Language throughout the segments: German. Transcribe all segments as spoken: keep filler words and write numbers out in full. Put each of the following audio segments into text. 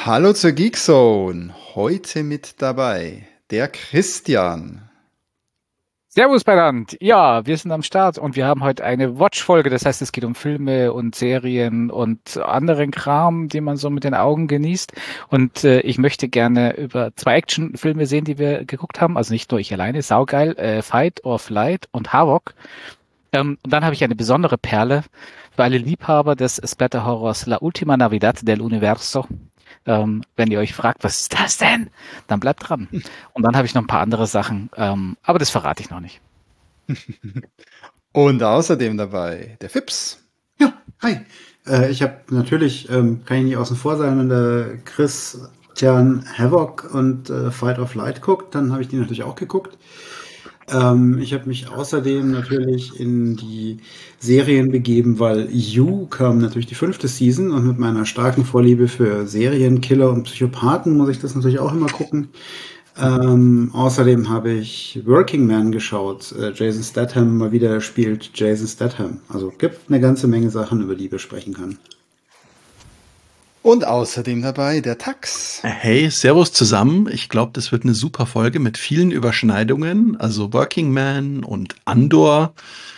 Hallo zur Geekzone. Heute mit dabei der Christian. Servus Bernhard. Ja, wir sind am Start und wir haben heute eine Watch-Folge. Das heißt, es geht um Filme und Serien und anderen Kram, den man so mit den Augen genießt. Und äh, ich möchte gerne über zwei Actionfilme sehen, die wir geguckt haben. Also nicht nur ich alleine, saugeil. Äh, Fight or Flight und Havok. Ähm, und dann habe ich eine besondere Perle für alle Liebhaber des Splatter-Horrors La Ultima Navidad del Universo. Ähm, wenn ihr euch fragt, was ist das denn? Dann bleibt dran. Und dann habe ich noch ein paar andere Sachen, ähm, aber das verrate ich noch nicht. Und außerdem dabei der Fips. Ja, hi. Äh, ich habe natürlich, ähm, kann ich nicht außen vor sein, wenn der Christian Havok und äh, Fight or Flight guckt, dann habe ich die natürlich auch geguckt. Ähm, ich habe mich außerdem natürlich in die Serien begeben, weil You kam natürlich die fünfte Season und mit meiner starken Vorliebe für Serienkiller und Psychopathen muss ich das natürlich auch immer gucken. Ähm, außerdem habe ich Working Man geschaut. Äh, Jason Statham mal wieder spielt Jason Statham. Also gibt eine ganze Menge Sachen, über die wir sprechen können. Und außerdem dabei der Tax. Hey, Servus zusammen. Ich glaube, das wird eine super Folge mit vielen Überschneidungen. Also Working Man und Andor.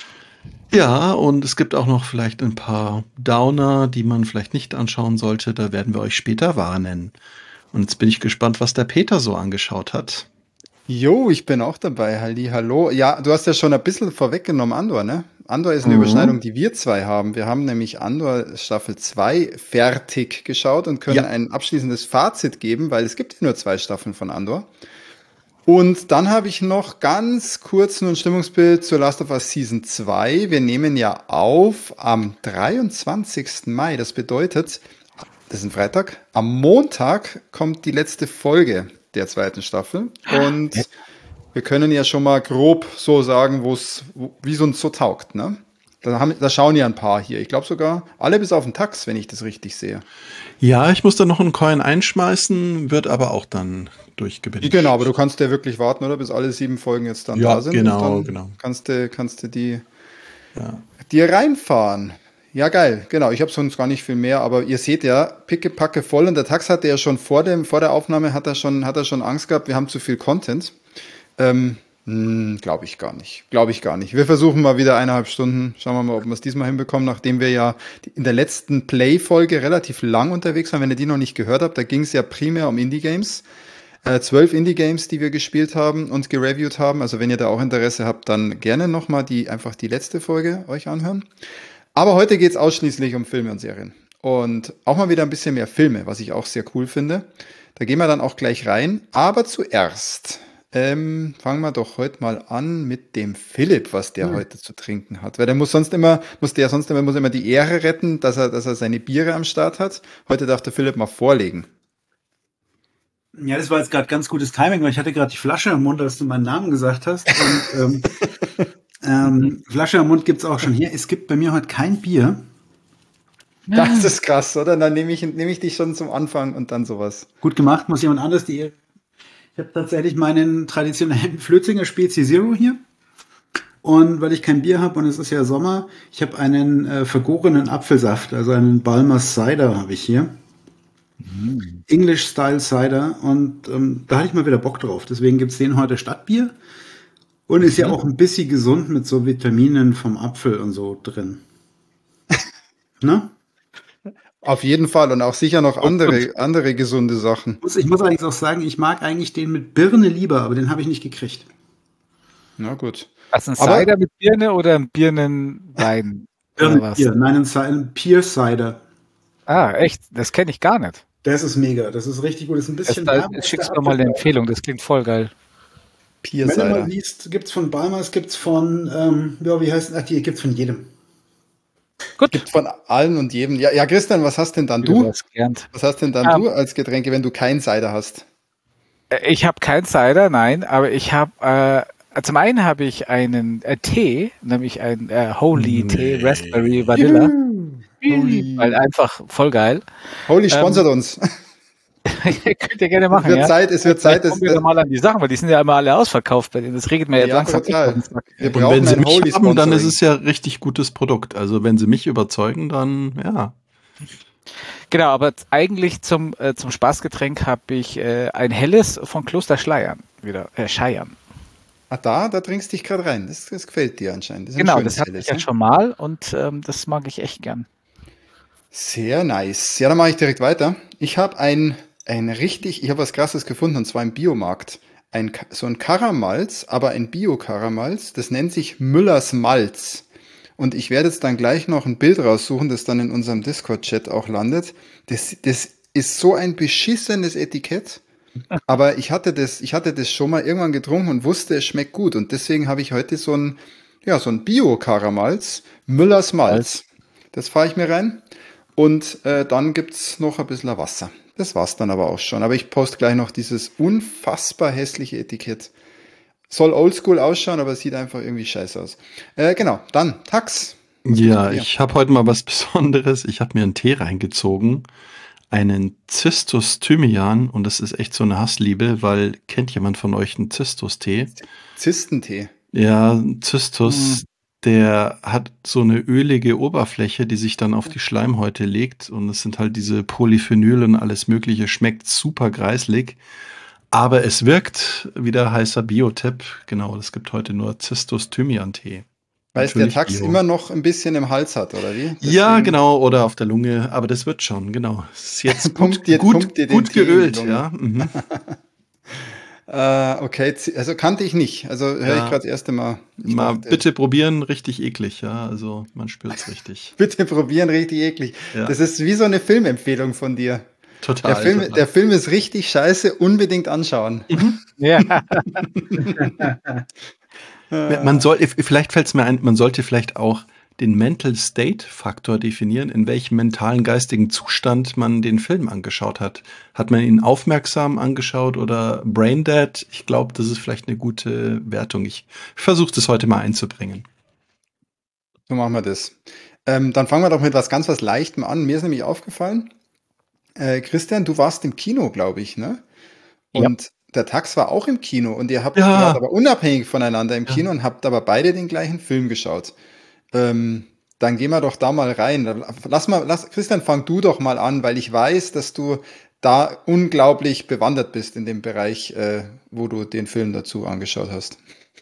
Ja, und es gibt auch noch vielleicht ein paar Downer, die man vielleicht nicht anschauen sollte. Da werden wir euch später warnen. Und jetzt bin ich gespannt, was der Peter so angeschaut hat. Jo, ich bin auch dabei. Halli, hallo. Ja, du hast ja schon ein bisschen vorweggenommen, Andor, ne? Andor ist eine Mhm. Überschneidung, die wir zwei haben. Wir haben nämlich Andor Staffel zwei fertig geschaut und können Ja. ein abschließendes Fazit geben, weil es gibt ja nur zwei Staffeln von Andor. Und dann habe ich noch ganz kurz nur ein Stimmungsbild zur Last of Us Season zwei. Wir nehmen ja auf am dreiundzwanzigsten Mai. Das bedeutet, das ist ein Freitag, am Montag kommt die letzte Folge der zweiten Staffel. Und wir können ja schon mal grob so sagen, wo's, wo, wie es uns so taugt, ne? Da, haben, da schauen ja ein paar hier. Ich glaube sogar alle bis auf den Tax, wenn ich das richtig sehe. Ja, ich muss da noch einen Coin einschmeißen, wird aber auch dann durchgebindet. Genau, aber du kannst ja wirklich warten, oder? Bis alle sieben Folgen jetzt dann Ja, da sind. genau, und dann genau. Kannst du, kannst du die Ja. dir reinfahren. Ja, geil, genau. Ich habe sonst gar nicht viel mehr, aber ihr seht ja, pickepacke voll. Und der Tax hatte ja schon vor dem, vor der Aufnahme hat er schon, hat er schon Angst gehabt, wir haben zu viel Content. Ähm, glaube ich gar nicht. Glaube ich gar nicht. Wir versuchen mal wieder eineinhalb Stunden. Schauen wir mal, ob wir es diesmal hinbekommen, nachdem wir ja in der letzten Play-Folge relativ lang unterwegs waren. Wenn ihr die noch nicht gehört habt, da ging es ja primär um Indie-Games. Äh, zwölf Indie-Games, die wir gespielt haben und gereviewt haben. Also wenn ihr da auch Interesse habt, dann gerne nochmal die, einfach die letzte Folge euch anhören. Aber heute geht es ausschließlich um Filme und Serien. Und auch mal wieder ein bisschen mehr Filme, was ich auch sehr cool finde. Da gehen wir dann auch gleich rein. Aber zuerst ähm, fangen wir doch heute mal an mit dem Philipp, was der Hm. heute zu trinken hat. Weil der muss sonst immer, muss der sonst immer, muss immer die Ehre retten, dass er, dass er seine Biere am Start hat. Heute darf der Philipp mal vorlegen. Ja, das war jetzt gerade ganz gutes Timing, weil ich hatte gerade die Flasche im Mund, als du meinen Namen gesagt hast. Und, ähm, ähm, Flasche im Mund gibt's auch schon hier. Es gibt bei mir heute kein Bier. Das ist krass, oder? Dann nehme ich, nehme ich dich schon zum Anfang und dann sowas. Gut gemacht, muss jemand anderes die Ehre. Ich habe tatsächlich meinen traditionellen Flötzinger Spezi Zero hier. Und weil ich kein Bier habe und es ist ja Sommer, ich habe einen äh, vergorenen Apfelsaft, also einen Balmers Cider habe ich hier. English Style Cider. Und ähm, da hatte ich mal wieder Bock drauf. Deswegen gibt's den heute statt Bier. Und ist ja auch ein bisschen gesund mit so Vitaminen vom Apfel und so drin. Ne? Auf jeden Fall und auch sicher noch andere, andere gesunde Sachen. Muss- Ich muss allerdings auch sagen, ich mag eigentlich den mit Birne lieber, aber den habe ich nicht gekriegt. Na gut. Was, ein Aber- Cider mit Birne oder ein Birnenwein? Oder was? Birnenbier, nein, ein Ci- ein Pear Cider. Ah, echt? Das kenne ich gar nicht. Das ist mega, das ist richtig gut. Das ist ein Das, bisschen da, herb, als schickst der du mal eine Apfel. Empfehlung, das klingt voll geil. Peer Wenn du mal Cider. liest, gibt's von Balmers, gibt's von, ähm, ja, wie heißt, ach, die gibt's von jedem. Gut. Gibt von allen und jedem. Ja, ja, Christian, was hast denn dann Wieder du? was gelernt. Was hast denn dann Ähm. du als Getränke, wenn du keinen Cider hast? Äh, Ich habe kein Cider, nein, aber ich habe, äh, zum einen habe ich einen äh, Tee, nämlich ein äh, Holy Nee. Tee, Raspberry Vanilla, Holy, weil einfach voll geil. Holy sponsert uns. Könnt ihr gerne machen, Es wird ja. Zeit, es wird Zeit. Vielleicht Es, kommen wir doch mal an die Sachen, weil die sind ja immer alle ausverkauft bei denen. Das regelt mir jetzt ja, langsam. total. echt auf den Sack. Wir Und brauchen wenn sie ein mich Holy haben, dann ist Sponsoring. es ja richtig gutes Produkt. Also wenn sie mich überzeugen, dann ja. Genau, aber eigentlich zum, äh, zum Spaßgetränk habe ich äh, ein helles von Kloster Schleiern wieder, äh, Scheiern. Ah, da, da trinkst dich gerade rein. Das, das gefällt dir anscheinend. Das ist ein Genau, schönes das hatte helles, ich ja ne? schon mal und ähm, das mag ich echt gern. Sehr nice. Ja, dann mache ich direkt weiter. Ich habe ein, ein richtig, ich habe was Krasses gefunden, und zwar im Biomarkt. Ein, Ka- so ein Karamalz, aber ein Bio-Karamalz. Das nennt sich Müllers Malz. Und ich werde jetzt dann gleich noch ein Bild raussuchen, das dann in unserem Discord-Chat auch landet. Das, das ist so ein beschissenes Etikett. Aber ich hatte das, ich hatte das schon mal irgendwann getrunken und wusste, es schmeckt gut. Und deswegen habe ich heute so ein, ja, so ein Bio-Karamalz, Müllers Malz. Das fahre ich mir rein. Und äh, dann gibt's noch ein bisschen Wasser. Das war's dann aber auch schon. Aber ich poste gleich noch dieses unfassbar hässliche Etikett. Soll oldschool ausschauen, aber es sieht einfach irgendwie scheiße aus. Äh, genau, dann Tax. Was gibt's Ja, bei dir? ich habe heute mal was Besonderes. Ich habe mir einen Tee reingezogen, einen Zistus Thymian, und das ist echt so eine Hassliebe, weil kennt jemand von euch einen Zistus-Tee? Zistentee. Ja, Zistus, der hat so eine ölige Oberfläche, die sich dann auf die Schleimhäute legt, und es sind halt diese Polyphenole und alles Mögliche, schmeckt super greislig, aber es wirkt, wieder heißer Bio-Tipp, genau, es gibt heute nur Zistus Thymian-Tee. Weil es der Natürlich Tax Bio. immer noch ein bisschen im Hals hat, oder wie? Ja, Deswegen genau, oder auf der Lunge, aber das wird schon, genau. Ist jetzt gut, Pumpt dir- gut, pumpt dir den gut Tee in die geölt, Lunge. ja. Mhm. Äh, okay, Z- also kannte ich nicht. Also höre ich Ja. gerade das erste Mal. Ich Mal dachte, bitte probieren, richtig eklig, ja, also man spürt's richtig. bitte probieren, richtig eklig. Ja. Das ist wie so eine Filmempfehlung von dir. Total. Der Film, total. der Film ist richtig scheiße, unbedingt anschauen. Ja, Man soll, vielleicht fällt es mir ein, man sollte vielleicht auch den Mental State Faktor definieren, in welchem mentalen, geistigen Zustand man den Film angeschaut hat. Hat man ihn aufmerksam angeschaut oder braindead? Ich glaube, das ist vielleicht eine gute Wertung. Ich versuche das heute mal einzubringen. So machen wir das. Ähm, dann fangen wir doch mit was ganz was Leichtem an. Mir ist nämlich aufgefallen, äh, Christian, du warst im Kino, glaube ich, ne? Ja. Und der Tax war auch im Kino und ihr habt, Ja. ihr wart aber unabhängig voneinander im Ja. Kino und habt aber beide den gleichen Film geschaut. Ähm, dann gehen wir doch da mal rein. Lass mal, lass, Christian, fang du doch mal an, weil ich weiß, dass du da unglaublich bewandert bist in dem Bereich, äh, wo du den Film dazu angeschaut hast.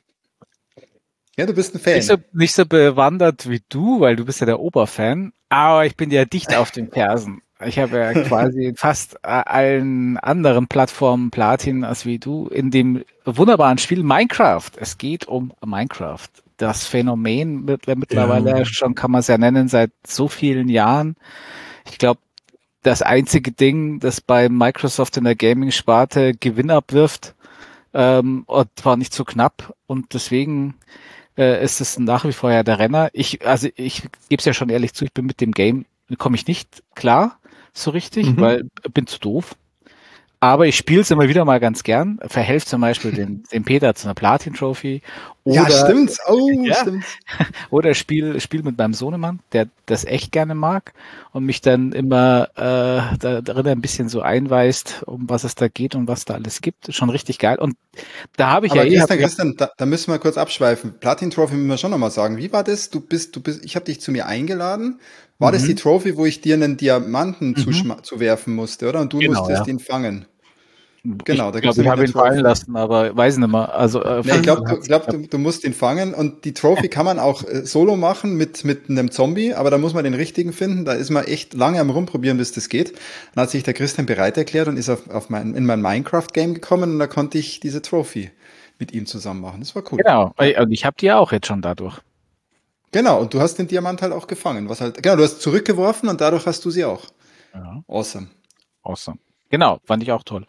Ja, du bist ein Fan. nicht so, nicht so bewandert wie du, weil du bist ja der Oberfan, aber ich bin ja dicht auf den Fersen. Ich habe ja quasi fast allen anderen Plattformen Platin als wie du in dem wunderbaren Spiel Minecraft. Es geht um Minecraft. Das Phänomen mit, mittlerweile Ja. schon, kann man es ja nennen, seit so vielen Jahren. Ich glaube, das einzige Ding, das bei Microsoft in der Gaming-Sparte Gewinn abwirft, ähm, und war nicht so knapp. Und deswegen äh, ist es nach wie vor ja der Renner. Ich, also ich gebe es ja schon ehrlich zu, ich bin mit dem Game, komme ich nicht klar so richtig, Mhm. weil bin zu doof. Aber ich spiele es immer wieder mal ganz gern. Verhelfe zum Beispiel den, dem Peter zu einer Platin-Trophy. Ja, Oder, stimmt. Oh, Ja. stimmt. oder spiel, spiel mit meinem Sohnemann, der das echt gerne mag und mich dann immer äh, da, darin ein bisschen so einweist, um was es da geht und was da alles gibt. Schon richtig geil. Und da habe ich Aber ja eh... Christian, Christian, da, da müssen wir kurz abschweifen. Platin Trophy müssen wir schon nochmal sagen. Wie war das? Du bist, du bist, ich habe dich zu mir eingeladen. War das Mhm. die Trophy, wo ich dir einen Diamanten Mhm. zuschma- zuwerfen musste, oder? Und du Genau, musstest ja. ihn fangen. Genau, ich da gibt's glaube, ich nämlich habe eine ihn fallen Trophy. lassen, aber weiß nicht mehr. Also, äh, Nee, ich glaube, hat's du, glaub, geklappt. du, du musst ihn fangen und die Trophy kann man auch äh, solo machen mit, mit einem Zombie, aber da muss man den richtigen finden. Da ist man echt lange am Rumprobieren, bis das geht. Dann hat sich der Christian bereit erklärt und ist auf, auf mein, in mein Minecraft-Game gekommen und da konnte ich diese Trophy mit ihm zusammen machen. Das war cool. Genau. Und ich habe die ja auch jetzt schon dadurch. Genau, und du hast den Diamant halt auch gefangen. Was halt, genau, du hast zurückgeworfen und dadurch hast du sie auch. Ja. Awesome. Awesome. Genau, fand ich auch toll.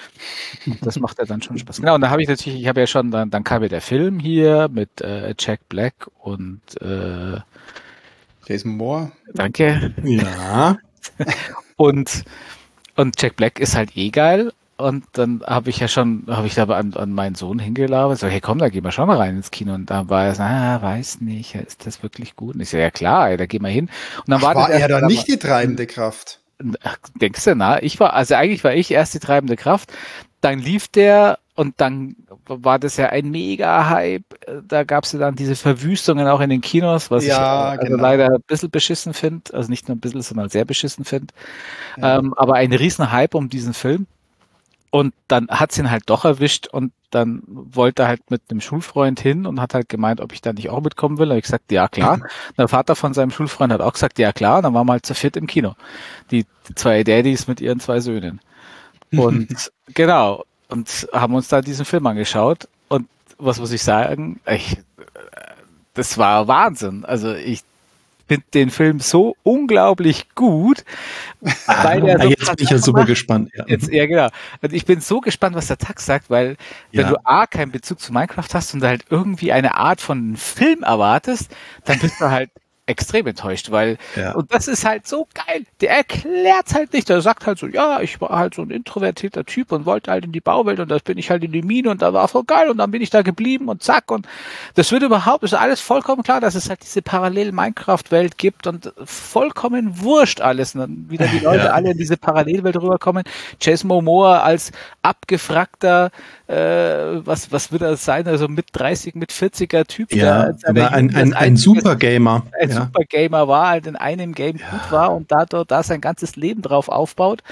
Und das macht ja dann schon Spaß. Genau, und da habe ich natürlich, ich habe ja schon, dann, dann kam ja der Film hier mit äh, Jack Black und äh, Jason Moore. danke. Ja. Und, und Jack Black ist halt eh geil. Und dann habe ich ja schon, habe ich da an, an meinen Sohn hingelabert, so, hey komm, da gehen wir schon mal rein ins Kino. Und da war er so, ah, weiß nicht, ist das wirklich gut? Und ich so, ja klar, ey, da gehen wir hin. Und dann war, War das er erst da mal- nicht die treibende Kraft? Ach, denkst du, na? Ich war, also eigentlich war ich erst die treibende Kraft. Dann lief der und dann war das ja ein Mega-Hype. Da gab es ja dann diese Verwüstungen auch in den Kinos, was Ja, ich also genau. leider ein bisschen beschissen finde. Also nicht nur ein bisschen, sondern sehr beschissen finde. Ja. Ähm, aber ein riesen Hype um diesen Film. Und dann hat's ihn halt doch erwischt und dann wollte er halt mit einem Schulfreund hin und hat halt gemeint, ob ich da nicht auch mitkommen will. Da habe ich gesagt, ja klar. Der Vater von seinem Schulfreund hat auch gesagt, ja klar. Und dann waren wir halt zu viert im Kino. Die zwei Daddys mit ihren zwei Söhnen. Und genau. Und haben uns da diesen Film angeschaut. Und was muss ich sagen? Ich, das war Wahnsinn. Also ich finde den Film so unglaublich gut, weil er Ah, so jetzt bin ich ja super gespannt. Ja. Jetzt, ja, genau. Und ich bin so gespannt, was der Tax sagt, weil wenn Ja. du A, keinen Bezug zu Minecraft hast und halt irgendwie eine Art von Film erwartest, dann bist du halt extrem enttäuscht, weil, Ja. und das ist halt so geil, der erklärt's halt nicht, der sagt halt so, ja, ich war halt so ein introvertierter Typ und wollte halt in die Bauwelt und da bin ich halt in die Mine und da war voll geil und dann bin ich da geblieben und zack und das wird überhaupt, ist alles vollkommen klar, dass es halt diese Parallel-Minecraft-Welt gibt und vollkommen wurscht alles und dann wieder die Leute Ja. alle in diese Parallelwelt rüberkommen. Jason Momoa als abgefragter, äh, was, was wird er sein, also mit dreißig, mit vierziger Typ, Ja, der, seiner aber ein, Jugend ein, das ein Einzige- Supergamer. ein Ja. Supergamer war, halt in einem Game gut war und da, da, da sein ganzes Leben drauf aufbaut.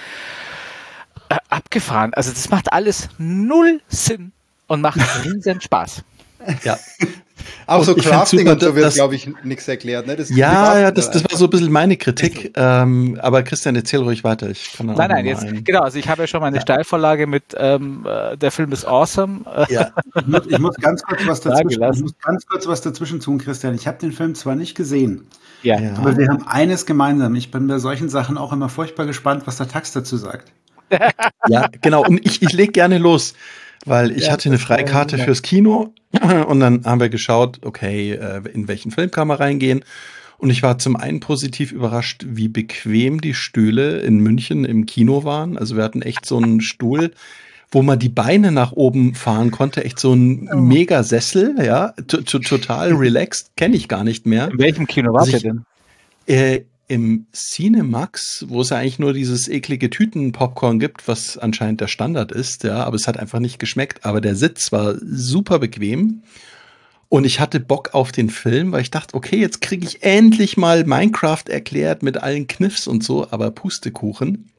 Äh, abgefahren. Also das macht alles null Sinn und macht riesen Spaß. Ja. Auch Und so ich find's Crafting super, und so wird, dass- glaube ich, nichts erklärt. Ne? Das Ja, Craften ja, das, das einfach. war so ein bisschen meine Kritik. Ähm, aber Christian, erzähl ruhig weiter. Ich kann da auch Nein, nein, noch mal jetzt, ein- genau, also ich habe ja schon mal eine Steilvorlage mit, ähm, äh, der Film ist awesome. Äh, Ja, Ich muss, ich muss ganz kurz was Sagen dazwischen, ich lassen. muss ganz kurz was dazwischen tun, Christian. Ich habe den Film zwar nicht gesehen, ja. ja. aber wir haben eines gemeinsam. Ich bin bei solchen Sachen auch immer furchtbar gespannt, was der Tax dazu sagt. Ja, genau. Und ich, ich leg gerne los, weil ich Ja, hatte eine das, äh, Freikarte genau. fürs Kino und dann haben wir geschaut, okay, äh, in welchen Film kann man reingehen. Und ich war zum einen positiv überrascht, wie bequem die Stühle in München im Kino waren. Also wir hatten echt so einen Stuhl, wo man die Beine nach oben fahren konnte, echt so ein Oh. Megasessel, ja, t- t- total relaxed, kenne ich gar nicht mehr. In welchem Kino wart Also ihr ich- denn? Äh, Im Cinemax, wo es ja eigentlich nur dieses eklige Tüten-Popcorn gibt, was anscheinend der Standard ist, ja, aber es hat einfach nicht geschmeckt. Aber der Sitz war super bequem. Und ich hatte Bock auf den Film, weil ich dachte, okay, jetzt kriege ich endlich mal Minecraft erklärt mit allen Kniffs und so, aber Pustekuchen.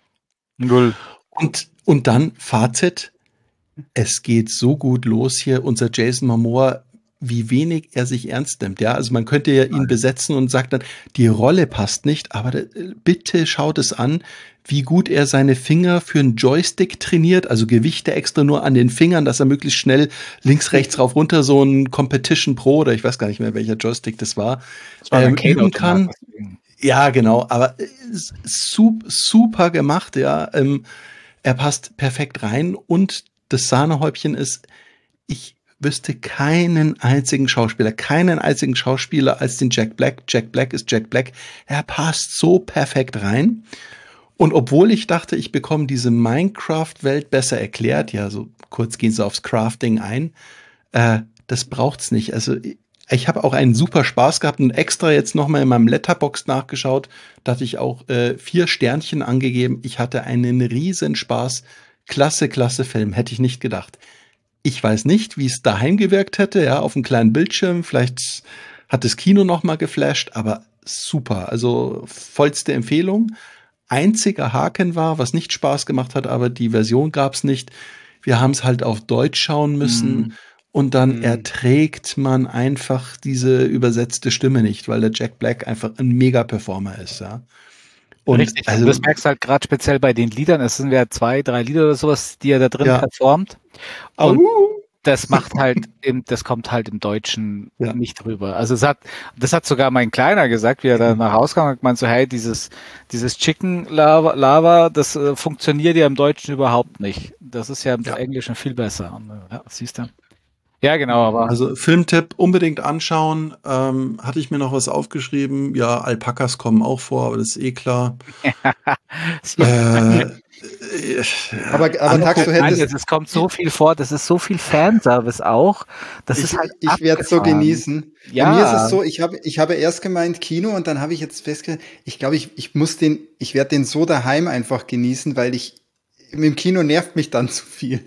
Null. Und, und dann Fazit, es geht so gut los hier, unser Jason Momoa, wie wenig er sich ernst nimmt. Ja, also man könnte ja ihn besetzen und sagt dann, die Rolle passt nicht, aber äh, bitte schaut es an, wie gut er seine Finger für einen Joystick trainiert, also Gewichte extra nur an den Fingern, dass er möglichst schnell links, rechts, rauf, runter so ein Competition Pro oder ich weiß gar nicht mehr, welcher Joystick das war, Das war ein ähm, üben Arcade-Automat, kann. deswegen. Ja, genau, aber äh, super, super gemacht, ja. Ähm, er passt perfekt rein und das Sahnehäubchen ist, ich wüsste keinen einzigen Schauspieler, keinen einzigen Schauspieler als den Jack Black. Jack Black ist Jack Black. Er passt so perfekt rein. Und obwohl ich dachte, ich bekomme diese Minecraft-Welt besser erklärt, ja, so kurz gehen sie aufs Crafting ein, äh, das braucht's nicht. Also ich habe auch einen super Spaß gehabt und extra jetzt nochmal in meinem Letterboxd nachgeschaut, da hatte ich auch äh, vier Sternchen angegeben. Ich hatte einen riesen Spaß. Klasse, klasse Film, hätte ich nicht gedacht. Ich weiß nicht, wie es daheim gewirkt hätte, ja, auf einem kleinen Bildschirm. Vielleicht hat das Kino noch mal geflasht, aber super. Also vollste Empfehlung. Einziger Haken war, was nicht Spaß gemacht hat, aber die Version gab's nicht. Wir haben es halt auf Deutsch schauen müssen. Mhm. Und dann Mhm. erträgt man einfach diese übersetzte Stimme nicht, weil der Jack Black einfach ein Mega-Performer ist, ja. Und Richtig. also, und das merkst du halt gerade speziell bei den Liedern. Es sind ja zwei, drei Lieder oder sowas, die er da drin Ja. performt. au, Und das macht halt, im, das kommt halt im Deutschen Ja. nicht rüber. Also es hat, das hat sogar mein Kleiner gesagt, wie er da nach Hause kam und gemeint so, hey, dieses, dieses Chicken Lava, Lava das äh, funktioniert ja im Deutschen überhaupt nicht. Das ist ja im Ja. Englischen viel besser. Und, äh, ja, siehst du. Ja, genau, aber also Filmtipp unbedingt anschauen. Ähm, hatte ich mir noch was aufgeschrieben? Ja, Alpakas kommen auch vor, aber das ist eh klar. äh, äh, Aber, aber Tax, du Nein, hättest, es kommt so viel vor, das ist so viel Fanservice auch. Das ich, ist halt ich werde es so abgefahren. genießen. Ja. Bei mir ist es so, ich habe ich habe erst gemeint Kino und dann habe ich jetzt festgestellt, ich glaube, ich, ich muss den, ich werde den so daheim einfach genießen, weil ich im Kino nervt mich dann zu viel.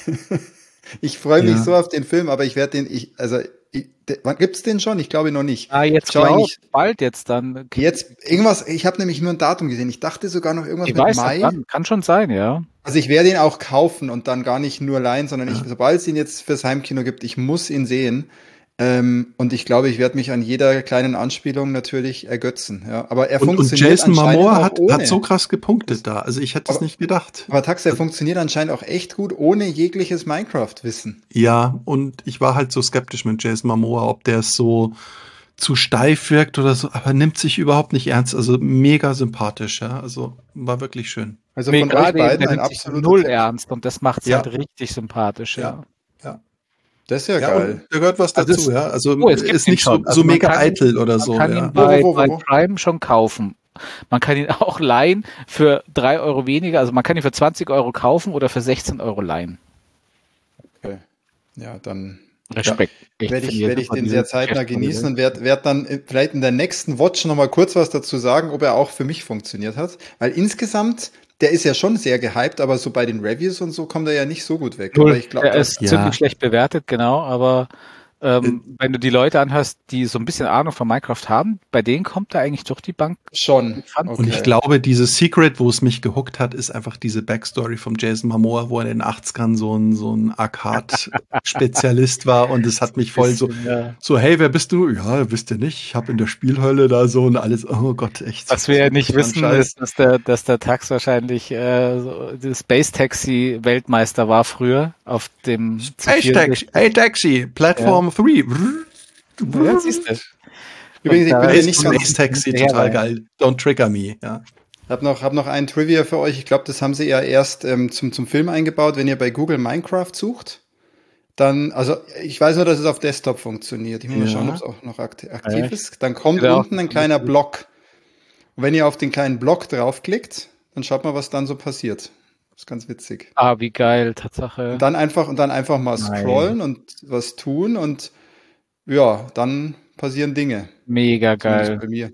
Ich freue mich Ja. so auf den Film, aber ich werde den, ich, also, ich, de, wann gibt's den schon? Ich glaube noch nicht. Ah, jetzt Schau glaub, eigentlich- bald jetzt dann. Jetzt, irgendwas, ich habe nämlich nur ein Datum gesehen. Ich dachte sogar noch irgendwas Ich mit weiß, Mai. kann, kann schon sein, ja. Also ich werde ihn auch kaufen und dann gar nicht nur leihen, sondern ich, sobald es ihn jetzt fürs Heimkino gibt, ich muss ihn sehen. Ähm, und ich glaube, ich werde mich an jeder kleinen Anspielung natürlich ergötzen. Ja. Aber er Und, und funktioniert Jason anscheinend Momoa auch hat, ohne. hat so krass gepunktet da. Also ich hätte es Aber- nicht gedacht. Aber Tax, er funktioniert anscheinend auch echt gut ohne jegliches Minecraft-Wissen. Ja, und ich war halt so skeptisch mit Jason Momoa, ob der so zu steif wirkt oder so, aber nimmt sich überhaupt nicht ernst. Also mega sympathisch, ja. Also war wirklich schön. Also Nee, von euch gerade eben, beiden der ein nimmt sich absoluter null Tipp. ernst und das macht es Ja. halt richtig sympathisch, ja. Ja. Das ist ja, Ja, geil. und da gehört was Also dazu, es- ja. Also Oh, es gibt ist ihn nicht so, schon. Also so man mega kann ihn- eitel oder Man so, kann ja. ihn bei, Wo, wo, wo, bei wo? Prime schon kaufen. Man kann ihn auch leihen für drei Euro weniger. Also man kann ihn für zwanzig Euro kaufen oder für sechzehn Euro leihen. Okay. Ja, dann Respekt. werde ich, finde werd ich super, den diese sehr zeitnah Geschäftsmodelle. genießen und werde werd dann äh, vielleicht in der nächsten Watch nochmal kurz was dazu sagen, ob er auch für mich funktioniert hat. Weil insgesamt, der ist ja schon sehr gehypt, aber so bei den Reviews und so kommt er ja nicht so gut weg. Null. Aber ich glaube, er ist Ja. ziemlich schlecht bewertet, genau, aber ähm, wenn du die Leute anhörst, die so ein bisschen Ahnung von Minecraft haben, bei denen kommt da eigentlich durch die Bank. schon. Fand- Okay. Und ich glaube, dieses Secret, wo es mich gehuckt hat, ist einfach diese Backstory vom Jason Momoa, wo er in den achtzigern so ein, so ein Arcade-Spezialist war und es hat mich voll so, Ja. so, hey, wer bist du? Ja, wisst ihr nicht, ich habe in der Spielhölle da so und alles, oh Gott, echt. Was wir ja nicht So ein wissen, Scheiß. ist, dass der, dass der Tax wahrscheinlich äh, so, der Space Taxi Weltmeister war früher auf dem Hey Taxi, hey Taxi, Platform drei. Ja, siehst du. Übrigens, ich Da bin hier ist nicht so ganz. Space Taxi, hinterher total rein. geil. Don't trigger me, ja. Hab noch, hab noch ein Trivia für euch. Ich glaube, das haben sie ja erst ähm, zum, zum Film eingebaut. Wenn ihr bei Google Minecraft sucht, dann, also ich weiß nur, dass es auf Desktop funktioniert. Ich muss mal Ja. schauen, ob es auch noch akti- aktiv Echt? ist. Dann kommt Genau. unten ein kleiner Block. Und wenn ihr auf den kleinen Block draufklickt, dann schaut mal, was dann so passiert. Das ist ganz witzig. Ah, wie geil, Tatsache. Und dann einfach, und dann einfach mal Nein. scrollen und was tun und ja, dann passieren Dinge. Mega Zumindest geil. bei mir.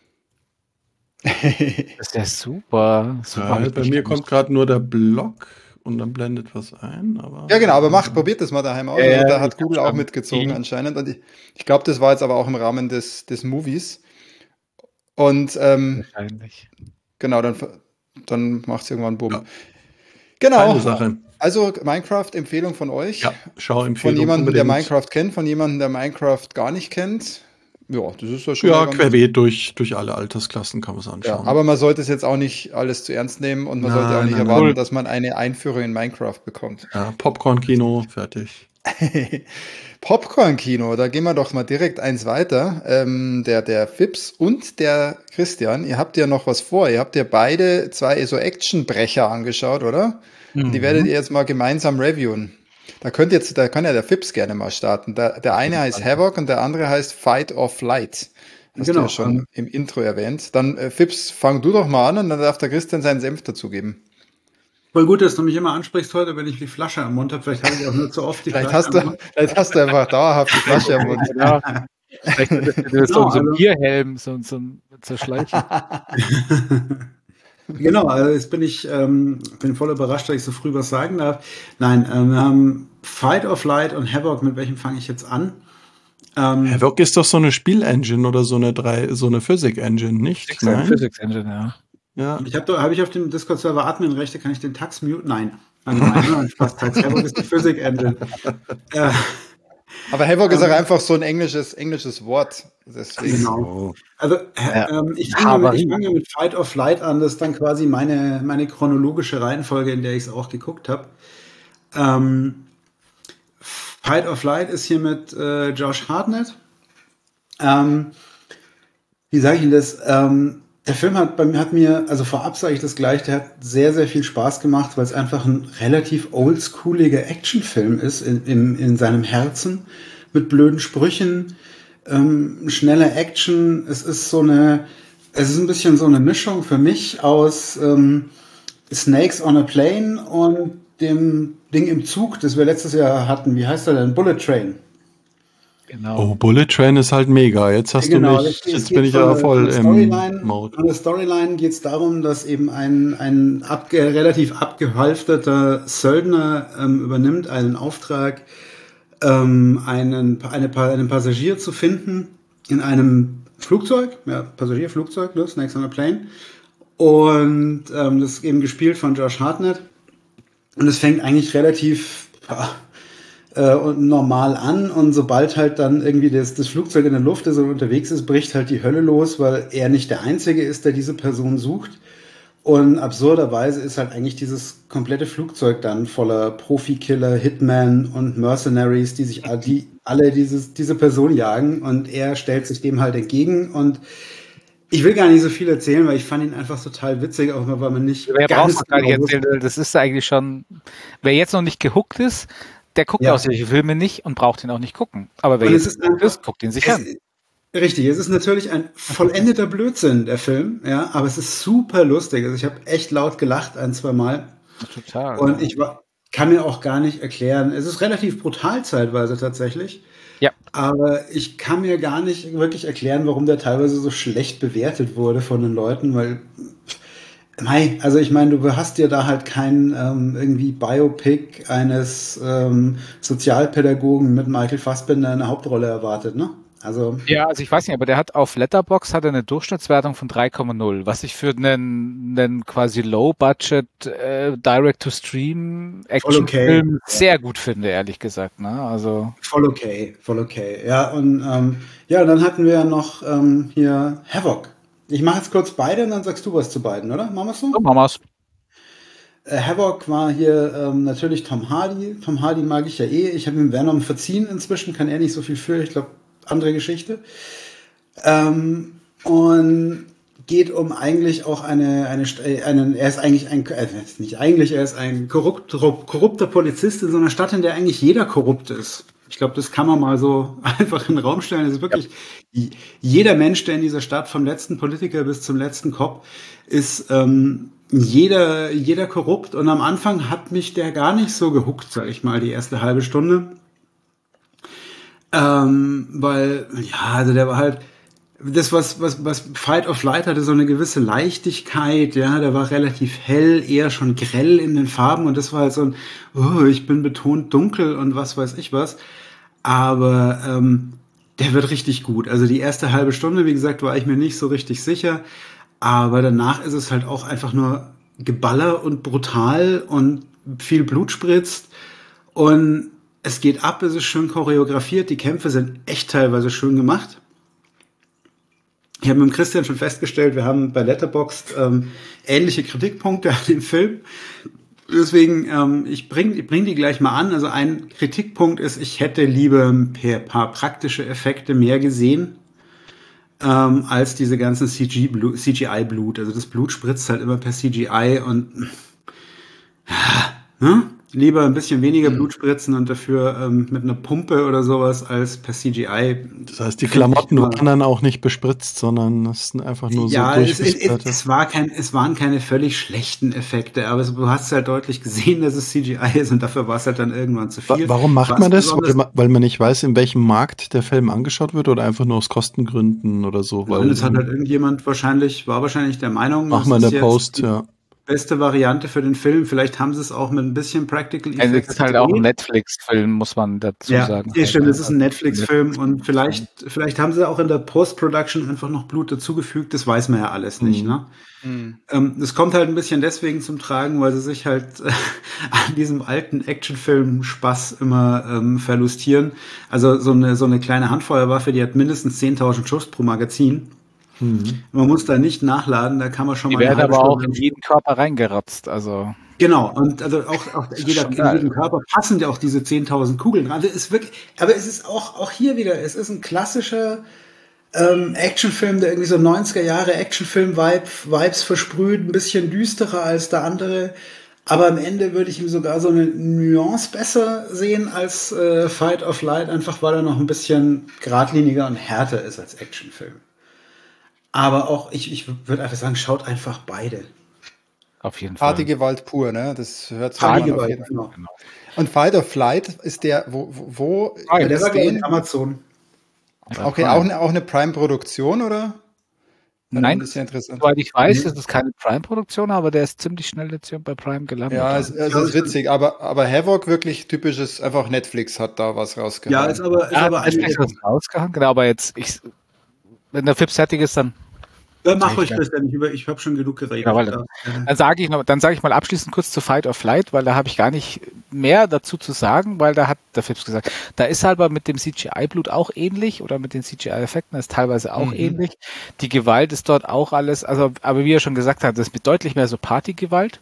Das ist ja super. super hab Ja, ich bei nicht mir gewusst. kommt gerade nur der Block und dann blendet was ein. Aber Ja, genau, aber macht, probiert das mal daheim aus. Ja, Also, ja, da ich hat hab Google auch schon. mitgezogen Mhm. anscheinend. Und ich, ich glaube, das war jetzt aber auch im Rahmen des, des Movies. Und ähm, Wahrscheinlich. genau, dann, dann macht es irgendwann Bumm. Ja. Genau. Feine Sache. Also Minecraft, Empfehlung von euch. Ja, Schauempfehlung. Von jemandem, der unbedingt. Minecraft kennt, von jemandem, der Minecraft gar nicht kennt. Ja, das ist ja schon Ja, mal ganz- querbeet durch, durch alle Altersklassen kann man es Ja, anschauen. aber man sollte es jetzt auch nicht alles zu ernst nehmen und man sollte auch Nein, nicht nein, erwarten, nein. dass man eine Einführung in Minecraft bekommt. ja, Popcorn-Kino, fertig. Popcorn-Kino, da gehen wir doch mal direkt eins weiter. Ähm, der, der Fips und der Christian, ihr habt ja noch was vor. Ihr habt ja beide zwei so Actionbrecher angeschaut, oder? Und die Mhm. werdet ihr jetzt mal gemeinsam reviewen. Da könnt jetzt, da kann ja der Fips gerne mal starten. Der, der eine heißt Havoc und der andere heißt Fight or Flight. Hast Genau, du ja schon ähm, im Intro erwähnt. Dann, äh, Fips, fang du doch mal an und dann darf der Christian seinen Senf dazugeben. Voll gut, dass du mich immer ansprichst heute, wenn ich die Flasche am Mund habe. Vielleicht habe ich auch nur zu oft die Vielleicht Flasche hast am du, Mund. vielleicht hast du einfach dauerhaft die Flasche im Mund. Ja. Vielleicht würdest du dir so, Genau, so ein also- Bierhelm, so, so ein zerschleichen. Genau, also jetzt bin ich ähm, bin voll überrascht, dass ich so früh was sagen darf. Nein, ähm, wir haben Fight or Flight und Havoc. Mit welchem fange ich jetzt an? Ähm, Havoc ist doch so eine Spielengine oder so eine drei, so eine Physik-Engine, nicht? Physics, Nein? Physics Engine, ja. Ja. Ich habe hab ich auf dem Discord-Server Admin-Rechte, kann ich den Tax mute? Nein. Nein, nein, nein, Spaß, Tax. Havoc ist die Physik-Engine. Äh, Aber Havoc ist Ähm, auch einfach so ein englisches, englisches Wort. Deswegen. Genau. Oh. Also äh, Ja. ähm, ich fange mit, ich Havarie. fange mit Fight or Flight an. Das ist dann quasi meine, meine chronologische Reihenfolge, in der ich es auch geguckt habe. Ähm, Fight or Flight ist hier mit äh, Josh Hartnett. Ähm, wie sage ich Ihnen das? Ähm, der Film hat bei mir, hat mir, also vorab sage ich das gleich, der hat sehr, sehr viel Spaß gemacht, weil es einfach ein relativ oldschooliger Actionfilm ist in, in, in seinem Herzen, mit blöden Sprüchen, ähm, schneller Action. Es ist so eine, es ist ein bisschen so eine Mischung für mich aus ähm, Snakes on a Plane und dem Ding im Zug, das wir letztes Jahr hatten. Wie heißt er denn? Bullet Train. Genau. Oh, Bullet Train ist halt mega. Jetzt hast Genau, du mich, es- es jetzt geht bin ich von ja der- voll von der im Storyline- Mode. Von der Storyline geht es darum, dass eben ein, ein abge relativ abgehalfterter Söldner ähm, übernimmt einen Auftrag, ähm, einen, eine, Pa- einen Passagier zu finden in einem Flugzeug, ja, Passagierflugzeug, ne, Snakes on a Plane. Und ähm, das ist eben gespielt von Josh Hartnett. Und es fängt eigentlich relativ ja, äh, und normal an und sobald halt dann irgendwie das, das Flugzeug in der Luft ist und unterwegs ist, bricht halt die Hölle los, weil er nicht der Einzige ist, der diese Person sucht. Und absurderweise ist halt eigentlich dieses komplette Flugzeug dann voller Profikiller, Hitman und Mercenaries, die sich die alle dieses, diese Person jagen und er stellt sich dem halt entgegen und ich will gar nicht so viel erzählen, weil ich fand ihn einfach total witzig, auch weil man nicht Wer braucht ganz es gar nicht genau erzählen? wusste. Das ist eigentlich schon, wer jetzt noch nicht gehuckt ist, der guckt Ja. auch solche Filme nicht und braucht ihn auch nicht gucken. Aber wer Und es jetzt ist gehuckt einfach- ist, guckt ihn sich Es, an. richtig, es ist natürlich ein vollendeter Blödsinn, der Film, ja, aber es ist super lustig. Also ich habe echt laut gelacht ein, zwei Mal. Total. Und ich war, kann mir auch gar nicht erklären. Es ist relativ brutal zeitweise tatsächlich. Ja. Aber ich kann mir gar nicht wirklich erklären, warum der teilweise so schlecht bewertet wurde von den Leuten, weil, mei, also ich meine, du hast dir da halt kein ähm, irgendwie Biopic eines ähm, Sozialpädagogen mit Michael Fassbender in der Hauptrolle erwartet, ne? Also, Ja, also ich weiß nicht, aber der hat auf Letterboxd hat er eine Durchschnittswertung von drei Komma null, was ich für einen, einen quasi Low-Budget äh, Direct-to-Stream-Action-Film okay. sehr gut finde, ehrlich gesagt. Ne? Also voll okay, voll okay. Ja, und ähm, ja, dann hatten wir ja noch ähm, hier Havoc. Ich mache jetzt kurz beide und dann sagst du was zu beiden, oder? Machen wir es so? so machen wir's. Äh, Havoc war hier ähm, natürlich Tom Hardy. Tom Hardy mag ich ja eh. Ich habe ihm Venom verziehen inzwischen, kann er nicht so viel für. Ich glaube, andere Geschichte. Ähm, und geht um eigentlich auch eine, eine, äh, einen, er ist eigentlich ein, äh, nicht eigentlich, er ist ein korrupt, korrupter Polizist in so einer Stadt, in der eigentlich jeder korrupt ist. Ich glaube, das kann man mal so einfach in den Raum stellen. Es ist wirklich, ja. Jeder Mensch, der in dieser Stadt, vom letzten Politiker bis zum letzten Cop, ist ähm, jeder, jeder korrupt. Und am Anfang hat mich der gar nicht so gehuckt, sag ich mal, die erste halbe Stunde. Ähm, weil, ja, also der war halt, das, was, was, was Fight or Flight hatte, so eine gewisse Leichtigkeit, ja, der war relativ hell, eher schon grell in den Farben und das war halt so ein, oh, ich bin betont dunkel und was weiß ich was. Aber ähm, der wird richtig gut. Also die erste halbe Stunde, wie gesagt, war ich mir nicht so richtig sicher, aber danach ist es halt auch einfach nur Geballer und brutal und viel Blut spritzt und es geht ab, es ist schön choreografiert, die Kämpfe sind echt teilweise schön gemacht. Ich habe mit dem Christian schon festgestellt, wir haben bei Letterboxd ähm, ähnliche Kritikpunkte an dem Film. Deswegen, ähm, ich bringe ich bring die gleich mal an. Also ein Kritikpunkt ist, ich hätte lieber ein paar praktische Effekte mehr gesehen, ähm, als diese ganzen C G I-Blut. Also das Blut spritzt halt immer per C G I und ne? Lieber ein bisschen weniger Blut spritzen und dafür ähm, mit einer Pumpe oder sowas als per C G I. Das heißt, die Klamotten waren dann auch nicht bespritzt, sondern es sind einfach nur ja, so es, es, durchgesplattert. es, war kein, es waren keine völlig schlechten Effekte, aber es, du hast halt deutlich gesehen, dass es C G I ist und dafür war es halt dann irgendwann zu viel. Warum macht Was man das? Weil, besonders- man- weil man nicht weiß, in welchem Markt der Film angeschaut wird oder einfach nur aus Kostengründen oder so? Nein, Weil das hat halt irgendjemand wahrscheinlich, war wahrscheinlich der Meinung, mach das mal ist eine jetzt Post, die ja. beste Variante für den Film. Vielleicht haben sie es auch mit ein bisschen Practical Also Effects es ist halt auch ein gedreht. Netflix-Film, muss man dazu Ja, sagen. ja, stimmt, es ist ein Also, Netflix-Film und vielleicht, vielleicht haben sie auch in der Post-Production einfach noch Blut dazugefügt, das weiß man ja alles nicht, Mhm. ne? Ähm, das kommt halt ein bisschen deswegen zum Tragen, weil sie sich halt äh, an diesem alten Actionfilm-Spaß immer ähm, verlustieren. Also so eine, so eine kleine Handfeuerwaffe, die hat mindestens zehntausend Schuss pro Magazin. Mhm. Man muss da nicht nachladen, da kann man schon die mal eine werden halbe aber auch Stunde in jeden Körper reingeratzt. Also Genau, und also auch, auch jeder, schon in geil. jedem Körper passen ja auch diese zehntausend Kugeln dran. Also ist wirklich, aber es ist auch, auch hier wieder, es ist ein klassischer ähm, Actionfilm, der irgendwie so neunziger Jahre Actionfilm-Vibes versprüht, ein bisschen düsterer als der andere. Aber am Ende würde ich ihm sogar so eine Nuance besser sehen als äh, Fight or Flight, einfach weil er noch ein bisschen geradliniger und härter ist als Actionfilm. Aber auch, ich, ich würde einfach sagen, schaut einfach beide. auf jeden Fall. Harte Gewalt pur, ne? Das hört sich Harte man auf Gewalt, jeden Fall. genau. Und Fight or Flight ist der, wo, wo, wo Ah, Ja, der gibt's war, glaube ich, den? Amazon. Ja, Okay, Prime. auch eine, auch eine Prime-Produktion, oder? Nein, das ist ja interessant. soweit ich weiß, Nee. ist es keine Prime-Produktion, aber der ist ziemlich schnell jetzt hier bei Prime gelandet. Ja, dann. es, es ist witzig, aber, aber Havoc wirklich typisches, einfach Netflix hat da was rausgehauen. Ja, ist aber, ist Ja, aber Netflix eine, hat es rausgehauen, genau, aber jetzt, ich, wenn der Fips fertig ist, dann Ja, mach Sag euch ich das ja nicht über. Ich habe schon genug geredet. Jawohl. Da, äh, Dann sage ich noch, dann sage ich mal abschließend kurz zu Fight or Flight, weil da habe ich gar nicht mehr dazu zu sagen, weil da hat der Phipps gesagt, da ist halt aber mit dem C G I-Blut auch ähnlich oder mit den C G I-Effekten ist teilweise auch Mhm. ähnlich. Die Gewalt ist dort auch alles, also aber wie er schon gesagt hat, das ist deutlich mehr so Partygewalt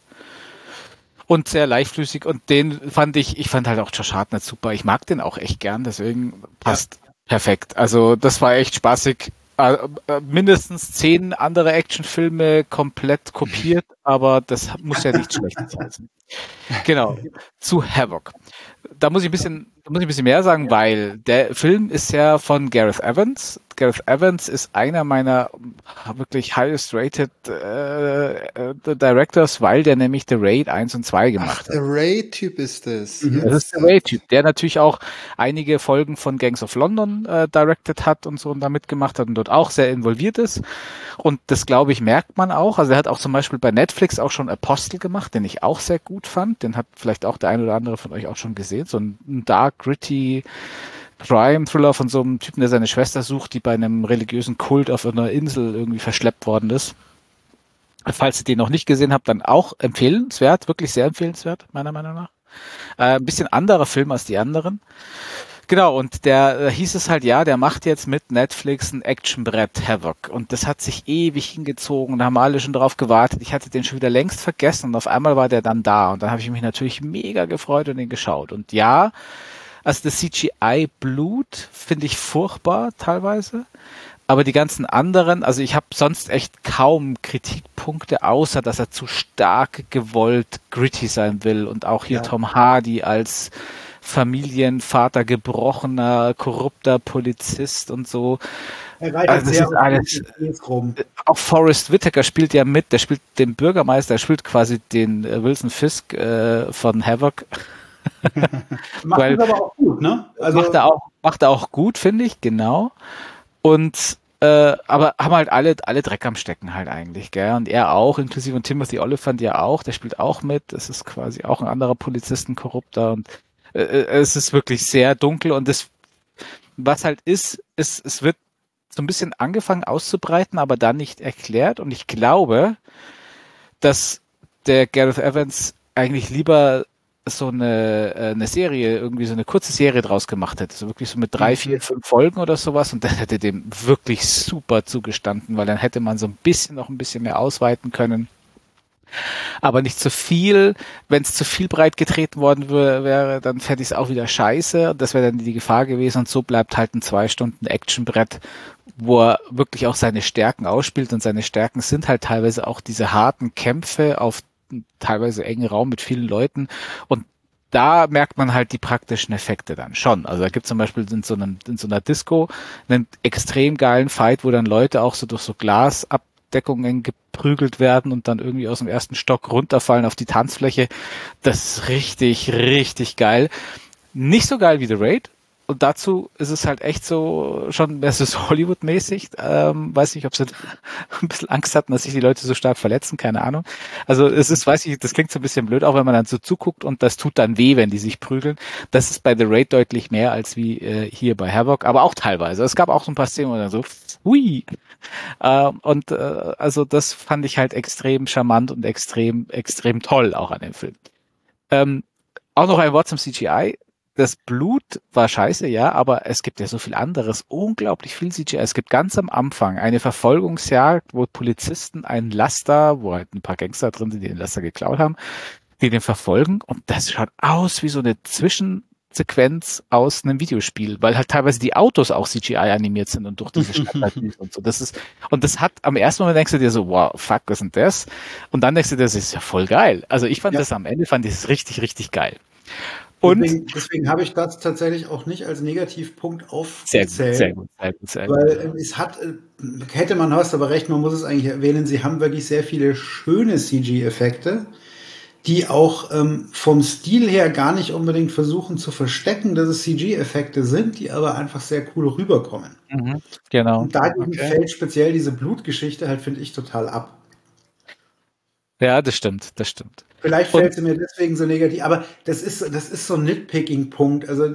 und sehr leichtflüssig und den fand ich, ich fand halt auch Josh Hartnett super. Ich mag den auch echt gern, deswegen passt perfekt. Also das war echt spaßig. Äh, äh, mindestens zehn andere Actionfilme komplett kopiert, aber das muss ja nichts Schlechtes heißen. Genau. Zu Havoc. Da muss ich ein bisschen, da muss ich ein bisschen mehr sagen, weil der Film ist ja von Gareth Evans. Gareth Evans ist einer meiner wirklich highest rated äh, äh, Directors, weil der nämlich The Raid eins und zwei Ach, gemacht hat. der Ray-Typ ist das. Mhm. Das ist der Ray-Typ, der natürlich auch einige Folgen von Gangs of London äh, directed hat und so und da mitgemacht hat und dort auch sehr involviert ist. Und das, glaube ich, merkt man auch. Also er hat auch zum Beispiel bei Netflix auch schon Apostle gemacht, den ich auch sehr gut fand. Den hat vielleicht auch der ein oder andere von euch auch schon gesehen. So ein dark, gritty Crime-Thriller von so einem Typen, der seine Schwester sucht, die bei einem religiösen Kult auf einer Insel irgendwie verschleppt worden ist. Falls ihr den noch nicht gesehen habt, dann auch empfehlenswert, wirklich sehr empfehlenswert, meiner Meinung nach. Äh, ein bisschen anderer Film als die anderen. Genau, und der äh, hieß es halt, ja, der macht jetzt mit Netflix ein Actionbrett Havoc. Und das hat sich ewig hingezogen, da haben alle schon drauf gewartet. Ich hatte den schon wieder längst vergessen und auf einmal war der dann da. Und dann habe ich mich natürlich mega gefreut und den geschaut. Und ja, also das C G I-Blut finde ich furchtbar teilweise. Aber die ganzen anderen, also ich habe sonst echt kaum Kritikpunkte, außer dass er zu stark gewollt gritty sein will. Und auch hier Ja. Tom Hardy als Familienvater, gebrochener, korrupter Polizist und so. er reitet Also das sehr ist auf alles- die Klischees rum. Auch Forrest Whitaker spielt ja mit, der spielt den Bürgermeister, er spielt quasi den äh, Wilson Fisk äh, von Havoc. Macht weil- es aber auch gut, ne? Also, macht er auch, macht er auch gut, finde ich, genau. Und äh, aber haben halt alle alle Dreck am Stecken halt eigentlich, gell? Und er auch, inklusive und Timothy Olyphant ja auch, der spielt auch mit. Das ist quasi auch ein anderer Polizisten, Korrupter und äh, es ist wirklich sehr dunkel und das, was halt ist, ist, es wird so ein bisschen angefangen auszubreiten, aber dann nicht erklärt und ich glaube, dass der Gareth Evans eigentlich lieber so eine, äh, eine Serie, irgendwie so eine kurze Serie draus gemacht hätte. So wirklich so mit drei, vier, fünf Folgen oder sowas und das hätte dem wirklich super zugestanden, weil dann hätte man so ein bisschen noch ein bisschen mehr ausweiten können. Aber nicht zu viel. Wenn es zu viel breit getreten worden wär, wäre, dann fände ich es auch wieder scheiße. Das wäre dann die Gefahr gewesen und so bleibt halt ein zwei Stunden Actionbrett, wo er wirklich auch seine Stärken ausspielt und seine Stärken sind halt teilweise auch diese harten Kämpfe auf teilweise engen Raum mit vielen Leuten und da merkt man halt die praktischen Effekte dann schon. Also da gibt es zum Beispiel in so, einem, in so einer Disco einen extrem geilen Fight, wo dann Leute auch so durch so Glasabdeckungen geprügelt werden und dann irgendwie aus dem ersten Stock runterfallen auf die Tanzfläche. Das ist richtig, richtig geil. Nicht so geil wie The Raid. Und dazu ist es halt echt so, schon mehr so Hollywood-mäßig. Ähm, weiß nicht, ob sie ein bisschen Angst hatten, dass sich die Leute so stark verletzen, keine Ahnung. Also es ist, weiß ich, das klingt so ein bisschen blöd, auch wenn man dann so zuguckt und das tut dann weh, wenn die sich prügeln. Das ist bei The Raid deutlich mehr als wie äh, hier bei Havoc, aber auch teilweise. Es gab auch so ein paar Szenen, wo dann so, hui. Ähm, und äh, also das fand ich halt extrem charmant und extrem, extrem toll auch an dem Film. Ähm, auch noch ein Wort zum C G I. Das Blut war scheiße, ja, aber es gibt ja so viel anderes, unglaublich viel C G I. Es gibt ganz am Anfang eine Verfolgungsjagd, wo Polizisten einen Laster, wo halt ein paar Gangster drin sind, die den Laster geklaut haben, die den verfolgen und das schaut aus wie so eine Zwischensequenz aus einem Videospiel, weil halt teilweise die Autos auch C G I animiert sind und durch diese Stadt halt düsen und so. Das ist, und das hat, am ersten Moment denkst du dir so, wow, fuck, was ist denn das? Und dann denkst du dir, das ist ja voll geil. Also ich fand Ja. das am Ende, fand ich es richtig, richtig geil. Und deswegen, deswegen habe ich das tatsächlich auch nicht als Negativpunkt sehr gut, aufgezählt. sehr gut, sehr gut, sehr gut. Weil äh, es hat, äh, hätte man, hast aber recht, man muss es eigentlich erwähnen, sie haben wirklich sehr viele schöne C G-Effekte, die auch ähm, vom Stil her gar nicht unbedingt versuchen zu verstecken, dass es C G-Effekte sind, die aber einfach sehr cool rüberkommen. Mhm, genau. Und dagegen Okay. fällt speziell diese Blutgeschichte halt, finde ich, total ab. Ja, das stimmt, das stimmt. Vielleicht Und- fällt sie mir deswegen so negativ, aber das ist, das ist so ein Nitpicking-Punkt. Also,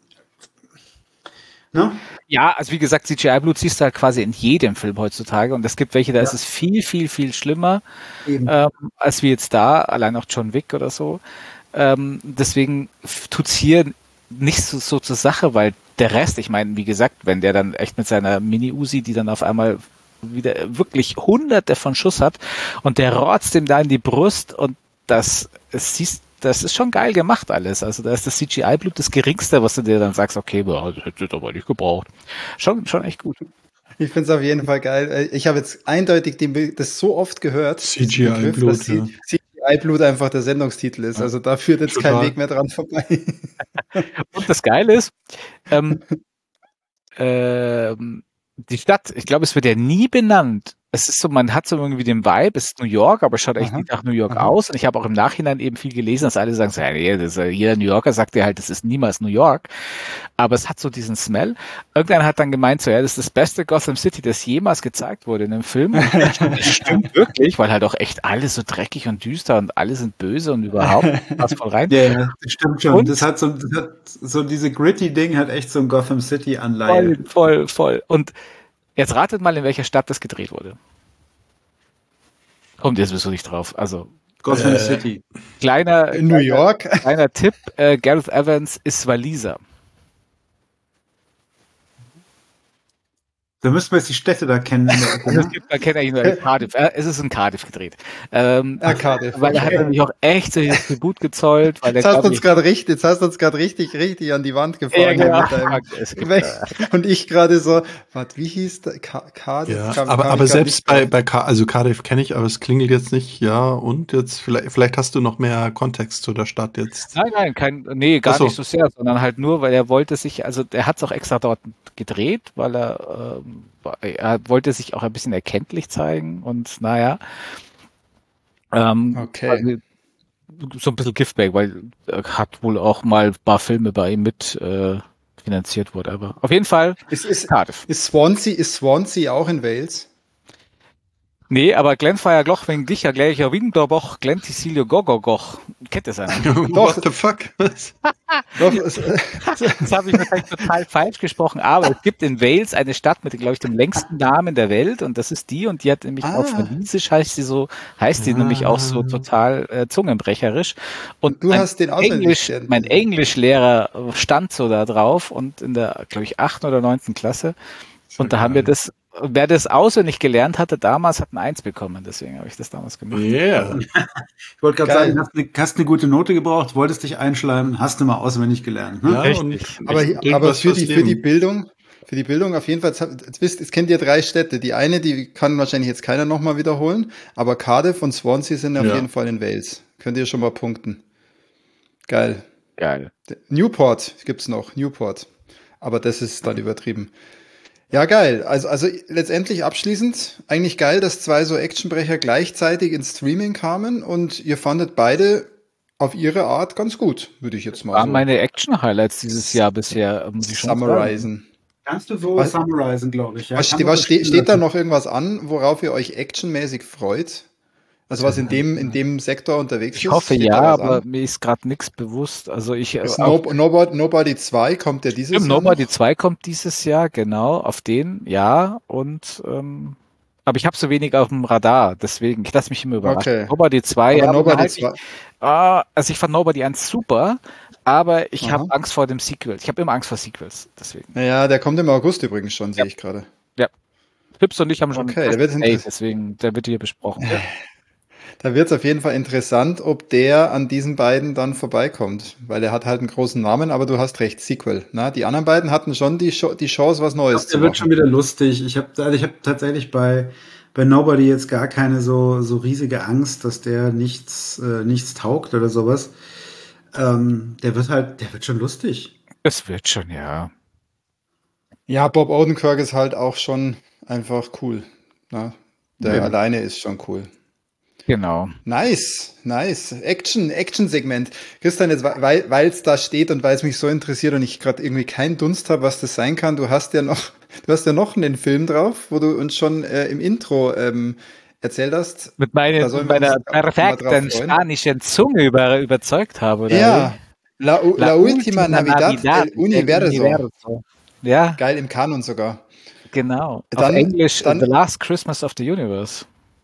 ne? Ja, also wie gesagt, C G I-Blut siehst du halt quasi in jedem Film heutzutage und es gibt welche, da Ja. ist es viel, viel, viel schlimmer Eben. ähm, als wie jetzt da, allein auch John Wick oder so. Ähm, deswegen f- tut's hier nicht so, so zur Sache, weil der Rest, ich meine, wie gesagt, wenn der dann echt mit seiner Mini-Uzi, die dann auf einmal wieder wirklich hunderte von Schuss hat und der rotzt ihm da in die Brust und das, es siehst, das ist schon geil gemacht alles. Also da ist das C G I-Blut das geringste, was du dir dann sagst, okay, boah, das hätte ich aber nicht gebraucht. Schon, schon echt gut. Ich finde es auf jeden Fall geil. Ich habe jetzt eindeutig den Be das so oft gehört, C G diesen Begriff, I-Blut, dass ja. C G I-Blut einfach der Sendungstitel ist. Ja. Also da führt jetzt kein Total. Weg mehr dran vorbei. Und das Geile ist, ähm, ähm, die Stadt, ich glaube, es wird ja nie benannt. Es ist so, man hat so irgendwie den Vibe, es ist New York, aber es schaut echt Aha, nicht nach New York aha. aus. Und ich habe auch im Nachhinein eben viel gelesen, dass alle sagen, so, ja, nee, das, ist, jeder New Yorker sagt ja halt, das ist niemals New York. Aber es hat so diesen Smell. Irgendeiner hat dann gemeint, so, ja, das ist das beste Gotham City, das jemals gezeigt wurde in einem Film. Und das stimmt wirklich, weil halt auch echt alles so dreckig und düster und alle sind böse und überhaupt passt voll rein. Ja, ja, das stimmt schon. Und- Das hat so, das hat so diese gritty Ding hat echt so ein Gotham City Anleihe. Voll, voll, voll. Und jetzt ratet mal, in welcher Stadt das gedreht wurde. Kommt jetzt bist du nicht drauf. Also, Gotham Äh, City. kleiner, In New York. kleiner Tipp, äh, Gareth Evans ist Waliser. Da müssten wir jetzt die Städte da kennen. in der Ecke, Also es ne? gibt, man kennt eigentlich nur in Cardiff. Äh, es ist in Cardiff gedreht. Ähm, Ah, Cardiff. weil er hat Okay. nämlich auch echt so das Tribut gezollt, weil er Jetzt hast du glaub uns ich, gerade richtig, jetzt hast du uns gerade richtig, richtig an die Wand gefahren. ja, genau. mit deinem- Es gibt, Weg. äh, Und ich gerade so, was, wie hieß der? Ka- Cardiff? Ja, Kam- aber, kam aber ich grad selbst nicht bei, drauf. bei Car also Cardiff kenne ich, aber es klingelt jetzt nicht, ja, und jetzt vielleicht, vielleicht hast du noch mehr Kontext zu der Stadt jetzt. Nein, nein, kein, nee, gar Ach so. nicht so sehr, sondern halt nur, weil er wollte sich, also er hat es auch extra dort gedreht, weil er, ähm, er wollte sich auch ein bisschen erkenntlich zeigen und naja. Ähm, Okay. also, so ein bisschen Giftback, weil er hat wohl auch mal ein paar Filme bei ihm mit äh, finanziert wurde, aber auf jeden Fall Ist, ist, Cardiff. ist, Swansea, ist Swansea auch in Wales? Nee, aber Glenfire Gloch wegen dich ja gleich ja Winterboch, Glen Ticilio Gogogoch. Kennt ihr seinen? Doch. What the fuck? Was? Doch, es, Das habe ich wahrscheinlich total falsch gesprochen, aber es gibt in Wales eine Stadt mit, glaube ich, dem längsten Namen der Welt und das ist die und die hat nämlich Ah. auf Walisisch heißt sie so, heißt die Ah. nämlich auch so total äh, zungenbrecherisch. Und Du mein hast den auswendig Englisch, gelernt. mein Englischlehrer stand so da drauf und in der, glaube ich, achten oder neunten Klasse und da haben wir das, wer das auswendig gelernt hatte damals, hat ein Eins bekommen, deswegen habe ich das damals gemacht. Yeah. Ich wollte gerade Geil. sagen, hast eine, hast eine gute Note gebraucht, wolltest dich einschleimen, hast du mal auswendig gelernt. Ne? Ja, Richtig. und aber ich bring aber was für, fürs die, für die Leben. Bildung, für die Bildung auf jeden Fall, jetzt, habt- jetzt wisst, jetzt kennt ihr drei Städte. Die eine, die kann wahrscheinlich jetzt keiner nochmal wiederholen, aber Cardiff und Swansea sind auf Ja. jeden Fall in Wales. Könnt ihr schon mal punkten. Geil. Geil. Newport gibt's noch, Newport. Aber das ist dann übertrieben. Ja, geil. Also, also letztendlich abschließend, eigentlich geil, dass zwei so Actionbrecher gleichzeitig ins Streaming kamen und ihr fandet beide auf ihre Art ganz gut, würde ich jetzt mal Waren so meine Action-Highlights dieses Jahr bisher, muss ich schon sagen. summarisen. Kannst du so Was- summarisen, glaube ich. Ja? Was, Kann ste man was ste so steht da stehen noch irgendwas an, worauf ihr euch actionmäßig freut? Also was in dem, in dem Sektor unterwegs ist? Ich hoffe Steht ja, da was aber an? mir ist gerade nichts bewusst. Also ich äh, Ist auch, no, Nobody, Nobody zwei kommt ja dieses Stimmt, Jahr Nobody noch? zwei kommt dieses Jahr, genau, auf den, ja. Und ähm, aber ich habe so wenig auf dem Radar, deswegen, ich lasse mich immer überraschen. Okay. Nobody zwei, Aber ja, aber Nobody halt zwei. ich, ah, also ich fand Nobody eins super, aber ich Aha. habe Angst vor dem Sequel. Ich habe immer Angst vor Sequels, deswegen. Ja, der kommt im August übrigens schon, sehe ich gerade. Pips und ich haben schon Okay, der wird Ey, interess- deswegen, der wird hier besprochen. Da wird es auf jeden Fall interessant, ob der an diesen beiden dann vorbeikommt, weil er hat halt einen großen Namen, aber du hast recht, Sequel. Na, die anderen beiden hatten schon die, Cho- die Chance, was Neues zu Der wird schon machen. wieder lustig. Ich habe also ich hab tatsächlich bei, bei Nobody jetzt gar keine so, so riesige Angst, dass der nichts, äh, nichts taugt oder sowas. Ähm, der wird halt, der wird schon lustig. Es wird schon, ja. Ja, Bob Odenkirk ist halt auch schon einfach cool. Na, der Ja. alleine ist schon cool. Genau. Nice, nice. Action, Action-Segment. Christian, jetzt, weil es da steht und weil es mich so interessiert und ich gerade irgendwie keinen Dunst habe, was das sein kann, du hast ja noch, du hast ja noch einen Film drauf, wo du uns schon äh, im Intro ähm, erzählt hast. Mit, meine, Da mit sollen wir uns meiner mal drauf perfekten freuen. spanischen Zunge über, überzeugt habe, oder Ja, wie? La, U- La La Última Última Navidad Navidad del del Universo. Universo. Ja, Geil, im Kanon sogar. genau. Auf Dann, Englisch dann, The Last Christmas of the Universe.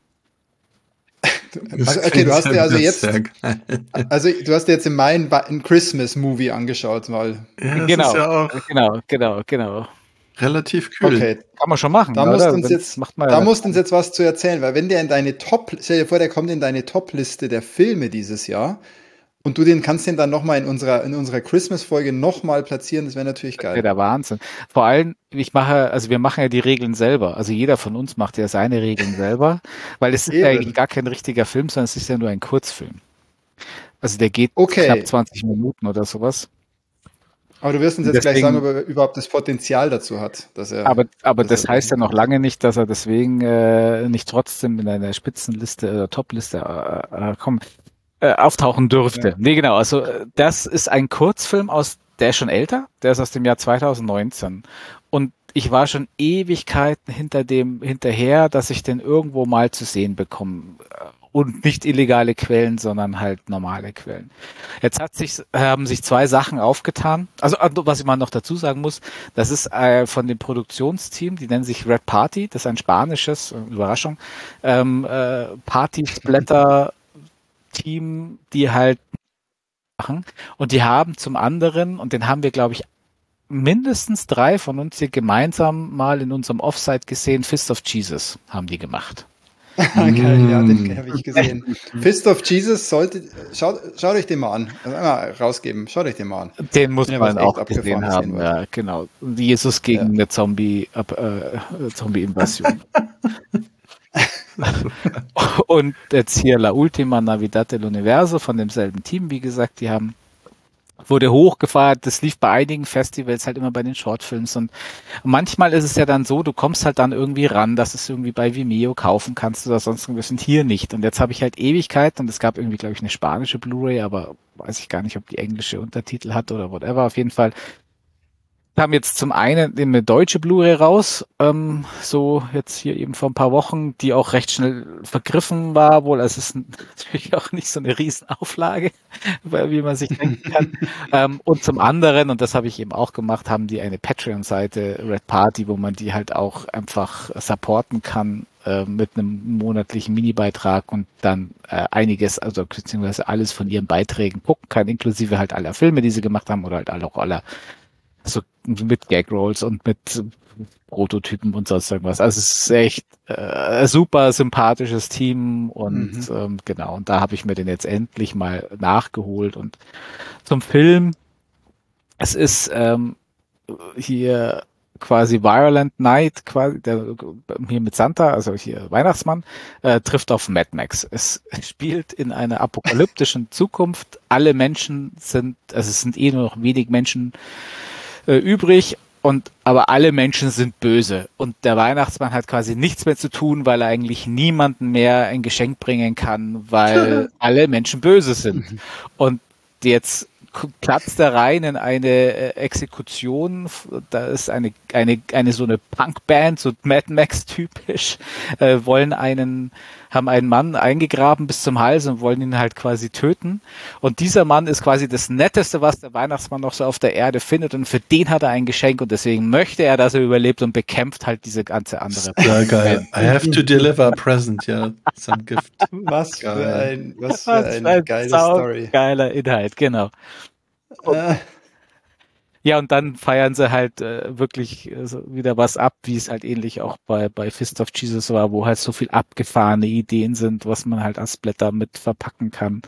also, okay, du hast dir also jetzt, sehr geil. also du hast dir jetzt im Mai ein, ein Christmas-Movie angeschaut, mal. Ja, das Genau, ist ja auch genau, genau, genau. relativ kühl. Okay, Kann man schon machen, da musst oder? uns Das jetzt, macht man ja da nicht. musst uns jetzt was zu erzählen, weil wenn der in deine Top, stell dir vor, der kommt in deine Top-Liste der Filme dieses Jahr und du den kannst den dann nochmal in unserer, in unserer Christmas-Folge nochmal platzieren, das wäre natürlich Das wäre geil. der Wahnsinn. Vor allem, ich mache, also wir machen ja die Regeln selber. Also jeder von uns macht ja seine Regeln selber, weil es ist ja eigentlich Eben. gar kein richtiger Film, sondern es ist ja nur ein Kurzfilm. Also der geht knapp Okay, zwanzig Minuten oder sowas. aber du wirst uns Und jetzt gleich sagen, ob deswegen, er überhaupt das Potenzial dazu hat, dass er, aber, aber dass er das heißt ja noch dahin kommt. lange nicht, dass er deswegen äh, nicht trotzdem in einer Spitzenliste oder Topliste äh, äh, komm, äh, auftauchen Ja. dürfte. Nee, genau. Also äh, das ist ein Kurzfilm aus, der ist schon älter, der ist aus dem Jahr zwanzig neunzehn. Und ich war schon Ewigkeiten hinter dem hinterher, dass ich den irgendwo mal zu sehen bekomme. Und nicht illegale Quellen, sondern halt normale Quellen. Jetzt hat sich, haben sich zwei Sachen aufgetan. Also, was ich mal noch dazu sagen muss, das ist äh, von dem Produktionsteam, die nennen sich Red Party, das ist ein spanisches, äh, Überraschung, ähm, äh, Party-Splatter-Team, die halt machen. Und die haben zum anderen, und den haben wir, glaube ich, mindestens drei von uns hier gemeinsam mal in unserem Offsite gesehen, Fist of Jesus haben die gemacht. Geil, ja, den Mm. habe ich gesehen. Fist of Jesus sollte, schaut, schaut euch den mal an. Also einmal rausgeben, schaut euch den mal an. Den muss Wenn ihr was man echt auch gesehen Abgefahrenes sehen haben, wollt. ja, genau. Jesus gegen Ja. eine Zombie, äh, Zombie-Invasion. Und jetzt hier La Última Navidad del Universo von demselben Team, wie gesagt, die haben wurde hochgefeiert, das lief bei einigen Festivals halt immer bei den Shortfilms und manchmal ist es ja dann so, du kommst halt dann irgendwie ran, dass du es irgendwie bei Vimeo kaufen kannst oder sonst irgendwas und hier nicht. Und jetzt habe ich halt Ewigkeit und es gab irgendwie, glaube ich, eine spanische Blu-ray, aber weiß ich gar nicht, ob die englische Untertitel hat oder whatever. Auf jeden Fall kam jetzt zum einen eine deutsche Blu-ray raus, ähm, so jetzt hier eben vor ein paar Wochen, die auch recht schnell vergriffen war, wohl. Also es ist natürlich auch nicht so eine Riesenauflage, wie man sich denken kann. ähm, und zum anderen, und das habe ich eben auch gemacht, haben die eine Patreon-Seite, Red Party, wo man die halt auch einfach supporten kann äh, mit einem monatlichen Mini-Beitrag und dann äh, einiges, also beziehungsweise alles von ihren Beiträgen gucken kann, inklusive halt aller Filme, die sie gemacht haben oder halt auch aller so mit Gag-Rolls und mit Prototypen und sonst irgendwas. Also es ist echt äh, super sympathisches Team und Mhm. ähm, genau, und da habe ich mir den jetzt endlich mal nachgeholt. Und zum Film, es ist ähm, hier quasi Violent Night, quasi der, hier mit Santa, also hier Weihnachtsmann, äh, trifft auf Mad Max. Es spielt in einer apokalyptischen Zukunft. Alle Menschen sind, also es sind eh nur noch wenig Menschen äh, übrig. Und aber alle Menschen sind böse und der Weihnachtsmann hat quasi nichts mehr zu tun, weil er eigentlich niemanden mehr ein Geschenk bringen kann, weil alle Menschen böse sind. Und jetzt platzt er rein in eine äh, Exekution. Da ist eine eine eine so eine Punkband, so Mad Max typisch, äh, wollen einen haben einen Mann eingegraben bis zum Hals und wollen ihn halt quasi töten. Und dieser Mann ist quasi das Netteste, was der Weihnachtsmann noch so auf der Erde findet. Und für den hat er ein Geschenk und deswegen möchte er, dass er überlebt und bekämpft halt diese ganze andere. Sehr geil. I have to deliver a present, ja. Some gift. Was für Geil. ein, was für Was eine ein geile sau Story. geiler Inhalt, genau. Äh, Ja, und dann feiern sie halt äh, wirklich äh, so wieder was ab, wie es halt ähnlich auch bei, bei Fist of Jesus war, wo halt so viel abgefahrene Ideen sind, was man halt als Blätter mit verpacken kann.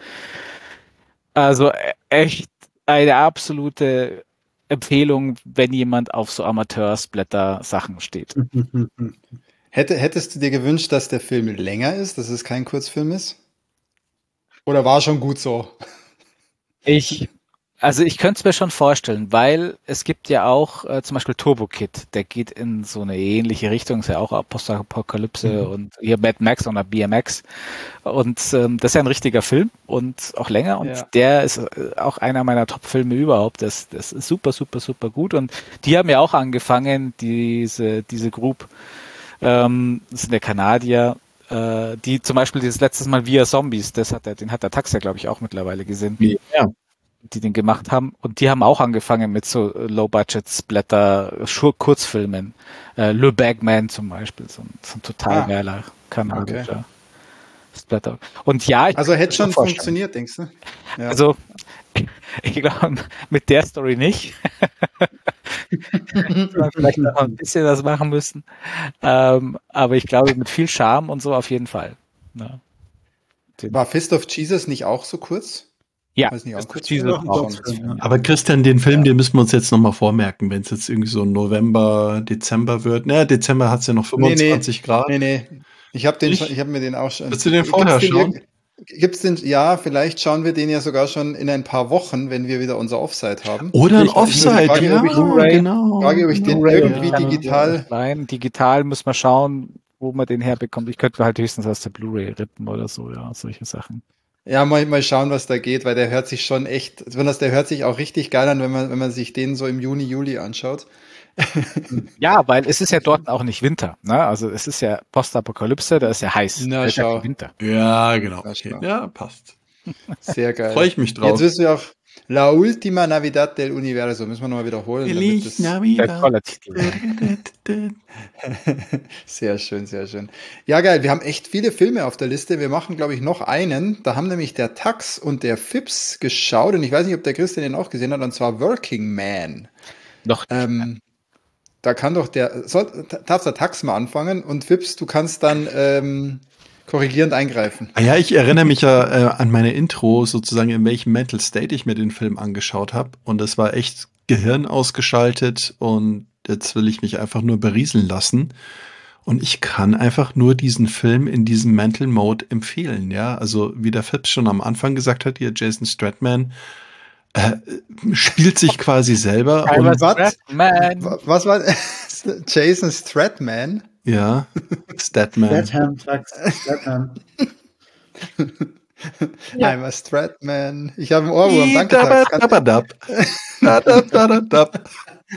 Also äh, echt eine absolute Empfehlung, wenn jemand auf so Amateursblätter-Sachen steht. hätte, hättest du dir gewünscht, dass der Film länger ist, dass es kein Kurzfilm ist? Oder war schon gut so? Ich Also ich könnte es mir schon vorstellen, weil es gibt ja auch äh, zum Beispiel Turbo Kid, der geht in so eine ähnliche Richtung, ist ja auch Postapokalypse mhm. und hier Mad Max oder B M X und ähm, das ist ja ein richtiger Film und auch länger und ja. der ist äh, auch einer meiner Top-Filme überhaupt, das, das ist super, super, super gut und die haben ja auch angefangen, diese, diese Group, ähm, das sind der Kanadier, äh, die zum Beispiel dieses letztes Mal Via Zombies, das hat der, den hat der Taxa, glaube ich, auch mittlerweile gesehen. Ja. Die den gemacht haben. Und die haben auch angefangen mit so Low-Budget-Splatter-Kurzfilmen. Äh, Le Bagman zum Beispiel, so ein, so ein total geiler ah, kanadischer okay. Splatter. Und ja, ich also hätte schon funktioniert, denkst du? Ja. Also ich glaube, mit der Story nicht. Vielleicht noch ein bisschen was machen müssen. Ähm, aber ich glaube, mit viel Charme und so auf jeden Fall. Ja. War Fist of Jesus nicht auch so kurz? Ja, nicht, auch kurz aber Christian, den Film, ja. den müssen wir uns jetzt nochmal vormerken, wenn es jetzt irgendwie so November, Dezember wird. Naja, Dezember hat es ja noch fünfundzwanzig nee, nee. Grad. Nee, nee. Ich habe den, ich, ich habe mir den auch schon. Willst du den vorher gibt's schauen? Den, gibt's den, ja, vielleicht schauen wir den ja sogar schon in ein paar Wochen, wenn wir wieder unser Offside haben. Oder ein Offside, frage, ja, ich, genau. Frage, ob ich den Blu-ray, irgendwie ja, digital... Nein, digital muss man schauen, wo man den herbekommt. Ich könnte halt höchstens aus der Blu-ray rippen oder so, ja, solche Sachen. Ja, mal, mal schauen, was da geht, weil der hört sich schon echt, besonders der hört sich auch richtig geil an, wenn man, wenn man sich den so im Juni, Juli anschaut. Ja, weil es ist ja dort auch nicht Winter, ne? Also es ist ja Postapokalypse, da ist ja heiß. Na, da ist schau. Ja Winter. Ja, genau. Okay. Ja, passt. Sehr geil. Freue ich mich drauf. Jetzt wissen wir auch La Ultima Navidad del Universo, müssen wir nochmal wiederholen. Feliz Navidad. Sehr schön, sehr schön. Ja, geil, wir haben echt viele Filme auf der Liste. Wir machen, glaube ich, noch einen. Da haben nämlich der Tax und der Fips geschaut und ich weiß nicht, ob der Christian den auch gesehen hat, und zwar Working Man. Noch nicht. Ähm, da kann doch der, soll, darf der Tax mal anfangen und Fips, du kannst dann ähm, korrigierend eingreifen. Ah ja, ich erinnere mich ja äh, an meine Intro, sozusagen, in welchem Mental State ich mir den Film angeschaut habe. Und es war echt Gehirn ausgeschaltet und jetzt will ich mich einfach nur berieseln lassen. Und ich kann einfach nur diesen Film in diesem Mental Mode empfehlen, ja. Also, wie der Fips schon am Anfang gesagt hat, hier Jason Stratman äh, spielt sich quasi selber. Und was, was war Jason Stratman? Ja, Statman. Statham, Statham. Ja. I'm a Stratman. Ich habe einen Ohrwurm. Danke, Tax.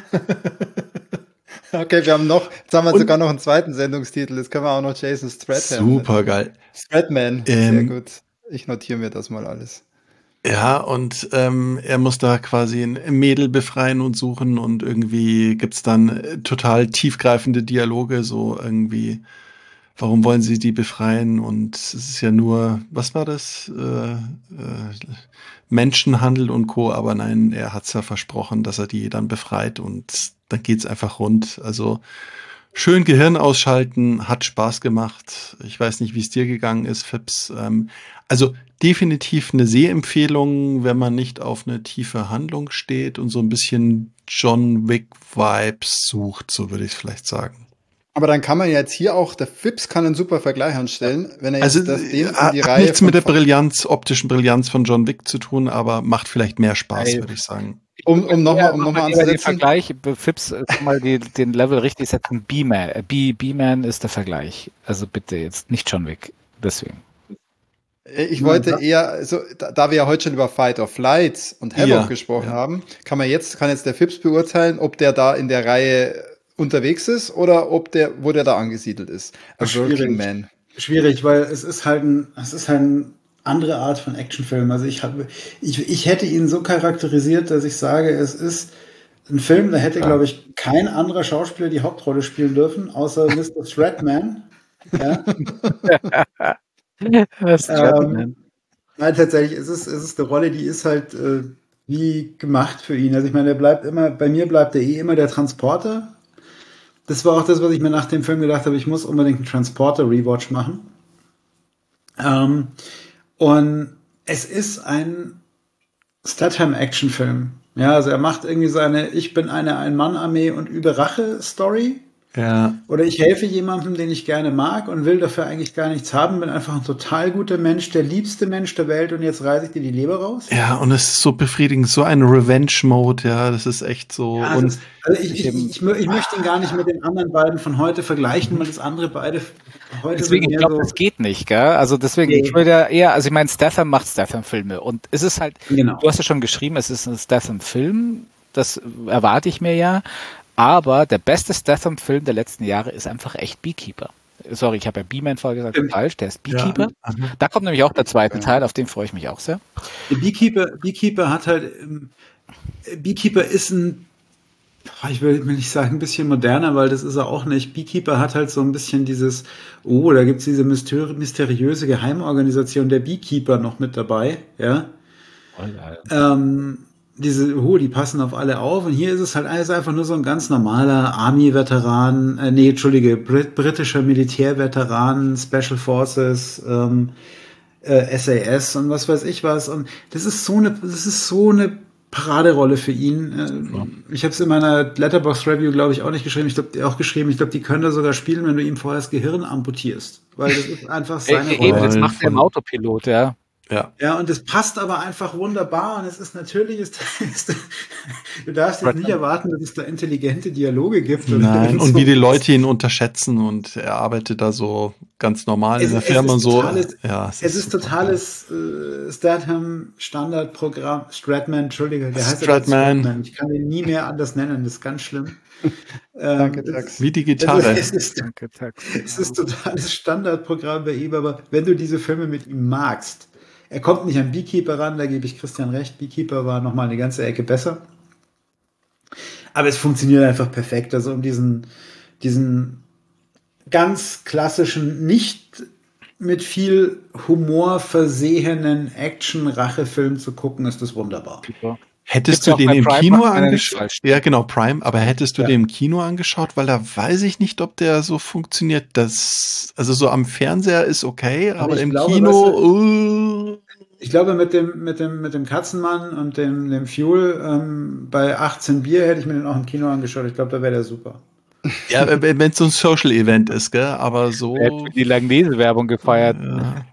Okay, wir haben noch, jetzt haben wir sogar noch einen zweiten Sendungstitel. Jetzt können wir auch noch Jason Stratman. Super geil. Stratman, ähm, sehr gut. Ich notiere mir das mal alles. Ja, und ähm, er muss da quasi ein Mädel befreien und suchen und irgendwie gibt's dann total tiefgreifende Dialoge, so irgendwie, warum wollen sie die befreien? Und es ist ja nur, was war das? Äh, äh, Menschenhandel und Co., aber nein, er hat's ja versprochen, dass er die dann befreit und dann geht's einfach rund. Also schön Gehirn ausschalten, hat Spaß gemacht. Ich weiß nicht, wie es dir gegangen ist, Fips. Ähm, also definitiv eine Sehempfehlung, wenn man nicht auf eine tiefe Handlung steht und so ein bisschen John Wick-Vibes sucht, so würde ich es vielleicht sagen. Aber dann kann man jetzt hier auch, der Fips kann einen super Vergleich anstellen, wenn er jetzt also, das, den in die Reihe hat nichts mit der Brillanz, optischen Brillanz von John Wick zu tun, aber macht vielleicht mehr Spaß, würde ich sagen. Um, um nochmal um noch mal anzusetzen. Den Vergleich, Fips, mal die, den Level richtig setzen, B-Man. B, B-Man ist der Vergleich. Also bitte jetzt nicht John Wick, deswegen. Ich wollte eher, so, da, da wir ja heute schon über Fight or Flight und Havoc ja, gesprochen ja. haben, kann man jetzt, kann jetzt der Fips beurteilen, ob der da in der Reihe unterwegs ist oder ob der, wo der da angesiedelt ist. Also Working Man. Schwierig, weil es ist halt ein, es ist halt eine andere Art von Actionfilm. Also ich habe, ich, ich hätte ihn so charakterisiert, dass ich sage, es ist ein Film, da hätte, ja. glaube ich, kein anderer Schauspieler die Hauptrolle spielen dürfen, außer Mister Stratman. Ja. Was ähm, nein, tatsächlich, es ist, es ist eine Rolle, die ist halt äh, wie gemacht für ihn. Also ich meine, er bleibt immer, bei mir bleibt er eh immer der Transporter. Das war auch das, was ich mir nach dem Film gedacht habe, ich muss unbedingt einen Transporter-Rewatch machen. Ähm, und es ist ein Statham-Action-Film. Ja, also er macht irgendwie seine Ich bin eine Ein-Mann-Armee und übe Rache-Story. Ja. Oder ich helfe jemandem, den ich gerne mag und will dafür eigentlich gar nichts haben, bin einfach ein total guter Mensch, der liebste Mensch der Welt und jetzt reiße ich dir die Leber raus. Ja, und es ist so befriedigend, so ein Revenge-Mode, ja, das ist echt so. Ja, und ist, also ich, ich, ich, ich, ich möchte ihn gar nicht mit den anderen beiden von heute vergleichen, weil das andere beide heute Deswegen, sind ich mehr glaube, so. das geht nicht, gell? Also deswegen, Nee. ich würde ja eher, also ich meine, Statham macht Statham-Filme und es ist halt, Genau. du hast ja schon geschrieben, es ist ein Statham-Film, das erwarte ich mir ja, aber der beste Statham-Film der letzten Jahre ist einfach echt Beekeeper. Sorry, ich habe ja B-Man vorher gesagt, Stimmt. falsch, der ist Beekeeper. Ja. Da kommt nämlich auch der zweite Teil, auf den freue ich mich auch sehr. Der Beekeeper, Beekeeper hat halt, ähm, Beekeeper ist ein, ich will will nicht sagen, ein bisschen moderner, weil das ist er auch nicht. Beekeeper hat halt so ein bisschen dieses, oh, da gibt's diese mysteri- mysteriöse Geheimorganisation der Beekeeper noch mit dabei, ja. Ähm, diese, oh, die passen auf alle auf. Und hier ist es halt alles einfach nur so ein ganz normaler Army-Veteran, äh, nee, entschuldige, Brit britischer Militärveteran, Special Forces, ähm, äh, S A S und was weiß ich was. Und das ist so eine, das ist so eine Paraderolle für ihn. Äh, ich habe es in meiner Letterboxd Review, glaube ich, auch nicht geschrieben. Ich glaube, auch geschrieben. Ich glaube, die können da sogar spielen, wenn du ihm vorher das Gehirn amputierst, weil das ist einfach seine Äh, eben, Rolle. das macht er im Autopilot, ja. Ja. Ja, und es passt aber einfach wunderbar und es ist natürlich, ist, ist, du darfst jetzt nicht erwarten, dass es da intelligente Dialoge gibt. Oder Nein, so. und wie die Leute ihn unterschätzen und er arbeitet da so ganz normal Es- in der es Firma ist so. totales- Ja, Es ist super. totales äh, Statham-Standardprogramm. Stratman, Entschuldige, der heißt ja Stratman. Stratman. Ich kann den nie mehr anders nennen, das ist ganz schlimm. Danke, Ähm, Tax. Wie die es, Gitarre. es, ist, Danke, Tax. es ist totales Standardprogramm bei ihm, aber wenn du diese Filme mit ihm magst, er kommt nicht an Beekeeper ran, da gebe ich Christian recht. Beekeeper war nochmal eine ganze Ecke besser. Aber es funktioniert einfach perfekt. Also um diesen, diesen ganz klassischen, nicht mit viel Humor versehenen Action-Rachefilm zu gucken, ist das wunderbar. Hättest Gibt's du auch den bei im Prime, Kino macht man ja nichts angeschaut? falsch. Ja, genau, Prime. Aber hättest du Ja. den im Kino angeschaut? Weil da weiß ich nicht, ob der so funktioniert. Das, also so am Fernseher ist okay, aber, ich im glaube, Kino. Uh, Ich glaube, mit dem, mit dem, mit dem Katzenmann und dem, dem Fuel ähm, bei achtzehn Bier hätte ich mir den auch im Kino angeschaut. Ich glaube, da wäre der super. ja, wenn es so ein Social-Event ist, gell? Aber Er so. hat für die Langnese-Werbung gefeiert. Ja.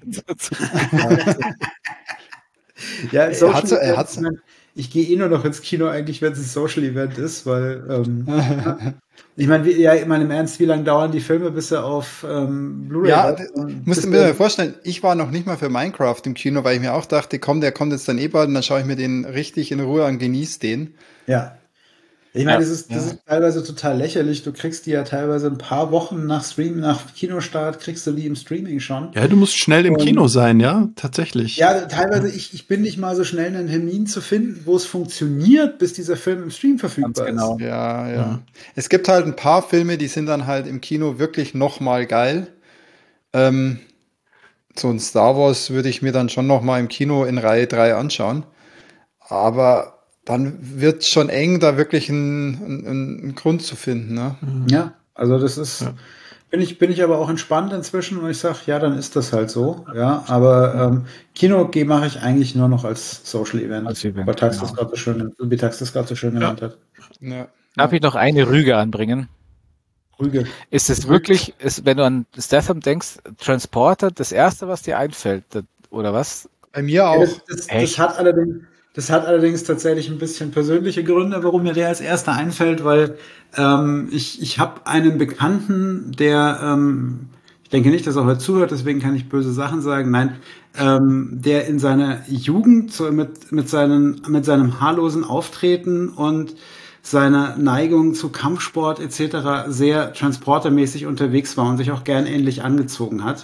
Ja, Er Social hat's- er Event, hat's- ich mein, ich gehe eh nur noch ins Kino eigentlich, wenn es ein Social Event ist, weil ähm, ich meine, wie- ja, ich meine im Ernst, wie lange dauern die Filme, bis sie auf ähm, Blu-ray Ja, rauskommen? musst Bis du mir der- vorstellen, ich war noch nicht mal für Minecraft im Kino, weil ich mir auch dachte, komm, der kommt jetzt dann eh bald und dann schaue ich mir den richtig in Ruhe an, genieß den. Ja. Ich meine, Ja, das, ist, das ja. ist teilweise total lächerlich. Du kriegst die ja teilweise ein paar Wochen nach Stream, nach Kinostart, kriegst du die im Streaming schon. Ja, du musst schnell im Und- Kino sein, ja, tatsächlich. Ja, teilweise, ich, ich bin nicht mal so schnell, einen Termin zu finden, wo es funktioniert, bis dieser Film im Stream verfügbar Ganz genau. ist. Ja, ja. Ja. Es gibt halt ein paar Filme, die sind dann halt im Kino wirklich nochmal geil. Ähm, so ein Star Wars würde ich mir dann schon nochmal im Kino in Reihe drei anschauen. Aber dann wird es schon eng, da wirklich einen, einen, einen Grund zu finden. Ne? Ja, also das ist, Ja. bin ich, bin ich aber auch entspannt inzwischen und ich sage, ja, dann ist das halt so. Ja, aber ähm, Kino G mache ich eigentlich nur noch als Social Event, Als Event, weil Tax genau. das gerade so schön, wie Tax das gerade so schön genannt hat. Ja. Darf ich noch eine Rüge anbringen? Rüge. Ist es wirklich, ist, wenn du an Statham denkst, Transporter, das erste, was dir einfällt, das- oder was? Bei mir Ja, auch. das, das, das Echt? hat allerdings, das hat allerdings tatsächlich ein bisschen persönliche Gründe, warum mir der als erster einfällt, weil ähm, ich, ich habe einen Bekannten, der, ähm, ich denke nicht, dass er heute zuhört, deswegen kann ich böse Sachen sagen, nein, ähm, der in seiner Jugend so mit, mit, seinen, mit seinem haarlosen Auftreten und seiner Neigung zu Kampfsport et cetera sehr transportermäßig unterwegs war und sich auch gern ähnlich angezogen hat.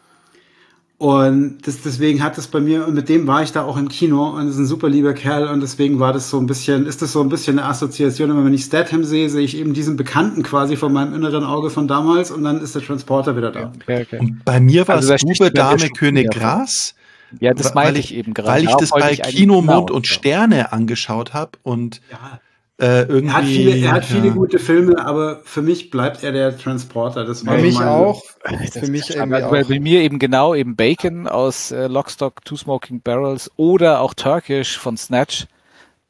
Und das, deswegen hat es bei mir, und mit dem war ich da auch im Kino und ist ein super lieber Kerl und deswegen war das so ein bisschen, ist das so ein bisschen eine Assoziation. Immer wenn ich Statham sehe, sehe ich eben diesen Bekannten quasi vor meinem inneren Auge von damals und dann ist der Transporter wieder da. Okay, okay. Und bei mir war Also da es sticht Bube, mir der Dame, Schuh König, hervor. Gras. Ja, das Weil meinte ich- ich eben gerade. Weil ich Darauf das wollte bei ich eigentlich Kino, Mond hinaus. und Sterne angeschaut habe und Ja. äh, irgendwie. Er hat viele, er hat viele ja. gute Filme, aber für mich bleibt er der Transporter. Das war Für so mich meine- auch. Das Für mich ist irgendwie also bei, auch. bei mir eben genau eben Bacon aus äh, Lockstock, Two Smoking Barrels oder auch Turkish von Snatch.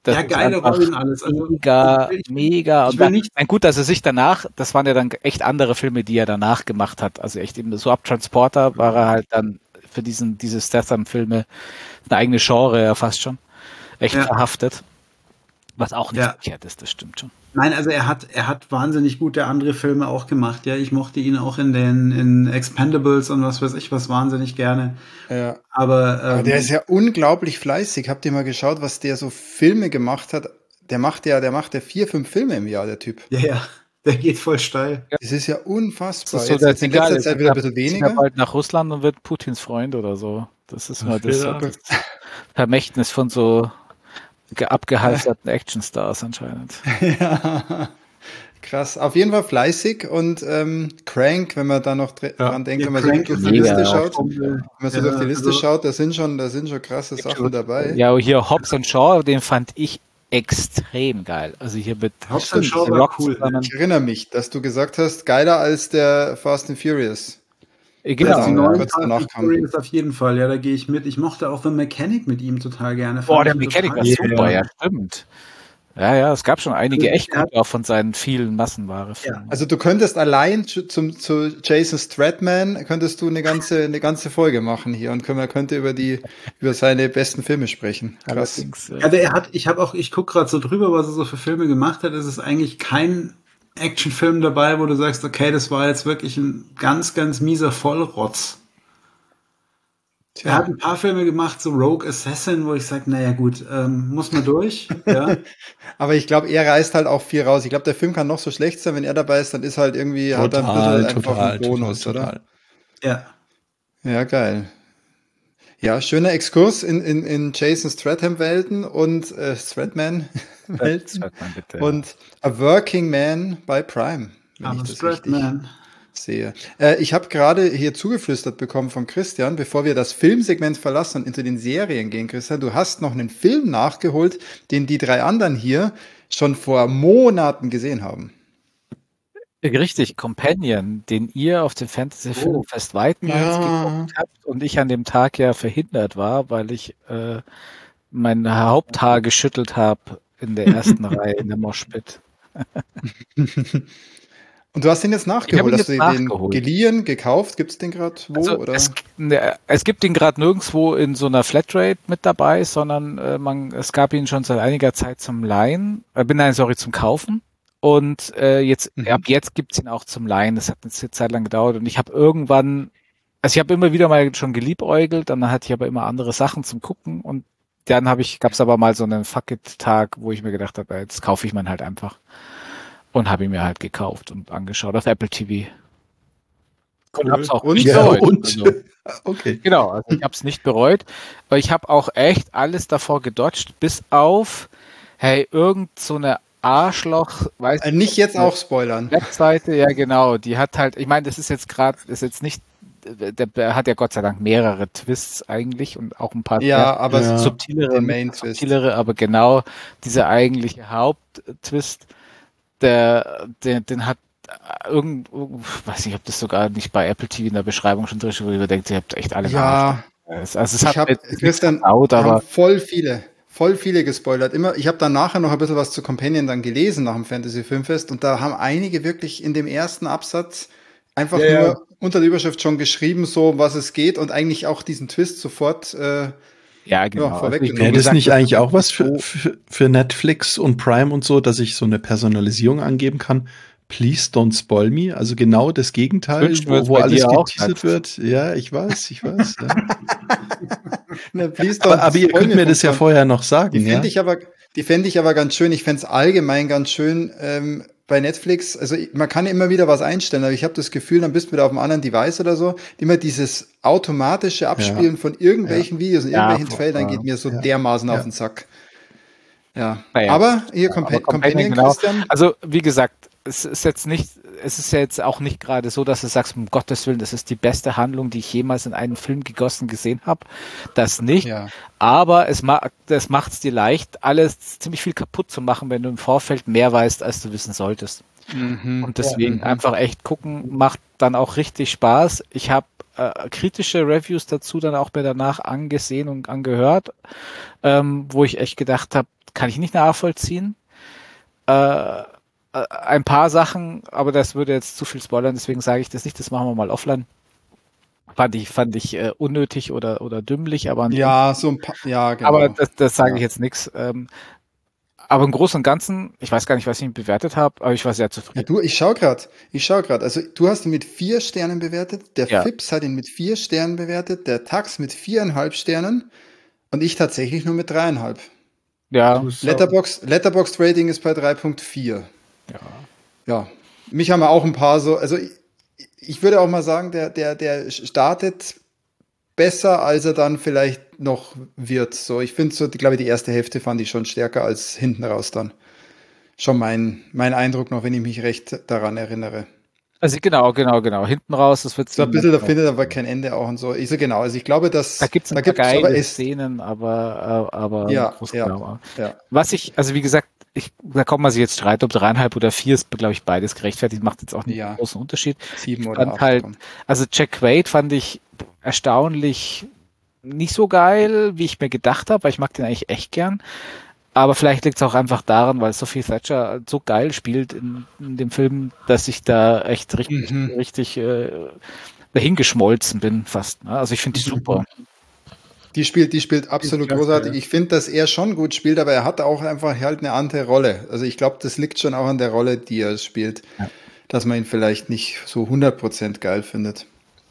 Das ja, geile Rollen alles. Also, mega, ich, ich, mega. Ich Und will dann, nicht. nein, gut, dass er sich danach, das waren ja dann echt andere Filme, die er danach gemacht hat. Also echt eben so ab Transporter war er halt dann für diesen, diese Statham-Filme eine eigene Genre ja fast schon. Echt Ja. verhaftet. Was auch nicht Ja. verkehrt ist, das stimmt schon. Nein, also er hat, er hat wahnsinnig gute andere Filme auch gemacht. Ja, ich mochte ihn auch in den in Expendables und was weiß ich was wahnsinnig gerne. Ja. Aber, ähm, Aber der ist ja unglaublich fleißig. Habt ihr mal geschaut, was der so Filme gemacht hat? Der macht ja, der macht ja vier, fünf Filme im Jahr, der Typ. ja, ja, der geht voll steil. Das ist ja unfassbar. Das ist so jetzt, der jetzt in Zigarre, letzter Zeit wieder ein bisschen zieht er weniger. bald nach Russland und wird Putins Freund oder so. Das ist mal das, Ja. das Vermächtnis von so ge- abgehalfterten Actionstars anscheinend. Ja. Krass. Auf jeden Fall fleißig und ähm, Crank, wenn man da noch dr Ja. dran denkt, Ja, wenn man so Crank durch ist die mega. Liste schaut. Und, äh, Wenn man so ja, durch die Liste also- schaut, da sind schon, da sind schon, da sind schon Sachen dabei. Ja, hier Hobbs and Shaw, den fand ich extrem geil. Also hier mit Hobbs and Shaw The war Rock cool. zusammen. Ich erinnere mich, dass du gesagt hast, geiler als der Fast and Furious. Äh, Genau, Genau, die ja. neuen Kurz Fast danach and kam. Furious auf jeden Fall. Ja, da gehe ich mit. Ich mochte auch The Mechanic mit ihm total gerne. Boah, Fand der ich Mechanic war total- super, ja, stimmt. Ja, ja, es gab schon einige Also, echt er hat- gute, auch von seinen vielen Massenware-Filmen. Also du könntest allein zu, zum, zu Jason Stratman könntest du eine ganze, eine ganze Folge machen hier und können, man könnte über die, über seine besten Filme sprechen. Krass. Allerdings, äh, Also er hat, ich habe auch, ich gucke gerade so drüber, was er so für Filme gemacht hat. Es ist eigentlich kein Actionfilm dabei, wo du sagst, okay, das war jetzt wirklich ein ganz, ganz mieser Vollrotz. Er hat ein paar Filme gemacht, so Rogue Assassin, wo ich sage, naja gut, ähm, muss man durch. Ja. Aber ich glaube, er reißt halt auch viel raus. Ich glaube, der Film kann noch so schlecht sein, wenn er dabei ist, dann ist halt irgendwie, hat er ein Total, bisschen einfach total, einen Bonus, total, oder? total. ja. Ja, geil. Ja, schöner Exkurs in, in, in Jason Stratham-Welten und äh, Stratman-Welten hört man bitte. und A Working Man by Prime, wenn I'm ich a das straight richtig man. sehe. Äh, ich habe gerade hier zugeflüstert bekommen von Christian, bevor wir das Filmsegment verlassen und into den Serien gehen, Christian, du hast noch einen Film nachgeholt, den die drei anderen hier schon vor Monaten gesehen haben. Richtig, Companion, den ihr auf dem Fantasy Filmfest Weidmanns Ja. geguckt habt und ich an dem Tag ja verhindert war, weil ich äh, mein Haupthaar geschüttelt habe in der ersten Reihe in der Moshpit. Und du hast den jetzt Ich hab nachgeholt. ihn Hast du jetzt den nachgeholt. geliehen, gekauft? Gibt es den gerade wo? Also oder? es, ne, es gibt ihn gerade nirgendwo in so einer Flatrate mit dabei, sondern äh, man, es gab ihn schon seit einiger Zeit zum Leihen, äh, bin nein, sorry, zum Kaufen. Und äh, jetzt, Mhm. ab jetzt gibt's ihn auch zum Leihen. Das hat jetzt eine Zeit lang gedauert und ich habe irgendwann, also ich habe immer wieder mal schon geliebäugelt, dann hatte ich aber immer andere Sachen zum Gucken und dann habe ich, gab's aber mal so einen Fuck-it-Tag, wo ich mir gedacht habe, jetzt kaufe ich meinen halt einfach. Und habe ihn mir halt gekauft und angeschaut auf Apple T V. Und hab's auch Und? nicht Ja, bereut. und? Also, Okay. genau, also ich hab's nicht bereut, aber ich habe auch echt alles davor gedodged, bis auf, hey, irgend so eine Arschloch, weiß Äh, nicht jetzt auch spoilern. Webseite, ja genau, die hat halt, ich meine, das ist jetzt gerade, ist jetzt nicht, der, der hat ja Gott sei Dank mehrere Twists eigentlich und auch ein paar Ja, sehr aber Ja. subtilere, den und Main nicht Twist. subtilere, aber genau dieser eigentliche Haupttwist, der, der, den hat irgend, irgend- weiß nicht, ob das sogar nicht bei Apple T V in der Beschreibung schon drin steht, wo ihr denkt, ihr habt echt alle Ja, Also es ich hat habe mir jetzt nichts Christian versaut, aber haben voll viele, voll viele gespoilert. Immer, ich habe dann nachher noch ein bisschen was zu Companion dann gelesen nach dem Fantasy Filmfest und da haben einige wirklich in dem ersten Absatz einfach Ja, nur ja. unter der Überschrift schon geschrieben, so um was es geht und eigentlich auch diesen Twist sofort. Äh, ja, genau. Ja, vorweggenommen. wie Wäre das gesagt, nicht eigentlich auch was für, so- für, für Netflix und Prime und so, dass ich so eine Personalisierung angeben kann? Please don't spoil me. Also genau das Gegenteil, wünschen wir uns wo, wo bei alles dir auch, geteasert sagst wird. Ja, ich weiß, ich weiß. Ja. ne, please don't aber, aber ihr spoil könnt mir das ja von- vorher noch sagen. Die ja? fände ich aber, die fände ich aber ganz schön. Ich fände es allgemein ganz schön ähm, bei Netflix. Also ich- man kann immer wieder was einstellen, aber ich habe das Gefühl, dann bist du wieder auf einem anderen Device oder so. Immer dieses automatische Abspielen von irgendwelchen Videos und Ja, irgendwelchen voll, Trailern ja. geht mir so Ja. dermaßen Ja. auf den Sack. Ja. Naja. Aber hier Aber Compa Companion, Companion, genau. Christian. Also, wie gesagt, es ist jetzt nicht, es ist ja jetzt auch nicht gerade so, dass du sagst, um Gottes Willen, das ist die beste Handlung, die ich jemals in einen Film gegossen gesehen habe. Das nicht. Ja. Aber es macht es macht's dir leicht, alles ziemlich viel kaputt zu machen, wenn du im Vorfeld mehr weißt, als du wissen solltest. Mhm. Und deswegen Mhm. einfach echt gucken, macht dann auch richtig Spaß. Ich habe äh, kritische Reviews dazu dann auch mir danach angesehen und angehört, ähm, wo ich echt gedacht habe, kann ich nicht nachvollziehen. Äh, ein paar Sachen, aber das würde jetzt zu viel spoilern, deswegen sage ich das nicht, das machen wir mal offline. Fand ich, fand ich äh, unnötig oder, oder dümmlich, aber ja, so ein paar, ja, genau. Aber das, das sage ja. ich jetzt nichts. Ähm, aber im Großen und Ganzen, ich weiß gar nicht, was ich bewertet habe, aber ich war sehr zufrieden. Ja, du, ich schau gerade, ich schau gerade. Also du hast ihn mit vier Sternen bewertet, der Ja. Fips hat ihn mit vier Sternen bewertet, der Tax mit viereinhalb Sternen und ich tatsächlich nur mit dreieinhalb. Ja, Du- So. Letterboxd, Letterboxd Rating ist bei drei Komma vier. ja. Ja, mich haben wir auch ein paar so, also ich, ich würde auch mal sagen, der, der, der startet besser, als er dann vielleicht noch wird. So, ich finde so, ich glaube, die erste Hälfte fand ich schon stärker als hinten raus dann. Schon mein, mein Eindruck noch, wenn ich mich recht daran erinnere. Also genau, genau, genau. Hinten raus, das wird So ein bisschen, da findet aber kein Ende auch und so. Ich so genau, also ich glaube, dass Da gibt es ein da paar gibt's geile aber es, Szenen, aber, äh, aber Ja, groß ja. genau. ja. Was ich, also wie gesagt, ich, da kommt man sich jetzt streiten, ob dreieinhalb oder vier ist, glaube ich, beides gerechtfertigt, macht jetzt auch nicht Ja. einen großen Unterschied. Sieben Ich oder fand acht. halt, komm. also Jack Quaid fand ich erstaunlich nicht so geil, wie ich mir gedacht habe, weil ich mag den eigentlich echt gern. Aber vielleicht liegt es auch einfach daran, weil Sophie Thatcher so geil spielt in, in dem Film, dass ich da echt richtig, Mhm. richtig äh, dahingeschmolzen bin fast. Ne? Also ich finde die super. Die spielt, die spielt absolut klasse, großartig. ja. Ich finde, dass er schon gut spielt, aber er hat auch einfach halt eine andere Rolle. Also ich glaube, das liegt schon auch an der Rolle, die er spielt, Ja. dass man ihn vielleicht nicht so hundert Prozent geil findet.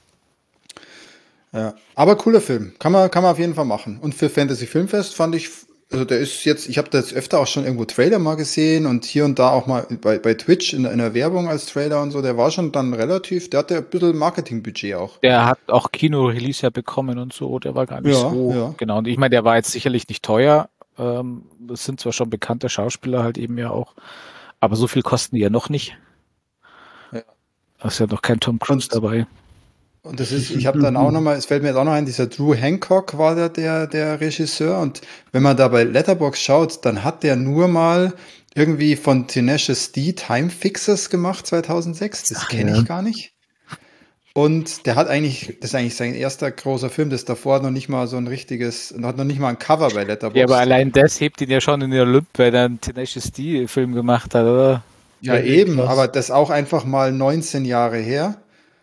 Ja. Aber cooler Film. Kann man, kann man auf jeden Fall machen. Und für Fantasy Filmfest fand ich, also der ist jetzt, ich habe da jetzt öfter auch schon irgendwo Trailer mal gesehen und hier und da auch mal bei, bei Twitch in, in der Werbung als Trailer und so. Der war schon dann relativ, der hatte ein bisschen Marketingbudget auch. Der hat auch Kino-Release ja bekommen und so, der war gar nicht Ja, so, ja. genau. Und ich meine, der war jetzt sicherlich nicht teuer. Ähm, das sind zwar schon bekannte Schauspieler halt eben ja auch, aber so viel kosten die ja noch nicht. Ja. Da ist ja noch kein Tom Cruise Und- dabei. Und das ist, ich habe dann auch nochmal, es fällt mir jetzt auch noch ein, dieser Drew Hancock war der, der, der Regisseur. Und wenn man da bei Letterboxd schaut, dann hat der nur mal irgendwie von Tenacious D Time Fixers gemacht zweitausendsechs. Das Ach, kenne ja. ich gar nicht. Und der hat eigentlich, das ist eigentlich sein erster großer Film, das davor noch nicht mal so ein richtiges, hat noch nicht mal ein Cover bei Letterboxd. Ja, aber allein das hebt ihn ja schon in den Olymp, weil er einen Tenacious D-Film gemacht hat, oder? Ja, Ja, eben, krass. aber das auch einfach mal neunzehn Jahre her.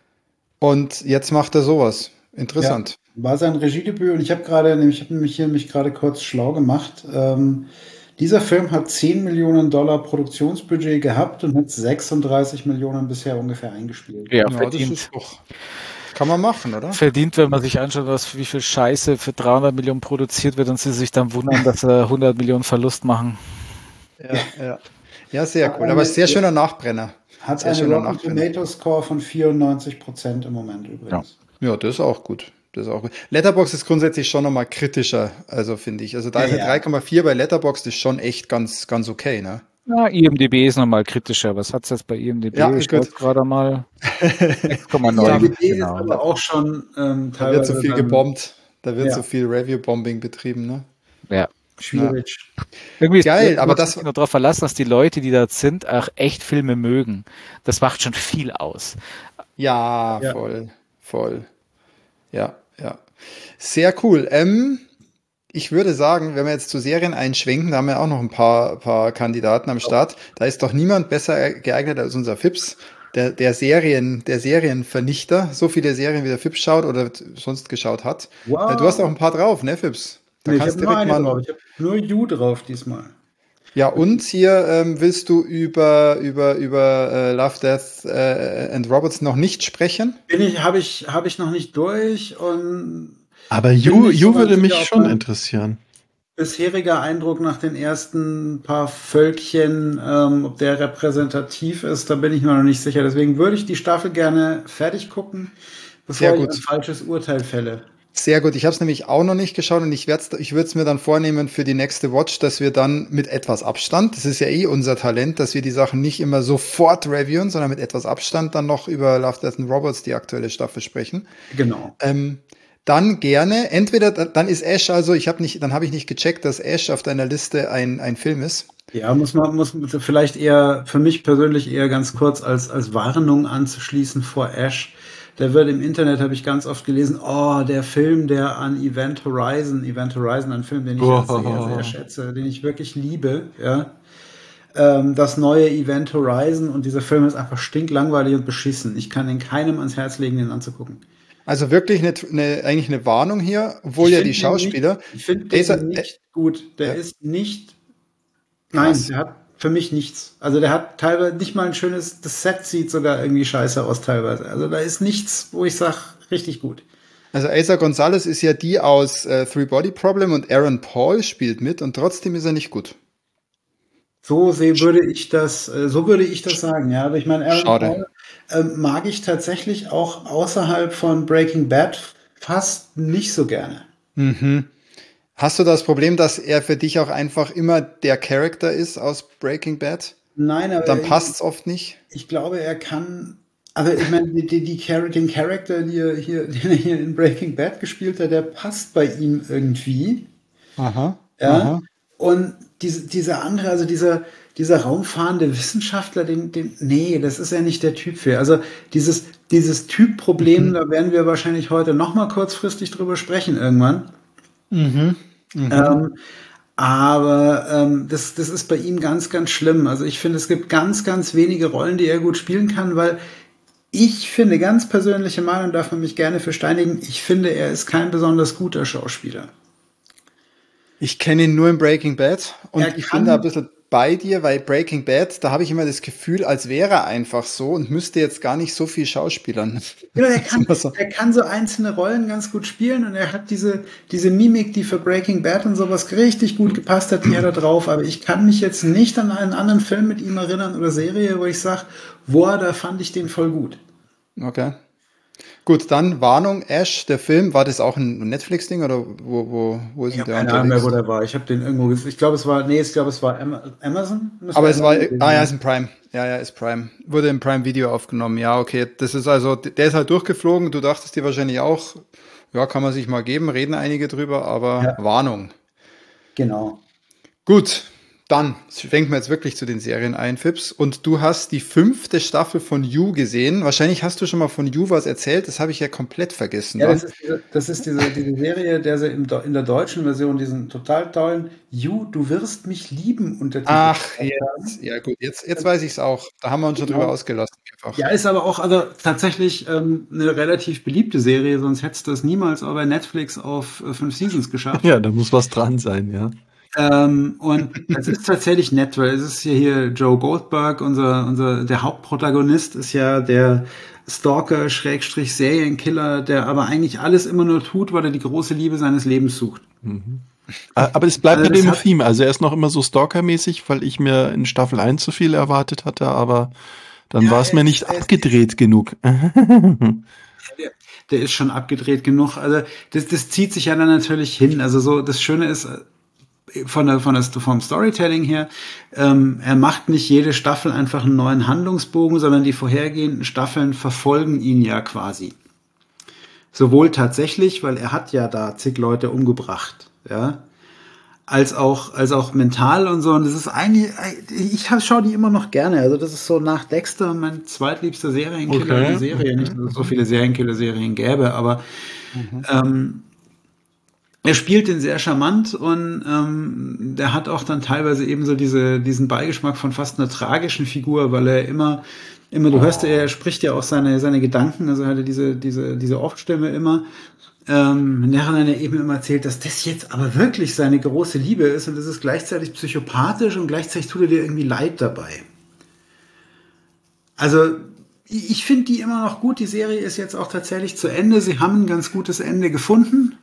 Und jetzt macht er sowas. Interessant. War sein Regiedebüt und ich habe gerade, nämlich, ich habe nämlich hier mich gerade kurz schlau gemacht. Ähm, dieser Film hat zehn Millionen Dollar Produktionsbudget gehabt und hat sechsunddreißig Millionen bisher ungefähr eingespielt. Ja, Ja, das verdient. ist doch, kann man machen, oder? Verdient, wenn man sich anschaut, was, wie viel Scheiße für dreihundert Millionen produziert wird und sie sich dann wundern, dass sie hundert Millionen Verlust machen. Ja, ja. Ja, sehr cool. Aber sehr schöner Nachbrenner. Hat Sehr einen schöner Rotten Nachbrenner. Tomato Score von vierundneunzig Prozent im Moment übrigens. Ja, das ist auch gut. Das ist auch gut. Letterboxd ist grundsätzlich schon nochmal kritischer, also finde ich. Also da ist Ja, eine ja. drei Komma vier bei Letterboxd ist schon echt ganz, ganz okay, ne? Ja, IMDb ist nochmal kritischer. Was hat es jetzt bei IMDb? Ja, ich gut. schaue gerade mal. sechs Komma Die neun. IMDb ist Genau. aber auch schon ähm, Da wird so teilweise viel dann gebombt. Da wird Ja. so viel Review-Bombing betrieben, ne? Ja. schwierig. Irgendwie ist Geil, das- aber muss das- sich nur darauf verlassen, dass die Leute, die da sind, auch echt Filme mögen. Das macht schon viel aus. Ja, Ja. voll, voll. Ja, ja. Sehr cool. Ähm, ich würde sagen, wenn wir jetzt zu Serien einschwenken, da haben wir auch noch ein paar, paar Kandidaten am Start. Da ist doch niemand besser geeignet als unser Fips, der, der Serien, der Serienvernichter. So viele Serien, wie der Fips schaut oder sonst geschaut hat. Wow. Äh, Du hast auch ein paar drauf, ne, Fips? Da Nee, ich kannst habe nur direkt eine mal. drauf. Ich habe nur You drauf diesmal. Ja, und hier ähm, willst du über, über, über äh, Love, Death äh, and Robots noch nicht sprechen? Bin ich, habe ich, habe ich noch nicht durch und Aber Bin You, nicht You so würde ganz mich sicher, ob schon man- interessieren. bisheriger Eindruck nach den ersten paar Völkchen, ähm, ob der repräsentativ ist, da bin ich mir noch nicht sicher. Deswegen würde ich die Staffel gerne fertig gucken, bevor Sehr ich gut. ein falsches Urteil fälle. Sehr gut. Ich habe es nämlich auch noch nicht geschaut und ich werde ich würde es mir dann vornehmen für die nächste Watch, dass wir dann mit etwas Abstand, das ist ja eh unser Talent, dass wir die Sachen nicht immer sofort reviewen, sondern mit etwas Abstand dann noch über Love, Death and Robots, die aktuelle Staffel, sprechen. Genau. Ähm, dann gerne, entweder, dann ist Ash, also ich habe nicht, dann habe ich nicht gecheckt, dass Ash auf deiner Liste ein, ein Film ist. Ja, muss man, muss man vielleicht eher, für mich persönlich eher ganz kurz als, als Warnung anzuschließen vor Ash. da wird im Internet, habe ich ganz oft gelesen, oh, der Film, der an Event Horizon, Event Horizon, ein Film, den ich Oh. sehr, sehr schätze, den ich wirklich liebe, ja. Ähm, das neue Event Horizon, und dieser Film ist einfach stinklangweilig und beschissen. Ich kann den keinem ans Herz legen, den anzugucken. Also wirklich eine, eine, eigentlich eine Warnung hier, obwohl Ich ja find die den Schauspieler. Nicht, ich finde Dieser- den nicht gut. Der Ja. ist nicht. Nein, Krass. der hat für mich nichts. Also der hat teilweise nicht mal ein schönes. Das Set sieht sogar irgendwie scheiße aus teilweise. Also da ist nichts, wo ich sage, richtig gut. Also Eiza Gonzalez ist ja die aus äh, Three Body Problem und Aaron Paul spielt mit und trotzdem ist er nicht gut. So seh, würde ich das, äh, so würde ich das sagen, ja. Aber ich meine, Aaron Schade. Paul ähm, mag ich tatsächlich auch außerhalb von Breaking Bad fast nicht so gerne. Mhm. Hast du das Problem, dass er für dich auch einfach immer der Charakter ist aus Breaking Bad? Nein, aber Dann ich, passt's oft nicht. ich glaube, er kann. Also ich meine, die, die, die Char- den Charakter, die er hier, den er hier in Breaking Bad gespielt hat, der passt bei ihm irgendwie. Aha. Ja. Aha. Und diese, dieser andere, also dieser, dieser raumfahrende Wissenschaftler, den, den, nee, das ist ja nicht der Typ für. Also dieses, dieses Typproblem, da werden wir wahrscheinlich heute noch mal kurzfristig drüber sprechen irgendwann. Mhm. Mhm. Ähm, aber ähm, das, das ist bei ihm ganz, ganz schlimm. Also ich finde, es gibt ganz, ganz wenige Rollen, die er gut spielen kann, weil ich finde, ganz persönliche Meinung, darf man mich gerne für steinigen, ich finde, er ist kein besonders guter Schauspieler. Ich kenne ihn nur in Breaking Bad und Er ich kann- bin da ein bisschen bei dir, weil Breaking Bad, da habe ich immer das Gefühl, als wäre er einfach so und müsste jetzt gar nicht so viel schauspielern. Ja, er kann, So. er kann so einzelne Rollen ganz gut spielen und er hat diese, diese Mimik, die für Breaking Bad und sowas richtig gut gepasst hat, die hat er drauf. Aber ich kann mich jetzt nicht an einen anderen Film mit ihm erinnern oder Serie, wo ich sage, boah, da fand ich den voll gut. Okay. Gut, dann Warnung, Ash, der Film, war das auch ein Netflix-Ding oder wo, wo, wo ist Ich denn habe der keine Ahnung mehr, wo unterwegs? der war. Ich habe den irgendwo gesehen. Ich glaube, es war, nee, ich glaube, es war Am- Amazon. Müsste Aber es war, Amazon gewesen ah ja, sein. ist ein Prime. Ja, ja, ist Prime. Wurde im Prime Video aufgenommen. Ja, okay. Das ist also, der ist halt durchgeflogen. Du dachtest dir wahrscheinlich auch, ja, kann man sich mal geben, reden einige drüber, aber Ja. Warnung. Genau. Gut, dann schwenken wir jetzt wirklich zu den Serien ein, Fips. Und du hast die fünfte Staffel von You gesehen. Wahrscheinlich hast du schon mal von You was erzählt. Das habe ich ja komplett vergessen. Ja, wa? das ist diese, das ist diese, diese Serie, der sie im, Deu- in der deutschen Version diesen total tollen You, du wirst mich lieben Untertitel. Ach, haben. jetzt. Ja gut, jetzt, jetzt weiß ich es auch. Da haben wir uns schon Genau. drüber ausgelassen. Einfach. Ja, ist aber auch also tatsächlich ähm, eine relativ beliebte Serie, sonst hättest du es niemals auch bei Netflix auf äh, fünf Seasons geschafft. Ja, da muss was dran sein, ja. Ähm, und es ist tatsächlich nett, weil es ist ja hier Joe Goldberg, unser, unser, der Hauptprotagonist ist ja der Stalker, Schrägstrich Serienkiller, der aber eigentlich alles immer nur tut, weil er die große Liebe seines Lebens sucht. Aber es bleibt Also bei das dem hat- Theme. Also er ist noch immer so Stalker-mäßig, weil ich mir in Staffel eins zu viel erwartet hatte, aber dann Ja, war es er mir ist- nicht er ist- abgedreht genug. Der ist schon abgedreht genug. Also das, das zieht sich ja dann natürlich hin. Also so das Schöne ist äh, von der, von der, vom Storytelling her, ähm, er macht nicht jede Staffel einfach einen neuen Handlungsbogen, sondern die vorhergehenden Staffeln verfolgen ihn ja quasi. Sowohl tatsächlich, weil er hat ja da zig Leute umgebracht, ja, als auch, als auch mental und so. Und das ist eigentlich, ich schaue die immer noch gerne. Also das ist so nach Dexter mein zweitliebster Serienkiller Okay. in der Serie. Nicht, dass es so viele Serienkiller-Serien gäbe, aber ähm, er spielt den sehr charmant und ähm, der hat auch dann teilweise eben so diese, diesen Beigeschmack von fast einer tragischen Figur, weil er immer, immer, du hörst ja, er spricht ja auch seine, seine Gedanken, also hat er diese, diese, diese Off-Stimme immer, ähm, nachher er eben immer erzählt, dass das jetzt aber wirklich seine große Liebe ist und das ist gleichzeitig psychopathisch und gleichzeitig tut er dir irgendwie leid dabei. Also, ich ich finde die immer noch gut. Die Serie ist jetzt auch tatsächlich zu Ende. Sie haben ein ganz gutes Ende gefunden.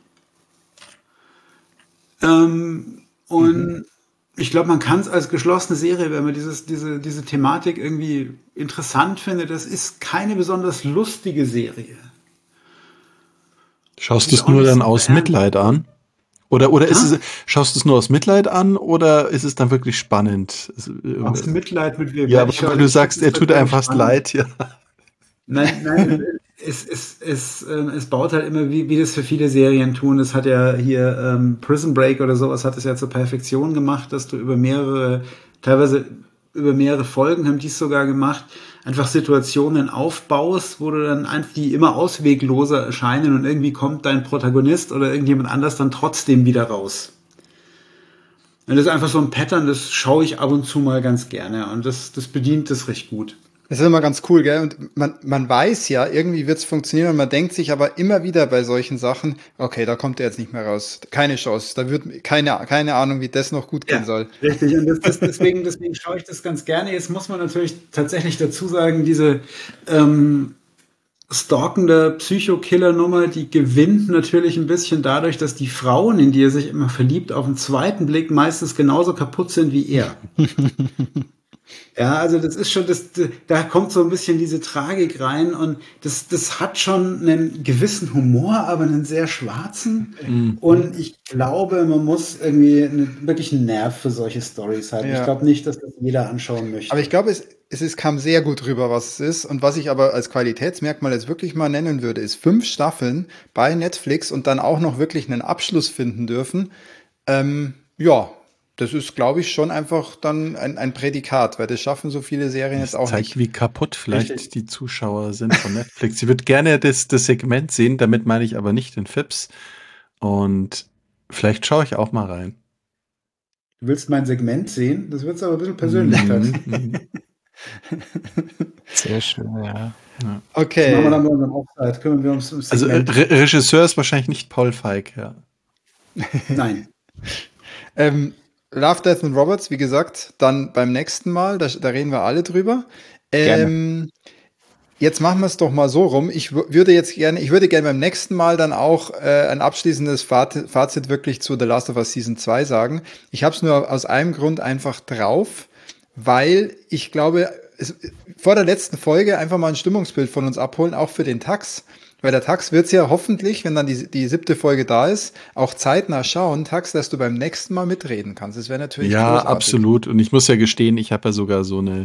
Ähm, und ich glaube, man kann es als geschlossene Serie, wenn man dieses, diese, diese Thematik irgendwie interessant findet, das ist keine besonders lustige Serie. Schaust du Ist es auch nur nicht dann so aus ernst. Mitleid an? Oder, oder ist Ha? es, schaust du es nur aus Mitleid an oder ist es dann wirklich spannend? Es, äh, Aus Mitleid mit mir. Ja, Ich aber schaue- weil du ich sagst, finde er es tut wirklich einem fast spannend. leid, ja. Nein, nein, es, es, es, ähm, es baut halt immer, wie, wie das für viele Serien tun. Das hat ja hier ähm, Prison Break oder sowas hat es ja zur Perfektion gemacht, dass du über mehrere, teilweise über mehrere Folgen haben die es sogar gemacht, einfach Situationen aufbaust, wo du dann einfach die immer auswegloser erscheinen und irgendwie kommt dein Protagonist oder irgendjemand anders dann trotzdem wieder raus. Und das ist einfach so ein Pattern, das schaue ich ab und zu mal ganz gerne und das, das bedient das recht gut. Das ist immer ganz cool, gell? Und man, man weiß ja, irgendwie wird es funktionieren und man denkt sich aber immer wieder bei solchen Sachen, okay, da kommt er jetzt nicht mehr raus. Keine Chance. Da wird keine, keine Ahnung, wie das noch gut gehen Ja, soll. richtig. Und das, das, deswegen, deswegen schaue ich das ganz gerne. Jetzt muss man natürlich tatsächlich dazu sagen, diese ähm, stalkende Psychokiller-Nummer, die gewinnt natürlich ein bisschen dadurch, dass die Frauen, in die er sich immer verliebt, auf den zweiten Blick meistens genauso kaputt sind wie er. Ja, also das ist schon, das, da kommt so ein bisschen diese Tragik rein und das, das hat schon einen gewissen Humor, aber einen sehr schwarzen. Mhm. Und ich glaube, man muss irgendwie eine, wirklich einen Nerv für solche Storys haben. Ja. Ich glaube nicht, dass das jeder anschauen möchte. Aber ich glaube, es, es ist, kam sehr gut rüber, was es ist. Und was ich aber als Qualitätsmerkmal jetzt wirklich mal nennen würde, ist fünf Staffeln bei Netflix und dann auch noch wirklich einen Abschluss finden dürfen. Ähm, ja, das ist, glaube ich, schon einfach dann ein, ein Prädikat, weil das schaffen so viele Serien das jetzt auch zeigt, nicht. Wie kaputt vielleicht Richtig. Die Zuschauer sind von Netflix. Sie wird gerne das, das Segment sehen, damit meine ich aber nicht den Fips. Und vielleicht schaue ich auch mal rein. Du willst mein Segment sehen? Das wird aber ein bisschen Persönlichkeit. Sehr schön, ja. ja. Okay. Das machen wir dann bei unserem Aufzeit. Kümmern wir uns um Also Re Regisseur ist wahrscheinlich nicht Paul Feig, ja. Nein. ähm, Love, Death and Robots, wie gesagt, dann beim nächsten Mal, da, da reden wir alle drüber. Ähm, jetzt machen wir es doch mal so rum. Ich würde jetzt gerne, ich würde gerne beim nächsten Mal dann auch äh, ein abschließendes Fazit, Fazit wirklich zu The Last of Us Season zwei sagen. Ich habe es nur aus einem Grund einfach drauf, weil ich glaube, es, vor der letzten Folge einfach mal ein Stimmungsbild von uns abholen, auch für den Tax. Weil der Tax wird's ja hoffentlich, wenn dann die, die siebte Folge da ist, auch zeitnah schauen, Tax, dass du beim nächsten Mal mitreden kannst. Das wäre natürlich Ja, großartig. Absolut. Und ich muss ja gestehen, ich habe ja sogar so eine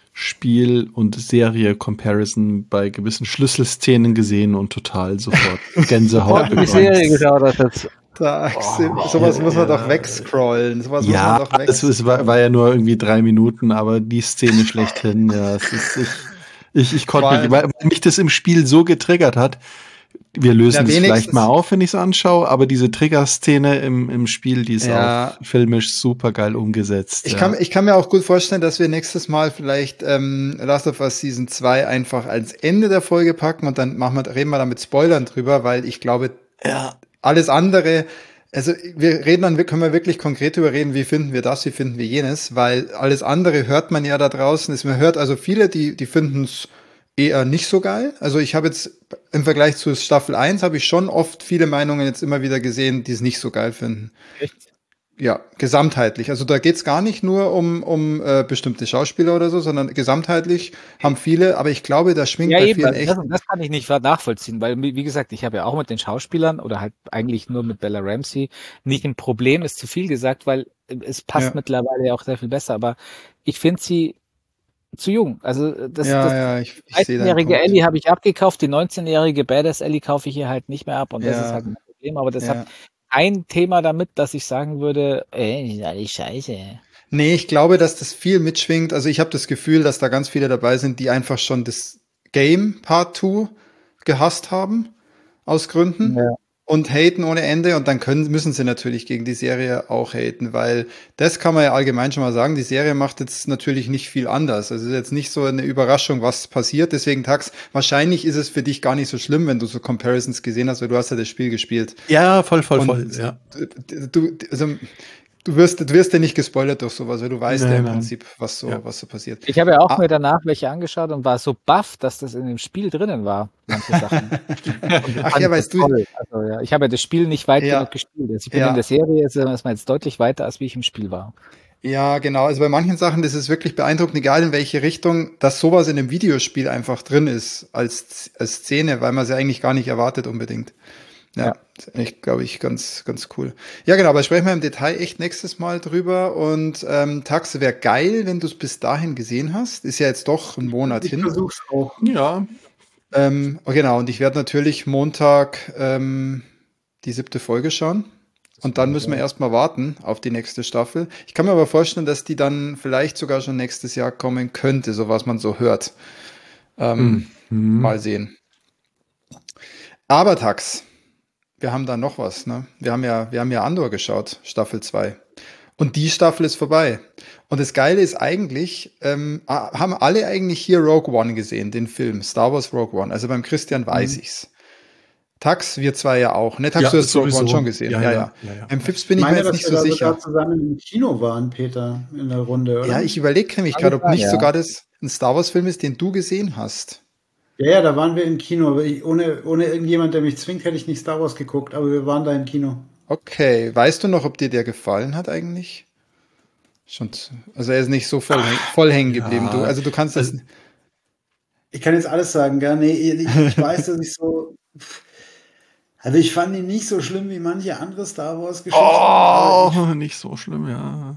Spiel- und Serie-Comparison bei gewissen Schlüsselszenen gesehen und total sofort Gänsehaut bekommen. Die Serie geschaut hat jetzt. Tax, oh, sowas muss man ja. doch wegscrollen. Sowas ja, muss man doch wegscrollen. Es war, war ja nur irgendwie drei Minuten, aber die Szene schlechthin, ja, es ist, ich, Ich, ich konnte mich, weil mich das im Spiel so getriggert hat. Wir lösen es vielleicht mal auf, wenn ich es anschaue, aber diese Trigger-Szene im, im Spiel, die ist ja. auch filmisch super geil umgesetzt. Ich, ja. kann, ich kann mir auch gut vorstellen, dass wir nächstes Mal vielleicht ähm, Last of Us Season zwei einfach als Ende der Folge packen und dann machen wir, reden wir da mit Spoilern drüber, weil ich glaube, ja. alles andere, also wir reden dann, können wir wirklich konkret darüber reden, wie finden wir das, wie finden wir jenes, weil alles andere hört man ja da draußen. Man hört also viele, die, die finden es eher nicht so geil. Also ich habe jetzt im Vergleich zu Staffel eins habe ich schon oft viele Meinungen jetzt immer wieder gesehen, die es nicht so geil finden. Echt? Ja, gesamtheitlich. Also da geht's gar nicht nur um, um äh, bestimmte Schauspieler oder so, sondern gesamtheitlich haben viele, aber ich glaube, da schwingt ja, bei eben, vielen echt. Das, das kann ich nicht nachvollziehen, weil, wie gesagt, ich habe ja auch mit den Schauspielern oder halt eigentlich nur mit Bella Ramsey nicht ein Problem, ist zu viel gesagt, weil es passt ja. mittlerweile ja auch sehr viel besser, aber ich finde sie zu jung. Also das, ja, das ja, ich, ich dreizehnjährige Ellie habe ich abgekauft, die neunzehnjährige Badass Ellie kaufe ich hier halt nicht mehr ab und das ja. ist halt ein Problem, aber das ja. hat ein Thema damit, dass ich sagen würde, ey, ist alles scheiße. Nee, ich glaube, dass das viel mitschwingt. Also ich habe das Gefühl, dass da ganz viele dabei sind, die einfach schon das Game Part zwei gehasst haben, aus Gründen. Ja. Und haten ohne Ende und dann können, müssen sie natürlich gegen die Serie auch haten, weil das kann man ja allgemein schon mal sagen, die Serie macht jetzt natürlich nicht viel anders. Also es ist jetzt nicht so eine Überraschung, was passiert. Deswegen, Tax, wahrscheinlich ist es für dich gar nicht so schlimm, wenn du so Comparisons gesehen hast, weil du hast ja das Spiel gespielt. Ja, voll, voll, und voll, ja. Du, also, Du wirst, du wirst ja nicht gespoilert durch sowas, weil du weißt nein, ja im nein. Prinzip, was so, ja. was so passiert. Ich habe ja auch ah. mir danach welche angeschaut und war so baff, dass das in dem Spiel drinnen war, manche Sachen. Ach ja, weißt du. Also, ja, ich habe ja das Spiel nicht weit ja. genug gespielt. Also ich bin ja. in der Serie, ist man jetzt deutlich weiter, als wie ich im Spiel war. Ja, genau. Also bei manchen Sachen, das ist wirklich beeindruckend, egal in welche Richtung, dass sowas in einem Videospiel einfach drin ist als, als Szene, weil man es ja eigentlich gar nicht erwartet unbedingt. Ja, ja. Echt, glaube ich, ganz, ganz cool. Ja, genau, aber sprechen wir im Detail echt nächstes Mal drüber. Und ähm, Tax, wäre geil, wenn du es bis dahin gesehen hast. Ist ja jetzt doch ein Monat ich hin. Ich versuch's auch. Ja. Ähm, genau, und ich werde natürlich Montag ähm, die siebte Folge schauen. Und dann müssen wir erstmal warten auf die nächste Staffel. Ich kann mir aber vorstellen, dass die dann vielleicht sogar schon nächstes Jahr kommen könnte, so was man so hört. Ähm, Mhm. Mal sehen. Aber Tax, wir haben da noch was, ne? Wir haben ja, wir haben ja Andor geschaut, Staffel zwei. Und die Staffel ist vorbei. Und das Geile ist eigentlich, ähm, ah, haben alle eigentlich hier Rogue One gesehen, den Film, Star Wars Rogue One. Also beim Christian weiß ich's. Tax, wir zwei ja auch. Ne, Tax, Ja, du hast Rogue sowieso. One schon gesehen. Ja, Ja, ja, ja. ja, ja. Beim Fips Ich bin ich mir meine, jetzt dass nicht wir so da sicher. sogar zusammen im Kino waren, Peter, in der Runde, oder? Ja, ich überlege nämlich Kann gerade, ob sein, nicht ja. sogar das ein Star Wars Film ist, den du gesehen hast. Ja, ja, da waren wir im Kino, aber ich, ohne, ohne irgendjemand, der mich zwingt, hätte ich nicht Star Wars geguckt, aber wir waren da im Kino. Okay, weißt du noch, ob dir der gefallen hat eigentlich? Schon, zu- also er ist nicht so voll, häng- voll hängen geblieben. Du, Ja, also du kannst das. also- Ich kann jetzt alles sagen, gell? Nee, ich, ich weiß, dass ich so. Also ich fand ihn nicht so schlimm wie manche andere Star Wars-Geschichten, aber ich, Oh, nicht so schlimm, ja.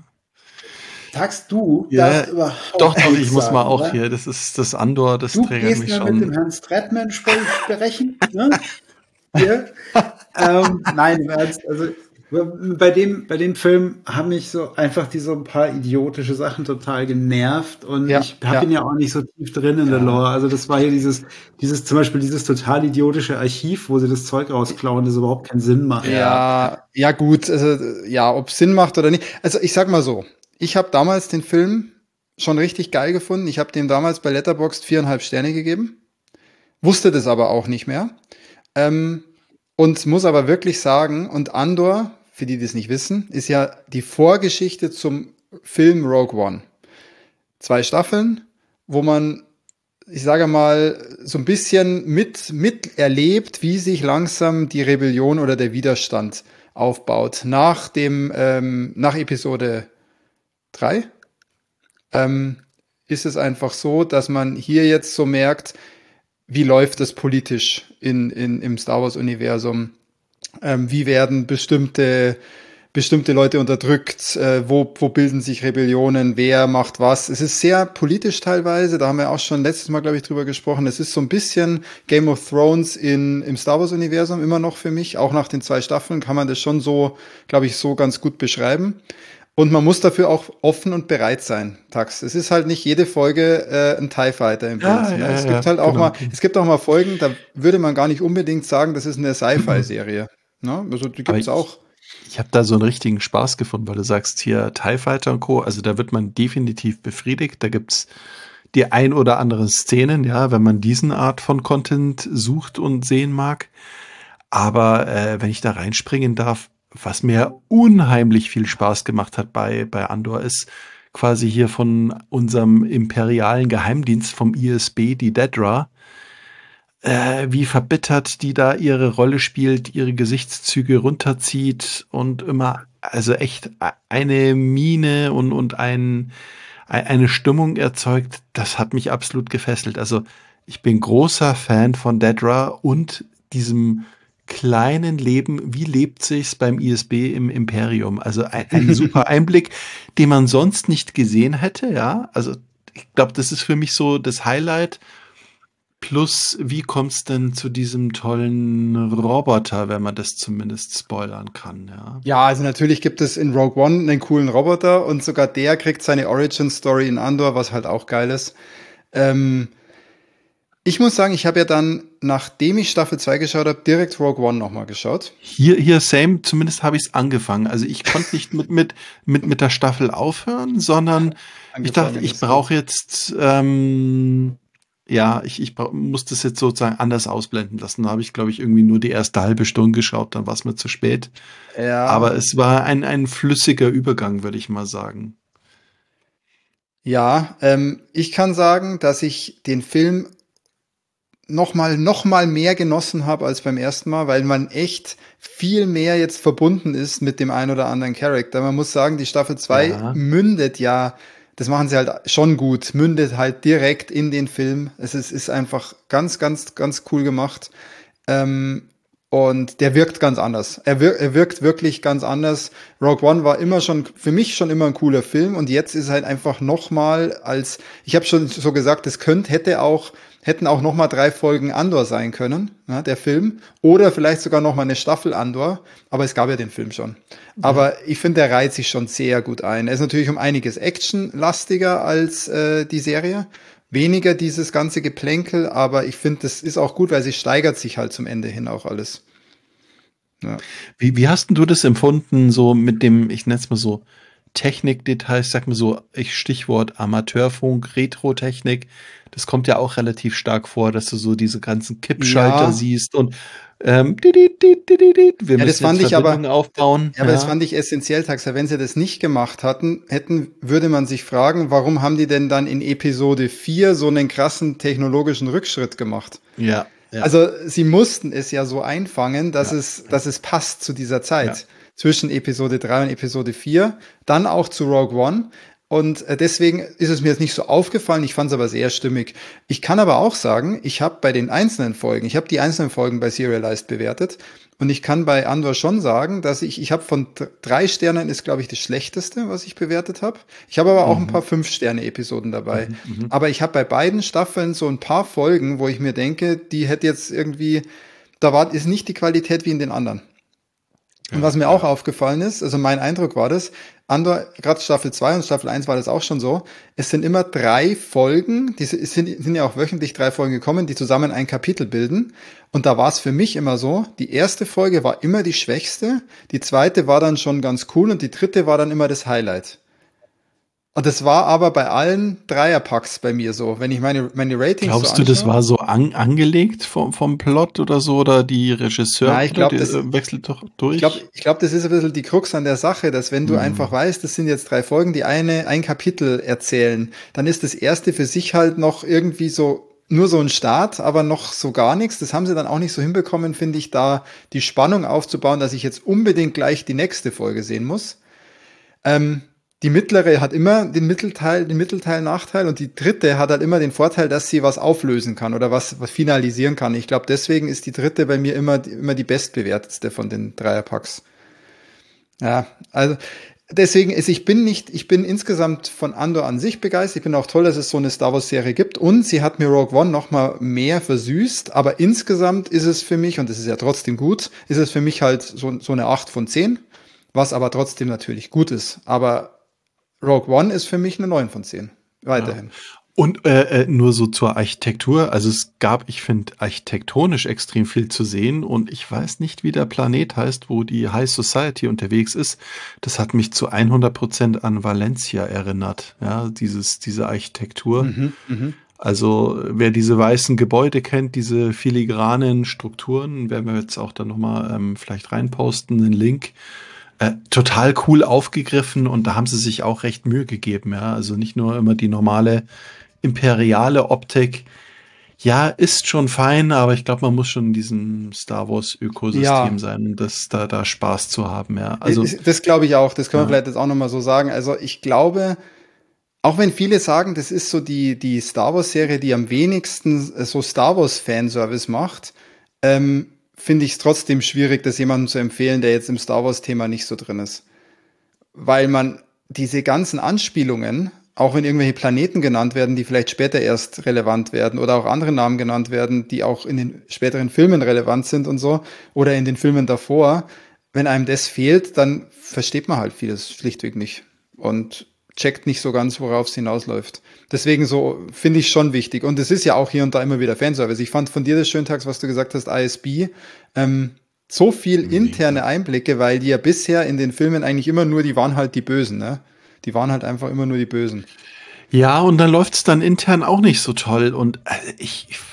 Tax, du Ja, darfst überhaupt Doch, doch, nichts ich muss mal sagen, auch oder? hier, das ist das Andor, das Du triggert gehst mich mal mit dem schon. Herrn Stratman sp- sprechen, ne? Hier. Ähm, nein, im Ernst, also bei dem, bei dem Film haben mich so einfach die so ein paar idiotische Sachen total genervt und Ja, ich habe ja. ihn ja auch nicht so tief drin in der Ja. Lore. Also das war hier dieses, dieses zum Beispiel dieses total idiotische Archiv, wo sie das Zeug rausklauen, das überhaupt keinen Sinn macht. Ja, ja gut, also ja, ob es Sinn macht oder nicht. Also ich sag mal so, ich habe damals den Film schon richtig geil gefunden. Ich habe dem damals bei Letterboxd viereinhalb Sterne gegeben, wusste das aber auch nicht mehr. Ähm, und muss aber wirklich sagen, und Andor, für die, die es nicht wissen, ist ja die Vorgeschichte zum Film Rogue One. Zwei Staffeln, wo man, ich sage mal, so ein bisschen mit, miterlebt, wie sich langsam die Rebellion oder der Widerstand aufbaut. Nach dem, ähm, nach Episode drei ähm, ist es einfach so, dass man hier jetzt so merkt, wie läuft es politisch in, in, im Star Wars-Universum? Ähm, wie werden bestimmte, bestimmte Leute unterdrückt? Äh, wo, wo bilden sich Rebellionen? Wer macht was? Es ist sehr politisch teilweise. Da haben wir auch schon letztes Mal, glaube ich, drüber gesprochen. Es ist so ein bisschen Game of Thrones in, im Star Wars-Universum immer noch für mich. Auch nach den zwei Staffeln kann man das schon so, glaube ich, so ganz gut beschreiben. Und man muss dafür auch offen und bereit sein, Tax. Es ist halt nicht jede Folge äh, ein TIE Fighter im Bild. Ja, ne? ja, Es ja, gibt halt auch genau. mal, es gibt auch mal Folgen, da würde man gar nicht unbedingt sagen, das ist eine Sci-Fi-Serie. Ne? Also die Aber gibt's ich- auch. Ich habe da so einen richtigen Spaß gefunden, weil du sagst hier TIE Fighter und Co. Also da wird man definitiv befriedigt. Da gibt's die ein oder andere Szenen, ja, wenn man diesen Art von Content sucht und sehen mag. Aber äh, wenn ich da reinspringen darf, was mir unheimlich viel Spaß gemacht hat bei, bei Andor, ist quasi hier von unserem imperialen Geheimdienst vom I S B, die Dedra, äh, wie verbittert die da ihre Rolle spielt, ihre Gesichtszüge runterzieht und immer, also echt eine Miene und, und ein, eine Stimmung erzeugt, das hat mich absolut gefesselt. Also ich bin großer Fan von Dedra und diesem kleinen Leben, wie lebt sich's beim I S B im Imperium? Also ein, ein super Einblick, den man sonst nicht gesehen hätte, ja. Also ich glaube, das ist für mich so das Highlight. Plus, wie kommt's denn zu diesem tollen Roboter, wenn man das zumindest spoilern kann, ja? Ja, also natürlich gibt es in Rogue One einen coolen Roboter und sogar der kriegt seine Origin-Story in Andor, was halt auch geil ist. Ähm, ich muss sagen, ich habe ja dann, nachdem ich Staffel zwei geschaut habe, direkt Rogue One nochmal geschaut. Hier, hier, same, zumindest habe ich es angefangen. Also ich konnte nicht mit, mit, mit, mit der Staffel aufhören, sondern ich dachte, Angefangen ich ist brauche jetzt, ähm, ja, ich, ich brauch, muss das jetzt sozusagen anders ausblenden lassen. Da habe ich, glaube ich, irgendwie nur die erste halbe Stunde geschaut, dann war es mir zu spät. Ja. Aber es war ein, ein flüssiger Übergang, würde ich mal sagen. Ja, ähm, ich kann sagen, dass ich den Film noch mal, noch mal mehr genossen habe als beim ersten Mal, weil man echt viel mehr jetzt verbunden ist mit dem ein oder anderen Charakter. Man muss sagen, die Staffel zwei Ja. mündet ja, das machen sie halt schon gut, mündet halt direkt in den Film. Es ist, ist einfach ganz, ganz, ganz cool gemacht. Ähm, Und der wirkt ganz anders. Er, wir, er wirkt wirklich ganz anders. Rogue One war immer schon, für mich schon immer ein cooler Film. Und jetzt ist halt einfach noch mal als, ich habe schon so gesagt, es könnte, hätte auch, hätten auch noch mal drei Folgen Andor sein können, ja, der Film. Oder vielleicht sogar noch mal eine Staffel Andor. Aber es gab ja den Film schon. Mhm. Aber ich finde, der reiht sich schon sehr gut ein. Er ist natürlich um einiges actionlastiger als äh, die Serie. Weniger dieses ganze Geplänkel, aber ich finde, das ist auch gut, weil sie steigert sich halt zum Ende hin auch alles. Ja. Wie, wie hast denn du das empfunden, so mit dem, ich nenne es mal so, Technikdetails, sag mal so, ich Stichwort Amateurfunk, Retro-Technik, das kommt ja auch relativ stark vor, dass du so diese ganzen Kippschalter ja. siehst und ähm, di, di, di, di, di, di. wir ja, müssen das fand jetzt ich aber aufbauen. Ja, aber ja. das fand ich essentiell, Taxa. Wenn sie das nicht gemacht hatten, hätten, würde man sich fragen, warum haben die denn dann in Episode vier so einen krassen technologischen Rückschritt gemacht? Ja. ja. Also sie mussten es ja so einfangen, dass ja. es, dass es passt zu dieser Zeit. Ja. Zwischen Episode drei und Episode vier, dann auch zu Rogue One. Und deswegen ist es mir jetzt nicht so aufgefallen, ich fand es aber sehr stimmig. Ich kann aber auch sagen, ich habe bei den einzelnen Folgen, ich habe die einzelnen Folgen bei Serialized bewertet und ich kann bei Andor schon sagen, dass ich, ich habe von drei Sternen ist, glaube ich, das Schlechteste, was ich bewertet habe. Ich habe aber auch mhm. ein paar Fünf-Sterne-Episoden dabei. Mhm, aber ich habe bei beiden Staffeln so ein paar Folgen, wo ich mir denke, die hätte jetzt irgendwie, da war, ist nicht die Qualität wie in den anderen. Und was mir auch aufgefallen ist, also mein Eindruck war das, Andor, gerade Staffel zwei und Staffel eins war das auch schon so, es sind immer drei Folgen, die sind, sind ja auch wöchentlich drei Folgen gekommen, die zusammen ein Kapitel bilden. Und da war es für mich immer so, die erste Folge war immer die schwächste, die zweite war dann schon ganz cool und die dritte war dann immer das Highlight. Und das war aber bei allen Dreierpacks bei mir so, wenn ich meine, meine Ratings Glaubst so du, das war so an, angelegt vom, vom Plot oder so, oder die Regisseure ja, ich glaub, das, wechselt doch durch? Ich glaube, ich glaub, das ist ein bisschen die Krux an der Sache, dass wenn du mhm. einfach weißt, das sind jetzt drei Folgen, die eine ein Kapitel erzählen, dann ist das erste für sich halt noch irgendwie so nur so ein Start, aber noch so gar nichts. Das haben sie dann auch nicht so hinbekommen, finde ich, da die Spannung aufzubauen, dass ich jetzt unbedingt gleich die nächste Folge sehen muss. Ähm, Die mittlere hat immer den Mittelteil, den Mittelteil-Nachteil und die dritte hat halt immer den Vorteil, dass sie was auflösen kann oder was, was finalisieren kann. Ich glaube, deswegen ist die dritte bei mir immer, immer die bestbewertetste von den Dreierpacks. Ja, also deswegen ist, ich bin nicht, ich bin insgesamt von Andor an sich begeistert. Ich bin auch toll, dass es so eine Star Wars Serie gibt und sie hat mir Rogue One noch mal mehr versüßt, aber insgesamt ist es für mich, und das ist ja trotzdem gut, ist es für mich halt so, so eine acht von zehn, was aber trotzdem natürlich gut ist. Aber Rogue One ist für mich eine neun von zehn. Weiterhin. Ja. Und äh, nur so zur Architektur. Also es gab, ich finde, architektonisch extrem viel zu sehen. Und ich weiß nicht, wie der Planet heißt, wo die High Society unterwegs ist. Das hat mich zu hundert Prozent an Valencia erinnert. Ja, dieses, diese Architektur. Mhm, mh. Also wer diese weißen Gebäude kennt, diese filigranen Strukturen, werden wir jetzt auch dann nochmal ähm, vielleicht reinposten, einen Link. Äh, total cool aufgegriffen und da haben sie sich auch recht Mühe gegeben, ja. Also nicht nur immer die normale imperiale Optik. Ja, ist schon fein, aber ich glaube, man muss schon in diesem Star Wars Ökosystem ja. sein, das da, da Spaß zu haben, ja. Also das, das glaube ich auch, das können wir ja. vielleicht jetzt auch nochmal so sagen. Also ich glaube, auch wenn viele sagen, das ist so die, die Star Wars Serie, die am wenigsten so Star Wars Fanservice macht, ähm, finde ich es trotzdem schwierig, das jemandem zu empfehlen, der jetzt im Star Wars-Thema nicht so drin ist. Weil man diese ganzen Anspielungen, auch wenn irgendwelche Planeten genannt werden, die vielleicht später erst relevant werden oder auch andere Namen genannt werden, die auch in den späteren Filmen relevant sind und so, oder in den Filmen davor, wenn einem das fehlt, dann versteht man halt vieles schlichtweg nicht und checkt nicht so ganz, worauf es hinausläuft. Deswegen so finde ich schon wichtig. Und es ist ja auch hier und da immer wieder Fanservice. Ich fand von dir das schön, Tax, was du gesagt hast, I S B, ähm, so viel interne Einblicke, weil die ja bisher in den Filmen eigentlich immer nur, die waren halt die Bösen, ne? Die waren halt einfach immer nur die Bösen. Ja, und dann läuft's dann intern auch nicht so toll. Und äh, ich, ich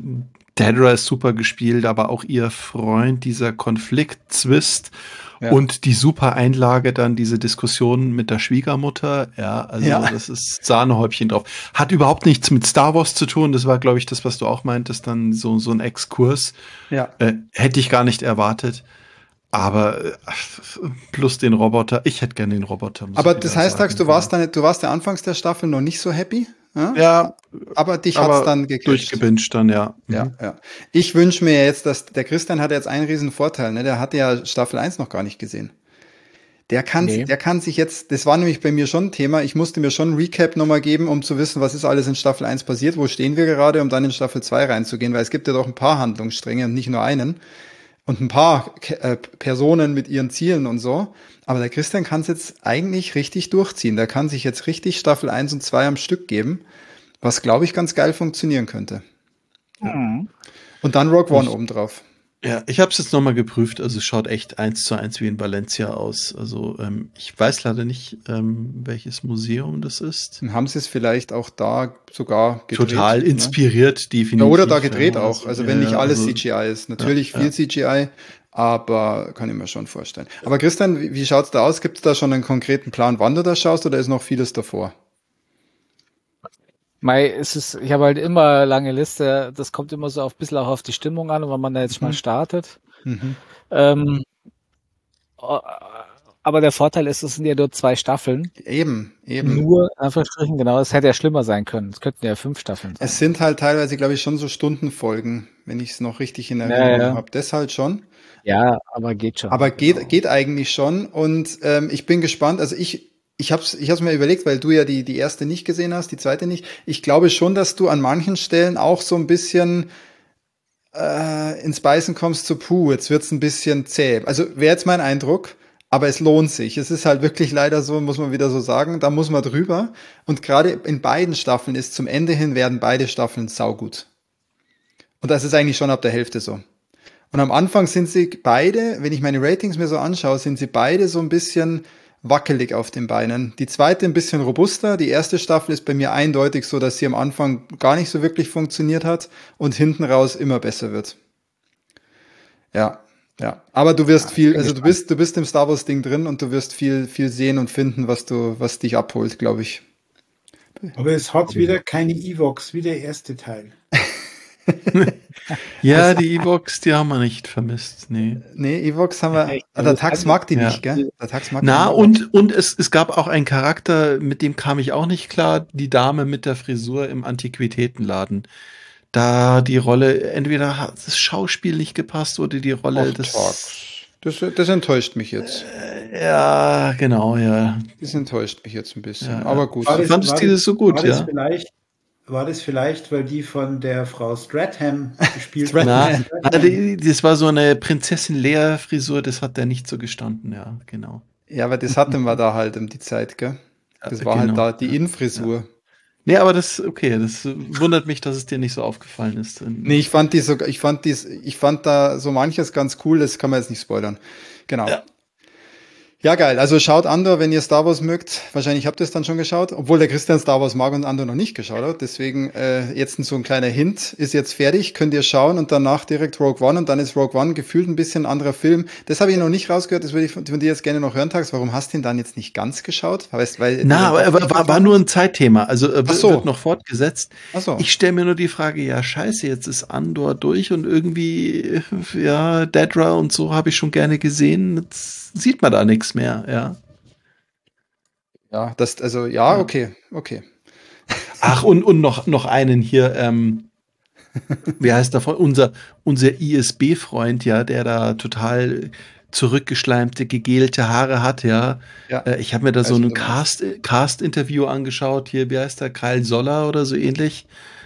Dedra ist super gespielt, aber auch ihr Freund, dieser Konflikt-Zwist. Ja. Und die super Einlage dann, diese Diskussion mit der Schwiegermutter, ja, also ja. das ist Sahnehäubchen drauf. Hat überhaupt nichts mit Star Wars zu tun, das war, glaube ich, das, was du auch meintest, dann so, so ein Exkurs. Ja. Äh, hätte ich gar nicht erwartet. Aber äh, plus den Roboter, ich hätte gerne den Roboter. Aber das heißt, Tax, du warst dann, du warst ja anfangs der Staffel noch nicht so happy? Ja, Ja, aber dich aber hat's dann gecatcht. durchgebinged dann, ja. Ja, Mhm. ja. Ich wünsche mir jetzt, dass der Christian hat jetzt einen riesen Vorteil, ne? Der hatte ja Staffel eins noch gar nicht gesehen. Der kann, Nee. der kann sich jetzt, das war nämlich bei mir schon ein Thema, ich musste mir schon ein Recap nochmal geben, um zu wissen, was ist alles in Staffel eins passiert, wo stehen wir gerade, um dann in Staffel zwei reinzugehen, weil es gibt ja doch ein paar Handlungsstränge und nicht nur einen und ein paar Ke- äh, Personen mit ihren Zielen und so. Aber der Christian kann es jetzt eigentlich richtig durchziehen. Der kann sich jetzt richtig Staffel eins und zwei am Stück geben, was, glaube ich, ganz geil funktionieren könnte. Mhm. Und dann Rogue One Ich- obendrauf. Ja, ich habe es jetzt nochmal geprüft, also es schaut echt eins zu eins wie in Valencia aus. Also ähm, ich weiß leider nicht, ähm, welches Museum das ist. Dann haben sie es vielleicht auch da sogar gedreht. Total ne? inspiriert, definitiv. Ja, oder da gedreht ja, auch. Also wenn ja, nicht alles also- C G I ist. Natürlich ja, viel ja. C G I, aber kann ich mir schon vorstellen. Aber Christian, wie, wie schaut's da aus? Gibt es da schon einen konkreten Plan, wann du das schaust, oder ist noch vieles davor? Mei, es ist, ich habe halt immer lange Liste, das kommt immer so auf ein bisschen auch auf die Stimmung an, wenn man da jetzt Mhm. mal startet. Mhm. Ähm, äh, aber der Vorteil ist, es sind ja nur zwei Staffeln. Eben, eben. Nur, in Anführungsstrichen, genau, es hätte ja schlimmer sein können. Es könnten ja fünf Staffeln sein. Es sind halt teilweise, glaube ich, schon so Stundenfolgen, wenn ich es noch richtig in Ja, Erinnerung ja. habe. Das halt schon. Ja, aber geht schon. Aber geht, Genau. geht eigentlich schon. Und ähm, ich bin gespannt. Also ich, ich habe es ich hab's mir überlegt, weil du ja die, die erste nicht gesehen hast, die zweite nicht. Ich glaube schon, dass du an manchen Stellen auch so ein bisschen äh, ins Beißen kommst zu, puh, jetzt wird's ein bisschen zäh. Also wäre jetzt mein Eindruck. Aber es lohnt sich. Es ist halt wirklich leider so, muss man wieder so sagen. Da muss man drüber. Und gerade in beiden Staffeln ist zum Ende hin werden beide Staffeln saugut. Und das ist eigentlich schon ab der Hälfte so. Und am Anfang sind sie beide, wenn ich meine Ratings mir so anschaue, sind sie beide so ein bisschen wackelig auf den Beinen. Die zweite ein bisschen robuster. Die erste Staffel ist bei mir eindeutig so, dass sie am Anfang gar nicht so wirklich funktioniert hat und hinten raus immer besser wird. Ja, ja. Aber du wirst Ja, viel, bin also du gespannt. bist, du bist im Star Wars Ding drin und du wirst viel, viel sehen und finden, was du, was dich abholt, glaube ich. Aber es hat wieder keine Evox, wie der erste Teil. Ja, die E-Box, die haben wir nicht vermisst. Nee. Nee, Evox haben wir. Echt? Ah, der Also, Tax das- mag die ja. nicht, gell? Der Tax mag Na, die nicht. und, und es, es gab auch einen Charakter, mit dem kam ich auch nicht klar, die Dame mit der Frisur im Antiquitätenladen. Da die Rolle, entweder hat das Schauspiel nicht gepasst oder die Rolle Ach, des. Tax. Das, das enttäuscht mich jetzt. Ja, genau, ja. Das enttäuscht mich jetzt ein bisschen. Ja. Aber gut. War das- Fandest war du das so gut, war das ja? vielleicht, war das vielleicht, weil die von der Frau Stratham gespielt Strathamm. wird? Na, na, die, das war so eine Prinzessin Lea-Frisur, das hat der nicht so gestanden, ja, genau. Ja, aber das hatten wir da halt um die Zeit, gell? Das Ja, war halt genau. da die Innenfrisur. Nee, aber das, okay, das wundert mich, dass es dir nicht so aufgefallen ist. Nee, ich fand die so, ich fand dies, ich fand da so manches ganz cool, das kann man jetzt nicht spoilern. Genau. Ja. Ja, geil. Also schaut Andor, wenn ihr Star Wars mögt. Wahrscheinlich habt ihr es dann schon geschaut, obwohl der Christian Star Wars mag und Andor noch nicht geschaut hat. Deswegen äh, jetzt so ein kleiner Hint, ist jetzt fertig, könnt ihr schauen und danach direkt Rogue One und dann ist Rogue One gefühlt ein bisschen anderer Film. Das habe ich noch nicht rausgehört, das würde ich von, von dir jetzt gerne noch hören, Tags. Warum hast du ihn dann jetzt nicht ganz geschaut? Weißt, weil, Na, aber er war, war nur ein Zeitthema, also äh, Ach so. wird noch fortgesetzt. Ach so. Ich stelle mir nur die Frage, ja scheiße, jetzt ist Andor durch und irgendwie, äh, ja, Dedra und so habe ich schon gerne gesehen, jetzt sieht man da nichts mehr, ja. Ja, das, also ja, okay, okay. Ach, und, und noch, noch einen hier, ähm, wie heißt der von, unser, unser I S B-Freund, ja, der da total zurückgeschleimte, gegelte Haare hat, ja. Ja. Äh, ich habe mir da so Weiß, ein was du Cast, Cast-Interview angeschaut, hier, wie heißt der, Kyle Soller oder so ähnlich.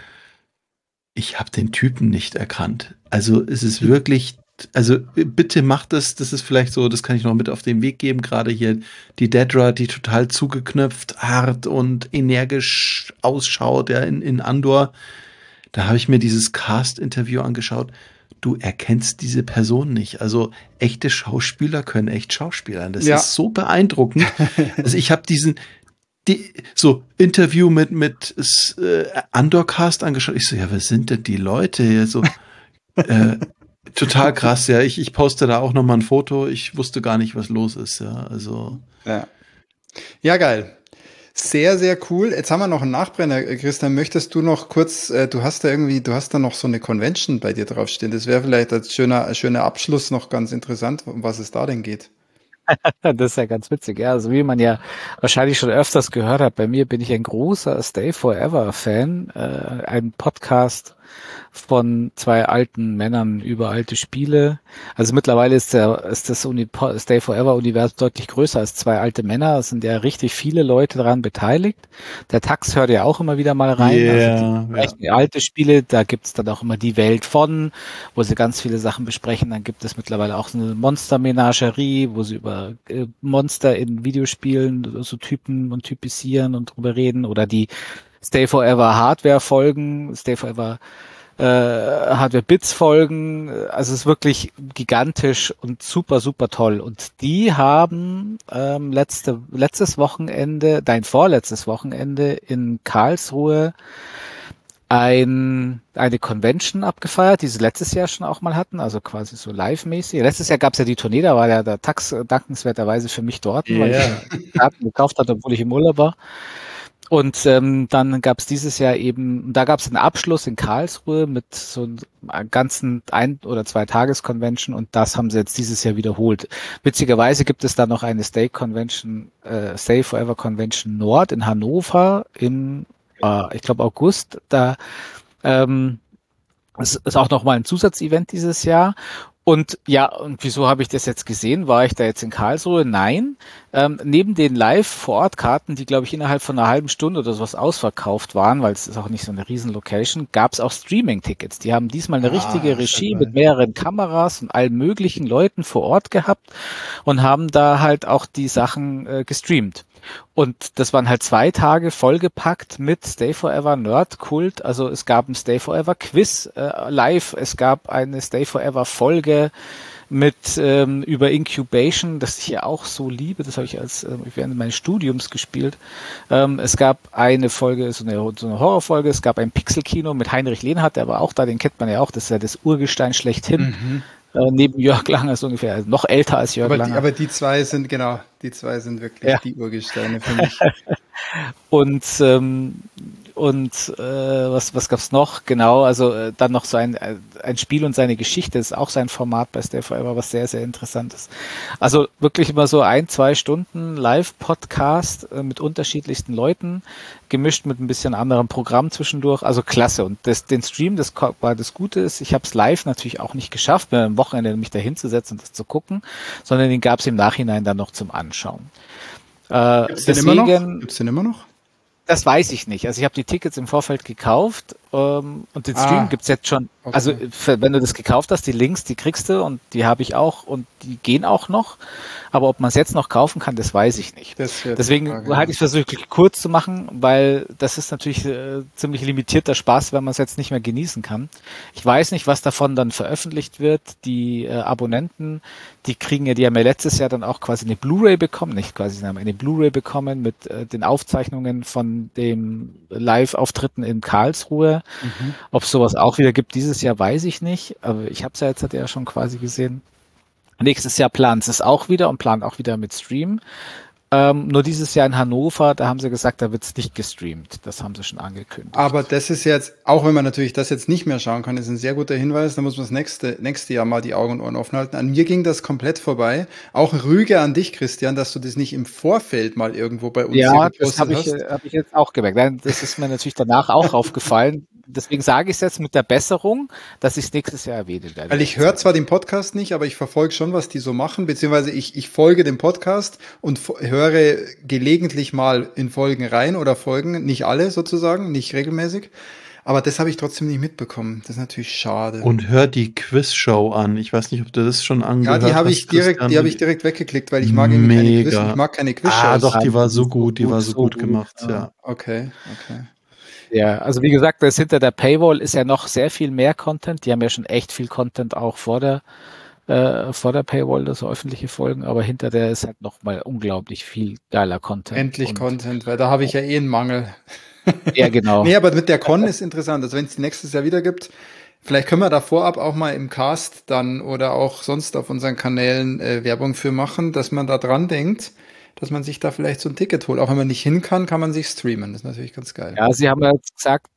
Ich habe den Typen nicht erkannt. Also es ist wirklich, also bitte macht das, das ist vielleicht so, das kann ich noch mit auf den Weg geben, gerade hier die Dedra, die total zugeknöpft, hart und energisch ausschaut, ja, in, in Andor. Da habe ich mir dieses Cast-Interview angeschaut. Du erkennst diese Person nicht. Also echte Schauspieler können echt Schauspielern. Das Ja. ist so beeindruckend. Also ich habe diesen, die, so Interview mit mit äh, Andor-Cast angeschaut. Ich so, ja, was sind denn die Leute hier? So äh, total krass. Ja, ich ich poste da auch noch mal ein Foto. Ich wusste gar nicht, was los ist. Ja, also Ja. Ja, geil. Sehr, sehr cool. Jetzt haben wir noch einen Nachbrenner. Christian, möchtest du noch kurz, äh, du hast da irgendwie, du hast da noch so eine Convention bei dir draufstehen. Das wäre vielleicht als schöner, schöner Abschluss noch ganz interessant, um was es da denn geht. Das ist ja ganz witzig, ja. Also wie man ja wahrscheinlich schon öfters gehört hat, bei mir bin ich ein großer Stay Forever Fan, äh, ein Podcast von zwei alten Männern über alte Spiele. Also mittlerweile ist der ist das Uni Stay Forever Universum deutlich größer als zwei alte Männer. Es sind ja richtig viele Leute daran beteiligt. Der Tax hört ja auch immer wieder mal rein. Yeah, also die, ja. alte Spiele, da gibt's dann auch immer die Welt von, wo sie ganz viele Sachen besprechen. Dann gibt es mittlerweile auch so eine Monster-Menagerie, wo sie über äh, Monster in Videospielen, so Typen und typisieren und drüber reden. Oder die Stay Forever Hardware-Folgen, Stay Forever äh, Hardware-Bits-Folgen. Also es ist wirklich gigantisch und super, super toll. Und die haben ähm, letzte, letztes Wochenende, dein vorletztes Wochenende in Karlsruhe ein, eine Convention abgefeiert, die sie letztes Jahr schon auch mal hatten, also quasi so live-mäßig. Letztes Jahr gab es ja die Tournee, da war ja der Tax dankenswerterweise für mich dort, yeah. weil ich Karten gekauft hatte, obwohl ich im Urlaub war. Und ähm, dann gab es dieses Jahr eben, da gab es einen Abschluss in Karlsruhe mit so einem ganzen ein- oder zwei Tages-Convention und das haben sie jetzt dieses Jahr wiederholt. Witzigerweise gibt es da noch eine Stay Convention, äh, Stay Forever Convention Nord in Hannover im, äh, ich glaube August. Da ähm, es ist auch nochmal ein Zusatzevent dieses Jahr. Und ja, und wieso habe ich das jetzt gesehen? War ich da jetzt in Karlsruhe? Nein. Ähm, neben den Live-Vor-Ort-Karten, die, glaube ich, innerhalb von einer halben Stunde oder sowas ausverkauft waren, weil es ist auch nicht so eine riesen Location, gab es auch Streaming-Tickets. Die haben diesmal eine ah, richtige Regie mit mehreren Kameras und allen möglichen Leuten vor Ort gehabt und haben da halt auch die Sachen äh, gestreamt. Und das waren halt zwei Tage vollgepackt mit Stay Forever Nerd Kult. Also es gab ein Stay Forever Quiz äh, live, es gab eine Stay Forever Folge mit ähm, über Incubation, das ich ja auch so liebe. Das habe ich als äh, während meines Studiums gespielt. Ähm, es gab eine Folge, so eine, so eine Horrorfolge. Es gab ein Pixel-Kino mit Heinrich Lehnhardt, der war auch da. Den kennt man ja auch. Das ist ja das Urgestein schlechthin. Mhm. Äh, neben Jörg Langer so ungefähr, also noch älter als Jörg aber Langer. Die, aber die zwei sind, genau, die zwei sind wirklich ja. die Urgesteine für mich. und ähm, und äh, was was gab's noch? Genau, also äh, dann noch so ein ein Spiel und seine Geschichte, das ist auch sein Format bei Stay Forever, was sehr, sehr interessant ist. Also wirklich immer so ein, zwei Stunden Live-Podcast äh, mit unterschiedlichsten Leuten, gemischt mit ein bisschen anderem Programm zwischendurch. Also klasse. Und das, den Stream, das war das Gute ist, ich habe es live natürlich auch nicht geschafft, mir am Wochenende mich da hinzusetzen und das zu gucken, sondern den gab es im Nachhinein dann noch zum Anschauen. Äh, Gibt's den immer noch? Gibt's den immer noch? Das weiß ich nicht. Also ich habe die Tickets im Vorfeld gekauft ähm, und den Stream ah, gibt's jetzt schon. Okay. Also für, wenn du das gekauft hast, die Links, die kriegst du und die habe ich auch und die gehen auch noch. Aber ob man es jetzt noch kaufen kann, das weiß ich nicht. Deswegen halte ich es versucht kurz zu machen, weil das ist natürlich äh, ziemlich limitierter Spaß, wenn man es jetzt nicht mehr genießen kann. Ich weiß nicht, was davon dann veröffentlicht wird. Die äh, Abonnenten, die kriegen ja, die haben ja letztes Jahr dann auch quasi eine Blu-ray bekommen, nicht quasi, sie haben eine Blu-ray bekommen mit äh, den Aufzeichnungen von dem Live-Auftritten in Karlsruhe. Mhm. Ob es sowas auch wieder gibt dieses Jahr, weiß ich nicht. Aber ich habe es ja jetzt ja schon quasi gesehen. Nächstes Jahr planen sie es auch wieder und planen auch wieder mit Stream. Ähm, nur dieses Jahr in Hannover, da haben sie gesagt, da wird es nicht gestreamt. Das haben sie schon angekündigt. Aber das ist jetzt, auch wenn man natürlich das jetzt nicht mehr schauen kann, ist ein sehr guter Hinweis. Da muss man das nächste, nächste Jahr mal die Augen und Ohren offen halten. An mir ging das komplett vorbei. Auch Rüge an dich, Christian, dass du das nicht im Vorfeld mal irgendwo bei uns ja, gepostet hast. Ja, das habe ich, hab ich jetzt auch gemerkt. Das ist mir natürlich danach auch aufgefallen. Deswegen sage ich es jetzt mit der Besserung, dass ich es nächstes Jahr erwähnen werde. Weil ich höre zwar den Podcast nicht, aber ich verfolge schon, was die so machen, beziehungsweise ich, ich folge dem Podcast und höre gelegentlich mal in Folgen rein oder Folgen, nicht alle sozusagen, nicht regelmäßig. Aber das habe ich trotzdem nicht mitbekommen. Das ist natürlich schade. Und hör die Quizshow an. Ich weiß nicht, ob du das schon angehört hast. Ja, die habe ich direkt, die habe ich direkt weggeklickt, weil ich mag irgendwie keine Quiz, ich mag keine Quizshows. Ah, doch, die war so gut, die war so gut gemacht, ja. Okay, okay. Ja, also wie gesagt, das hinter der Paywall ist ja noch sehr viel mehr Content. Die haben ja schon echt viel Content auch vor der äh, vor der Paywall, das so öffentliche Folgen, aber hinter der ist halt noch mal unglaublich viel geiler Content. Endlich und Content, weil da habe ich ja eh einen Mangel. Ja, genau. Nee, aber mit der Con ist interessant, also wenn es die nächstes Jahr wieder gibt, vielleicht können wir da vorab auch mal im Cast dann oder auch sonst auf unseren Kanälen äh, Werbung für machen, dass man da dran denkt, dass man sich da vielleicht so ein Ticket holt. Auch wenn man nicht hin kann, kann man sich streamen. Das ist natürlich ganz geil. Ja, sie haben ja gesagt,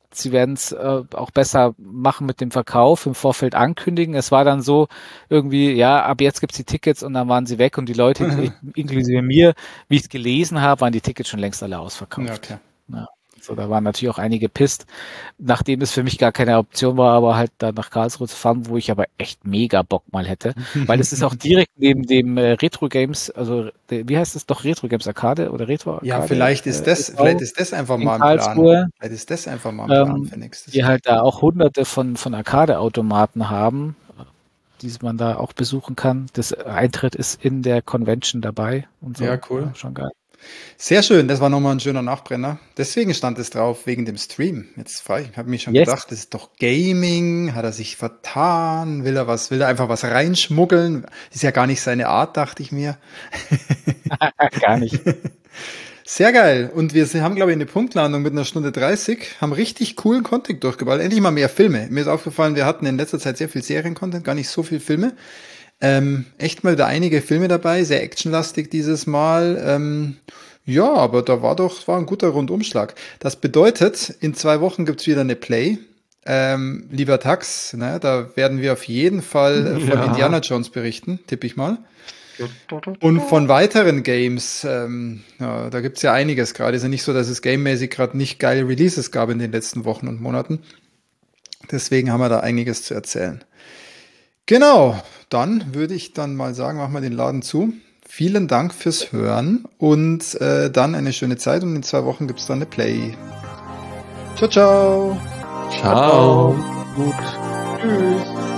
sie werden es äh, auch besser machen mit dem Verkauf, im Vorfeld ankündigen. Es war dann so irgendwie, ja, ab jetzt gibt's die Tickets und dann waren sie weg und die Leute, inklusive mir, wie ich es gelesen habe, waren die Tickets schon längst alle ausverkauft. Ja, okay. Ja. So, da waren natürlich auch einige pisst, nachdem es für mich gar keine Option war, aber halt da nach Karlsruhe zu fahren, wo ich aber echt mega Bock mal hätte, weil es ist auch direkt neben dem äh, Retro Games, also de, wie heißt es doch, Retro Games Arcade oder Retro Arcade? Ja, vielleicht ist das, äh, vielleicht ist das einfach mal ein Karlsruhe. Plan. Vielleicht ist das einfach mal ein Plan ähm, für nächstes die Jahr. halt da auch hunderte von, von Arcade-Automaten haben, die man da auch besuchen kann. Das Eintritt ist in der Convention dabei und so. Ja, cool. Ja, schon geil. Sehr schön, das war nochmal ein schöner Nachbrenner. Deswegen stand es drauf, wegen dem Stream. Jetzt frage ich, habe mich schon Yes. gedacht, das ist doch Gaming, hat er sich vertan, will er was, will er einfach was reinschmuggeln? Ist ja gar nicht seine Art, dachte ich mir. Gar nicht. Sehr geil. Und wir haben, glaube ich, eine Punktlandung mit einer Stunde dreißig, haben richtig coolen Content durchgeballt. Endlich mal mehr Filme. Mir ist aufgefallen, wir hatten in letzter Zeit sehr viel Serien-Content, gar nicht so viel Filme. Ähm, echt mal da einige Filme dabei, sehr actionlastig dieses Mal. Ähm, ja, aber da war doch, war ein guter Rundumschlag. Das bedeutet, in zwei Wochen gibt's wieder eine Play. Ähm, lieber Tax, ne, da werden wir auf jeden Fall von Ja. Indiana Jones berichten, tippe ich mal. Und von weiteren Games, ähm, ja, da gibt's ja einiges gerade. Ist ja nicht so, dass es gamemäßig gerade nicht geile Releases gab in den letzten Wochen und Monaten. Deswegen haben wir da einiges zu erzählen. Genau, dann würde ich dann mal sagen, machen wir den Laden zu. Vielen Dank fürs Hören und äh, dann eine schöne Zeit und in zwei Wochen gibt's dann eine Play. Ciao, ciao. Ciao. Gut. Tschüss.